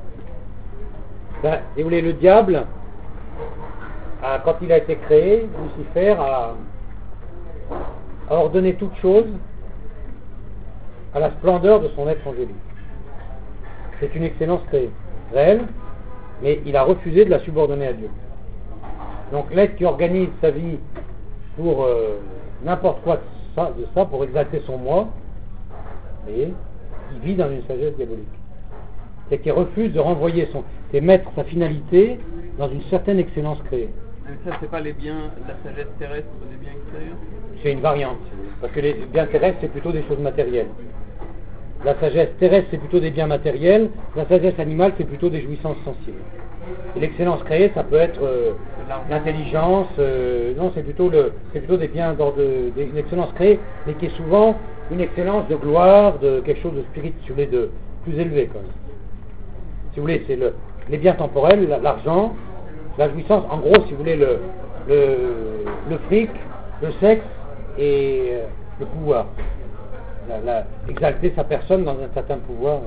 Ben, si vous voulez, le diable, quand il a été créé, Lucifer a ordonné toute chose à la splendeur de son être angélique. C'est une excellence réelle, mais il a refusé de la subordonner à Dieu. Donc l'être qui organise sa vie pour n'importe quoi de ça, pour exalter son moi, et il vit dans une sagesse diabolique. C'est qu'il refuse de renvoyer et mettre sa finalité dans une certaine excellence créée. Ça, c'est pas les biens, la sagesse terrestre, des biens extérieurs? C'est une variante, parce que les biens terrestres, c'est plutôt des choses matérielles. La sagesse terrestre, c'est plutôt des biens matériels. La sagesse animale, c'est plutôt des jouissances sensibles. Et l'excellence créée, ça peut être l'intelligence. Non, c'est plutôt des biens d'une excellence créée, mais qui est souvent une excellence de gloire, de quelque chose de spirituel, de plus élevé, quand même. Si vous voulez, c'est les biens temporels, l'argent, la jouissance. En gros, si vous voulez, le fric, le sexe et le pouvoir. Exalter sa personne dans un certain pouvoir.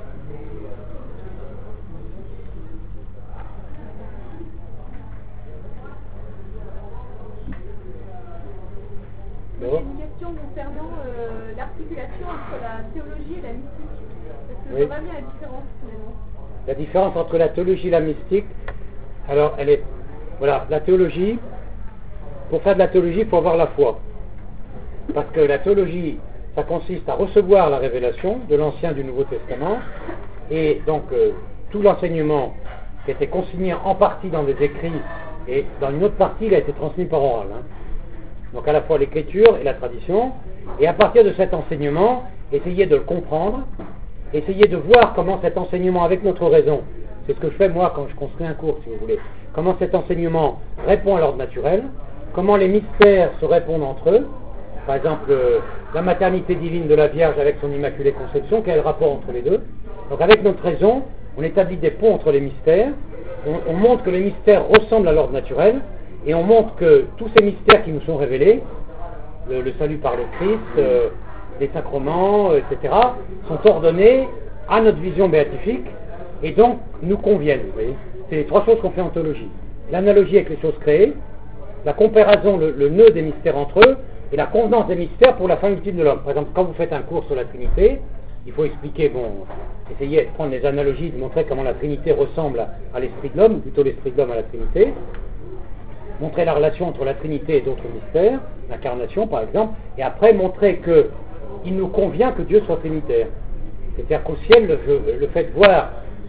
J'ai une question concernant l'articulation entre la théologie et la mystique. Est-ce que je vois bien la différence finalement? La différence entre la théologie et la mystique, alors elle est, voilà, la théologie, pour faire de la théologie, il faut avoir la foi. Parce que la théologie, ça consiste à recevoir la révélation de l'Ancien et du Nouveau Testament, et donc tout l'enseignement qui était consigné en partie dans des écrits, et dans une autre partie, il a été transmis par oral. Donc à la fois l'écriture et la tradition, et à partir de cet enseignement, essayer de le comprendre, essayer de voir comment cet enseignement, avec notre raison, c'est ce que je fais moi quand je construis un cours, si vous voulez, comment cet enseignement répond à l'ordre naturel, comment les mystères se répondent entre eux. Par exemple, la maternité divine de la Vierge avec son Immaculée Conception, quel est le rapport entre les deux? Donc avec notre raison, on établit des ponts entre les mystères, on montre que les mystères ressemblent à l'ordre naturel, et on montre que tous ces mystères qui nous sont révélés, le salut par le Christ, les sacrements, etc., sont ordonnés à notre vision béatifique, et donc nous conviennent. Vous voyez, c'est les trois choses qu'on fait en théologie. L'analogie avec les choses créées, la comparaison, le nœud des mystères entre eux, et la convenance des mystères pour la fin ultime de l'homme. Par exemple, quand vous faites un cours sur la Trinité, il faut expliquer, essayer de prendre des analogies, de montrer comment la Trinité ressemble à l'esprit de l'homme, ou plutôt l'esprit de l'homme à la Trinité, montrer la relation entre la Trinité et d'autres mystères, l'incarnation par exemple, et après montrer qu'il nous convient que Dieu soit trinitaire. C'est-à-dire qu'au ciel, le fait de voir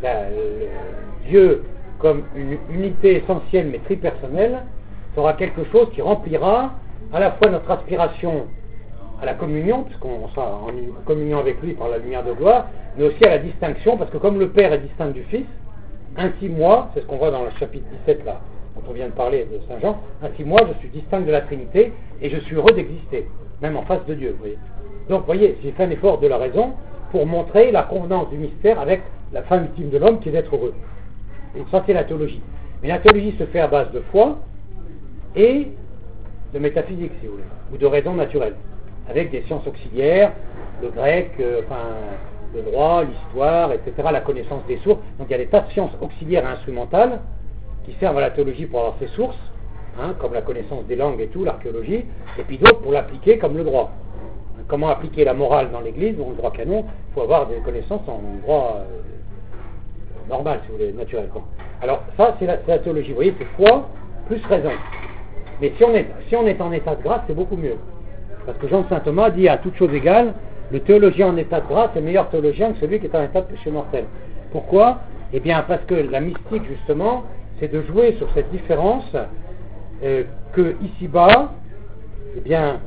Dieu comme une unité essentielle mais tripersonnelle sera quelque chose qui remplira à la fois notre aspiration à la communion, puisqu'on sera en communion avec lui par la lumière de gloire, mais aussi à la distinction, parce que comme le Père est distinct du Fils, ainsi moi, c'est ce qu'on voit dans le chapitre 17 là, dont on vient de parler de Saint Jean, ainsi moi je suis distinct de la Trinité et je suis heureux d'exister, même en face de Dieu. Vous voyez. Donc vous voyez, j'ai fait un effort de la raison pour montrer la convenance du mystère avec la fin ultime de l'homme qui est d'être heureux. Et ça c'est la théologie. Mais la théologie se fait à base de foi et de métaphysique, si vous voulez, ou de raison naturelle, avec des sciences auxiliaires, le grec, le droit, l'histoire, etc., la connaissance des sources. Donc il y a des tas de sciences auxiliaires et instrumentales qui servent à la théologie pour avoir ses sources, comme la connaissance des langues et tout, l'archéologie, et puis d'autres pour l'appliquer comme le droit. Comment appliquer la morale dans l'Église, dans le droit canon, il faut avoir des connaissances en droit normal, si vous voulez, naturel. Alors ça, c'est la théologie. Vous voyez, c'est foi plus raison. Mais si on est en état de grâce, c'est beaucoup mieux. Parce que Jean de Saint Thomas dit à toute chose égale, le théologien en état de grâce est meilleur théologien que celui qui est en état de péché mortel. Pourquoi? Eh bien parce que la mystique justement, c'est de jouer sur cette différence que ici-bas, eh bien,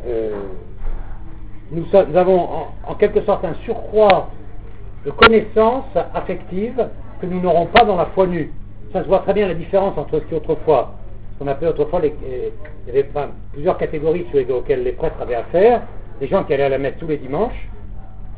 nous avons en quelque sorte un surcroît de connaissances affectives que nous n'aurons pas dans la foi nue. Ça se voit très bien la différence entre ce qui autrefois, ce qu'on appelait autrefois, il y avait plusieurs catégories auxquelles les prêtres avaient affaire, des gens qui allaient à la messe tous les dimanches,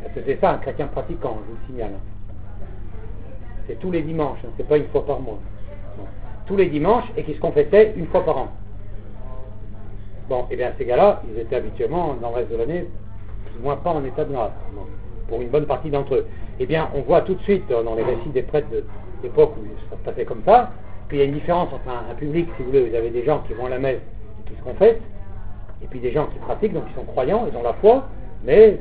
Parce que c'est ça un chrétien pratiquant, je vous le signale. C'est tous les dimanches, hein, c'est pas une fois par mois. Bon. Tous les dimanches et qui se confessaient une fois par an. Bon, et bien ces gars-là, ils étaient habituellement dans le reste de l'année, plus ou moins pas en état de grâce, bon, pour une bonne partie d'entre eux. Eh bien, on voit tout de suite dans les récits des prêtres de l'époque où ça se passait comme ça, qu'il y a une différence entre un public, si vous voulez, vous avez des gens qui vont à la messe et qui se confessent, et puis des gens qui pratiquent, donc ils sont croyants, ils ont la foi, mais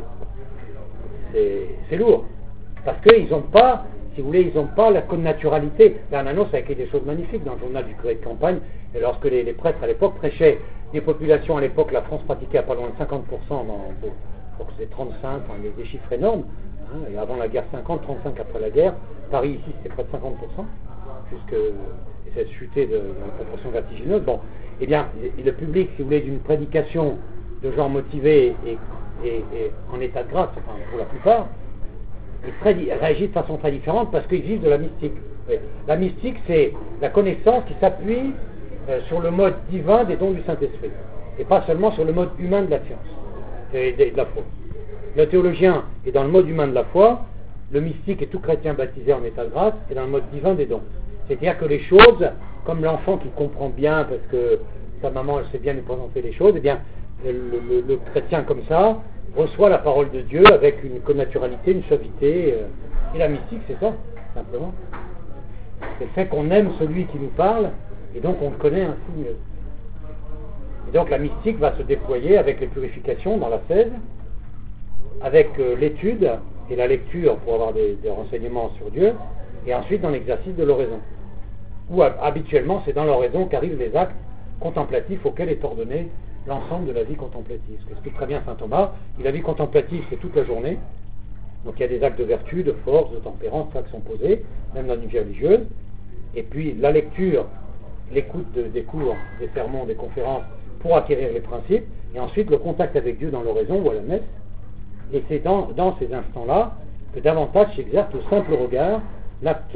c'est lourd. Parce qu'ils n'ont pas, si vous voulez, ils n'ont pas la connaturalité. Bernanos a écrit des choses magnifiques dans le journal du curé de campagne, et lorsque les prêtres à l'époque prêchaient des populations, à l'époque la France pratiquait à pas loin de 50%, donc c'est 35, enfin, des chiffres énormes, hein, et avant la guerre 50, 35 après la guerre, Paris ici c'était près de 50%, et ça a chuté de proportion vertigineuse. Bon, eh bien, le public, si vous voulez, d'une prédication de gens motivés et en état de grâce, enfin pour la plupart, ils réagissent de façon très différente parce qu'ils vivent de la mystique. La mystique, c'est la connaissance qui s'appuie sur le mode divin des dons du Saint-Esprit, et pas seulement sur le mode humain de la science et de la foi. Le théologien est dans le mode humain de la foi, le mystique est tout chrétien baptisé en état de grâce est dans le mode divin des dons. C'est-à-dire que les choses, comme l'enfant qui comprend bien parce que sa maman elle sait bien lui présenter les choses, eh bien le chrétien comme ça reçoit la parole de Dieu avec une connaturalité, une suavité, et la mystique c'est ça, simplement. C'est le fait qu'on aime celui qui nous parle, et donc on le connaît ainsi mieux. Et donc la mystique va se déployer avec les purifications dans la 16, avec l'étude et la lecture pour avoir des renseignements sur Dieu, et ensuite dans l'exercice de l'oraison. Où habituellement c'est dans l'oraison qu'arrivent les actes contemplatifs auxquels est ordonné l'ensemble de la vie contemplative. Ce qu'explique très bien saint Thomas, la vie contemplative c'est toute la journée, donc il y a des actes de vertu, de force, de tempérance, ça qui sont posés, même dans une vie religieuse, et puis la lecture, l'écoute des cours, des sermons, des conférences pour acquérir les principes, et ensuite le contact avec Dieu dans l'oraison ou à la messe, et c'est dans ces instants-là que davantage s'exerce le simple regard, l'acte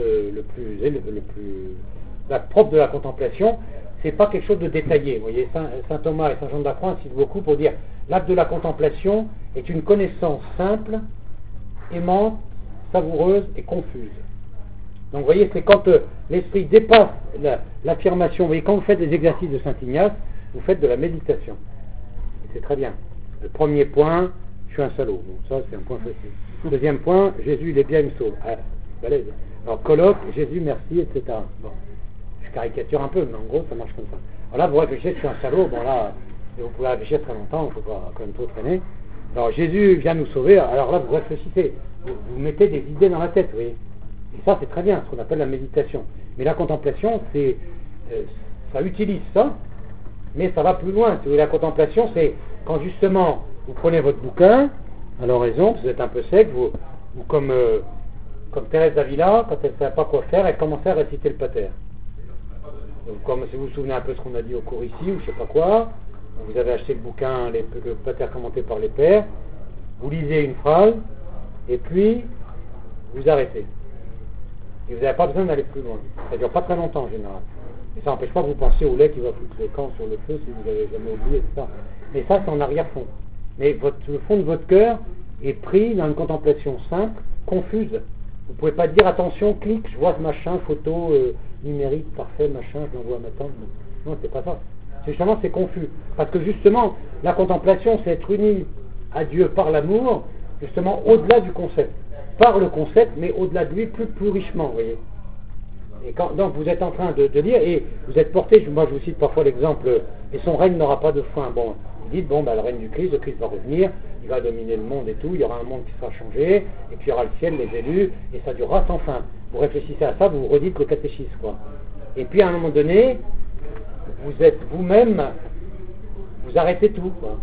l'acte propre de la contemplation. C'est pas quelque chose de détaillé. Vous voyez, saint Thomas et saint Jean de la Croix insistent beaucoup pour dire l'acte de la contemplation est une connaissance simple, aimante, savoureuse et confuse. Donc vous voyez, c'est quand l'esprit dépasse l'affirmation. Vous voyez, quand vous faites des exercices de saint Ignace, vous faites de la méditation. Et c'est très bien. Le premier point, je suis un salaud. Bon, ça c'est un point facile. Deuxième point, Jésus il est bien, il me sauve. Balèze. Alors colloque, Jésus merci, etc. Bon. Je caricature un peu, mais en gros ça marche comme ça. Alors là vous réfléchissez, je suis un salaud, bon là, vous pouvez réfléchir très longtemps, il ne faut pas quand même trop traîner. Alors Jésus vient nous sauver, alors là vous réfléchissez, vous mettez des idées dans la tête, vous voyez. Et ça c'est très bien, ce qu'on appelle la méditation. Mais la contemplation, c'est ça utilise ça, mais ça va plus loin. Si vous voulez, la contemplation, c'est quand justement vous prenez votre bouquin à l'oraison, vous êtes un peu sec, vous comme Thérèse d'Avila, quand elle ne savait pas quoi faire, elle commençait à réciter le pater. Donc, comme si vous vous souvenez un peu de ce qu'on a dit au cours ici, ou je sais pas quoi, vous avez acheté le bouquin, le pater commenté par les pères, vous lisez une phrase, et puis vous arrêtez. Et vous n'avez pas besoin d'aller plus loin. Ça ne dure pas très longtemps en général. Et ça n'empêche pas que vous pensiez au lait qui va foutre le camp sur le feu si vous n'avez jamais oublié, etc. Mais ça, c'est en arrière-fond. Mais le fond de votre cœur est pris dans une contemplation simple, confuse. Vous ne pouvez pas dire attention, clique, je vois ce machin, photo numérique, parfait, machin, je l'envoie à ma tante. Non, c'est pas ça. Justement, c'est confus. Parce que justement, la contemplation, c'est être uni à Dieu par l'amour, justement au-delà du concept. Par le concept, mais au-delà de lui, plus richement, vous voyez. Et donc vous êtes en train de lire et vous êtes porté, moi je vous cite parfois l'exemple, et son règne n'aura pas de fin. Bon, vous dites, le règne du Christ va revenir, il va dominer le monde et tout, il y aura un monde qui sera changé, et puis il y aura le ciel, les élus, et ça durera sans fin. Vous réfléchissez à ça, vous redites le catéchisme, quoi. Et puis à un moment donné, vous êtes vous-même, vous arrêtez tout, quoi.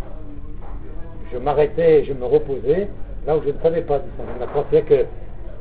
Je m'arrêtais, je me reposais, là où je ne savais pas, dit Saint Jean de la Croix, c'est que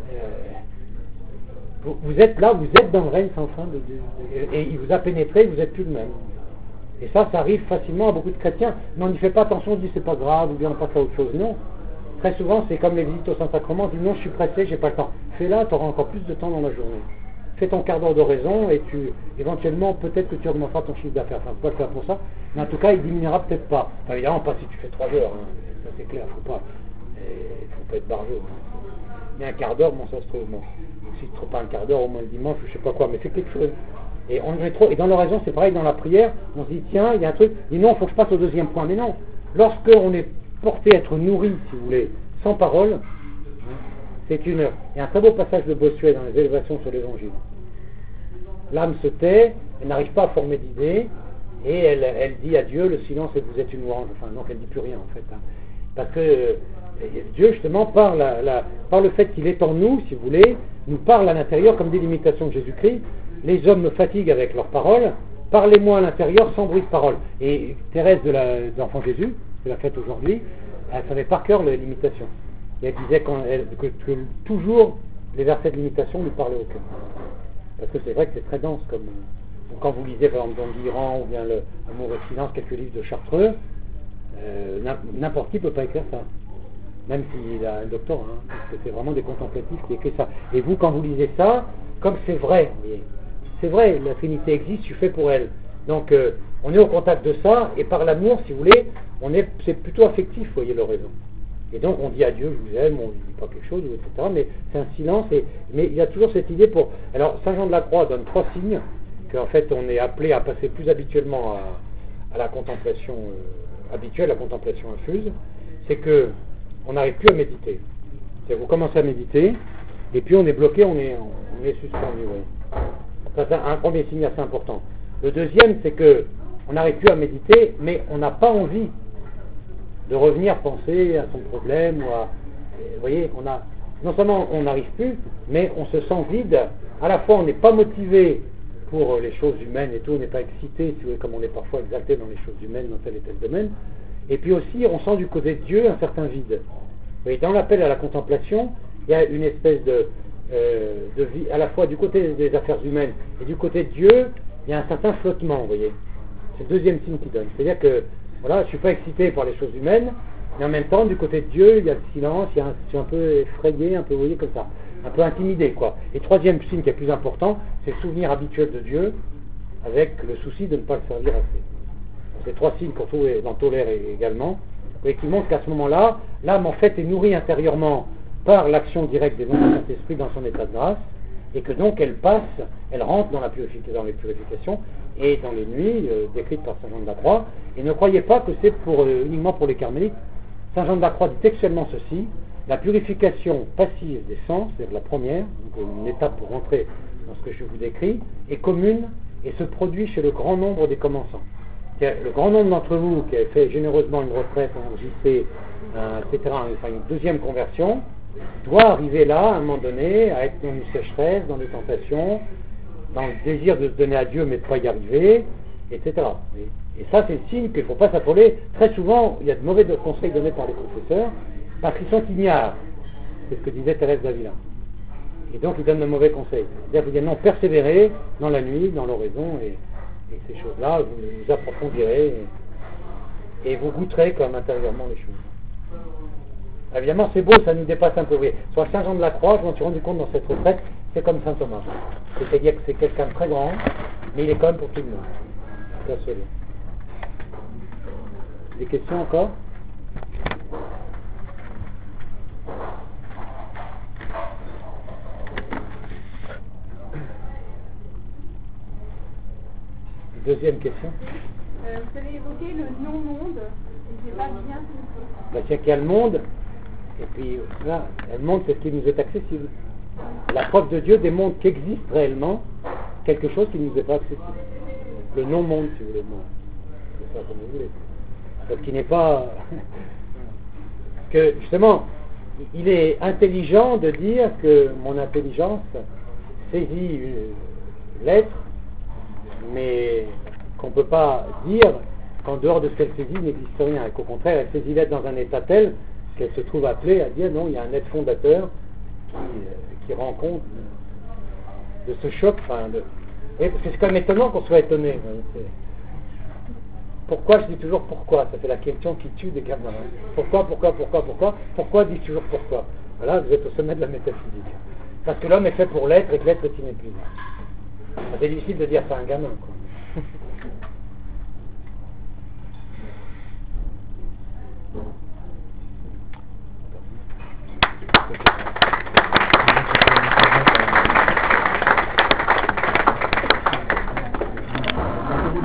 vous êtes là, vous êtes dans le règne sans fin de Dieu, et il vous a pénétré, vous n'êtes plus le même. Et ça arrive facilement à beaucoup de chrétiens. Mais on n'y fait pas attention, on dit c'est pas grave, ou bien on passe à autre chose. Non. Très souvent, c'est comme les visites au Saint-Sacrement, on dit non, je suis pressé, j'ai pas le temps. Fais-la, tu auras encore plus de temps dans la journée. Fais ton quart d'heure d'oraison et éventuellement, peut-être que tu augmenteras ton chiffre d'affaires. Enfin, faut pas le faire pour ça, mais en tout cas, il diminuera peut-être pas. Enfin, évidemment, pas si tu fais 3 heures, hein. Ça c'est clair, faut pas. Il faut pas être barjot. Mais un quart d'heure, bon, ça se trouve. Bon. Si tu ne trouves pas un quart d'heure, au moins le dimanche, je sais pas quoi, mais c'est quelque chose. Et on est trop. Et dans l'oraison, c'est pareil, dans la prière, on se dit, tiens, il y a un truc. Et non, il faut que je passe au deuxième point. Mais non. Lorsqu'on est porté à être nourri, si vous voulez, sans parole, c'est une heure. Il y a un très beau passage de Bossuet dans les élévations sur l'évangile. L'âme se tait, elle n'arrive pas à former d'idées, et elle dit à Dieu, le silence et vous êtes une louange. Enfin, non, elle ne dit plus rien en fait. Parce que Dieu, justement, par le fait qu'il est en nous, si vous voulez, nous parle à l'intérieur comme des limitations de Jésus-Christ. Les hommes me fatiguent avec leurs paroles, parlez-moi à l'intérieur sans bruit de parole. Et Thérèse de l'Enfant Jésus, c'est la fête aujourd'hui, elle savait par cœur les limitations. Et elle disait que toujours les versets de limitation lui parlaient au cœur. Parce que c'est vrai que c'est très dense. Comme quand vous lisez par exemple Don Guiran ou bien Amour et silence, quelques livres de Chartreux, n'importe qui ne peut pas écrire ça. Même s'il a un doctorat, parce que c'est vraiment des contemplatifs qui écrivent ça. Et vous, quand vous lisez ça, comme c'est vrai, c'est vrai, la Trinité existe, tu fais pour elle. Donc on est au contact de ça, et par l'amour, si vous voulez, c'est plutôt affectif, vous voyez l'oraison. Et donc on dit à Dieu, je vous aime, on ne dit pas quelque chose, etc. Mais c'est un silence, mais il y a toujours cette idée pour... Alors Saint Jean de la Croix donne 3 signes, qu'en fait on est appelé à passer plus habituellement à la contemplation habituelle, la contemplation infuse, c'est que on n'arrive plus à méditer. C'est-à-dire vous commencez à méditer, et puis on est bloqué, on est suspendu. Oui. Ça, c'est un premier signe assez important. Le deuxième, c'est que on n'arrive plus à méditer, mais on n'a pas envie de revenir penser à son problème ou à... Vous voyez, non seulement on n'arrive plus, mais on se sent vide. À la fois, on n'est pas motivé pour les choses humaines et tout, on n'est pas excité, si vous voulez, comme on est parfois exalté dans les choses humaines, dans tel et tel domaine. Et puis aussi, on sent du côté de Dieu un certain vide. Vous voyez, dans l'appel à la contemplation, il y a une espèce de vie, à la fois du côté des affaires humaines et du côté de Dieu, il y a un certain flottement, vous voyez. C'est le deuxième signe qui donne. C'est-à-dire que, voilà, je ne suis pas excité par les choses humaines, mais en même temps, du côté de Dieu, il y a le silence, je suis un peu effrayé, un peu, vous voyez, comme ça, un peu intimidé, quoi. Et troisième signe qui est plus important, c'est le souvenir habituel de Dieu, avec le souci de ne pas le servir assez. C'est 3 signes qu'on trouve dans Tolaire également, et qui montrent qu'à ce moment-là, l'âme en fait est nourrie intérieurement par l'action directe des dons du Saint-Esprit dans son état de grâce, et que donc elle rentre dans les purifications et dans les nuits décrites par Saint Jean de la Croix. Et ne croyez pas que c'est uniquement pour les carmélites. Saint Jean de la Croix dit textuellement ceci: la purification passive des sens, c'est la première, donc une étape pour rentrer dans ce que je vous décris, est commune et se produit chez le grand nombre des commençants. C'est-à-dire, le grand nombre d'entre vous qui avez fait généreusement une retraite en JC, etc., enfin une deuxième conversion, doit arriver là, à un moment donné, à être dans une sécheresse, dans des tentations, dans le désir de se donner à Dieu mais de ne pas y arriver, etc. Et ça, c'est le signe qu'il ne faut pas s'affoler. Très souvent, il y a de mauvais conseils donnés par les confesseurs, parce qu'ils sont ignares. C'est ce que disait Thérèse d'Avila. Et donc, ils donnent de mauvais conseils. C'est-à-dire qu'ils disent non, persévérez dans la nuit, dans l'oraison, et ces choses-là, vous approfondirez, et vous goûterez comme intérieurement les choses. Évidemment, c'est beau, ça nous dépasse un peu. Oui. Soit Saint Jean de la Croix, je m'en suis rendu compte dans cette retraite, c'est comme Saint Thomas. C'est-à-dire que c'est quelqu'un de très grand, mais il est quand même pour tout le monde. Persuadé. Des questions encore? Deuxième question. Vous avez évoqué le non-monde, et je n'ai pas bien compris. C'est qu'il y a le monde, et puis là, le monde, c'est ce qui nous est accessible. La preuve de Dieu démontre qu'existe réellement quelque chose qui ne nous est pas accessible. Le non-monde, si vous voulez. C'est ça comme vous voulez. Donc qui n'est pas... que justement, il est intelligent de dire que mon intelligence saisit l'être, mais qu'on ne peut pas dire qu'en dehors de ce qu'elle saisit, il n'existe rien, et qu'au contraire, elle saisit l'être dans un état tel qu'elle se trouve appelée à dire non, il y a un être fondateur qui rend compte de ce choc. Parce que c'est quand même étonnant qu'on soit étonné. Pourquoi, je dis toujours pourquoi, ça fait la question qui tue des gamins. Pourquoi dis toujours pourquoi? Voilà, vous êtes au sommet de la métaphysique. Parce que l'homme est fait pour l'être et que l'être est inépuisable. C'est difficile de dire ça à un gamin, quoi.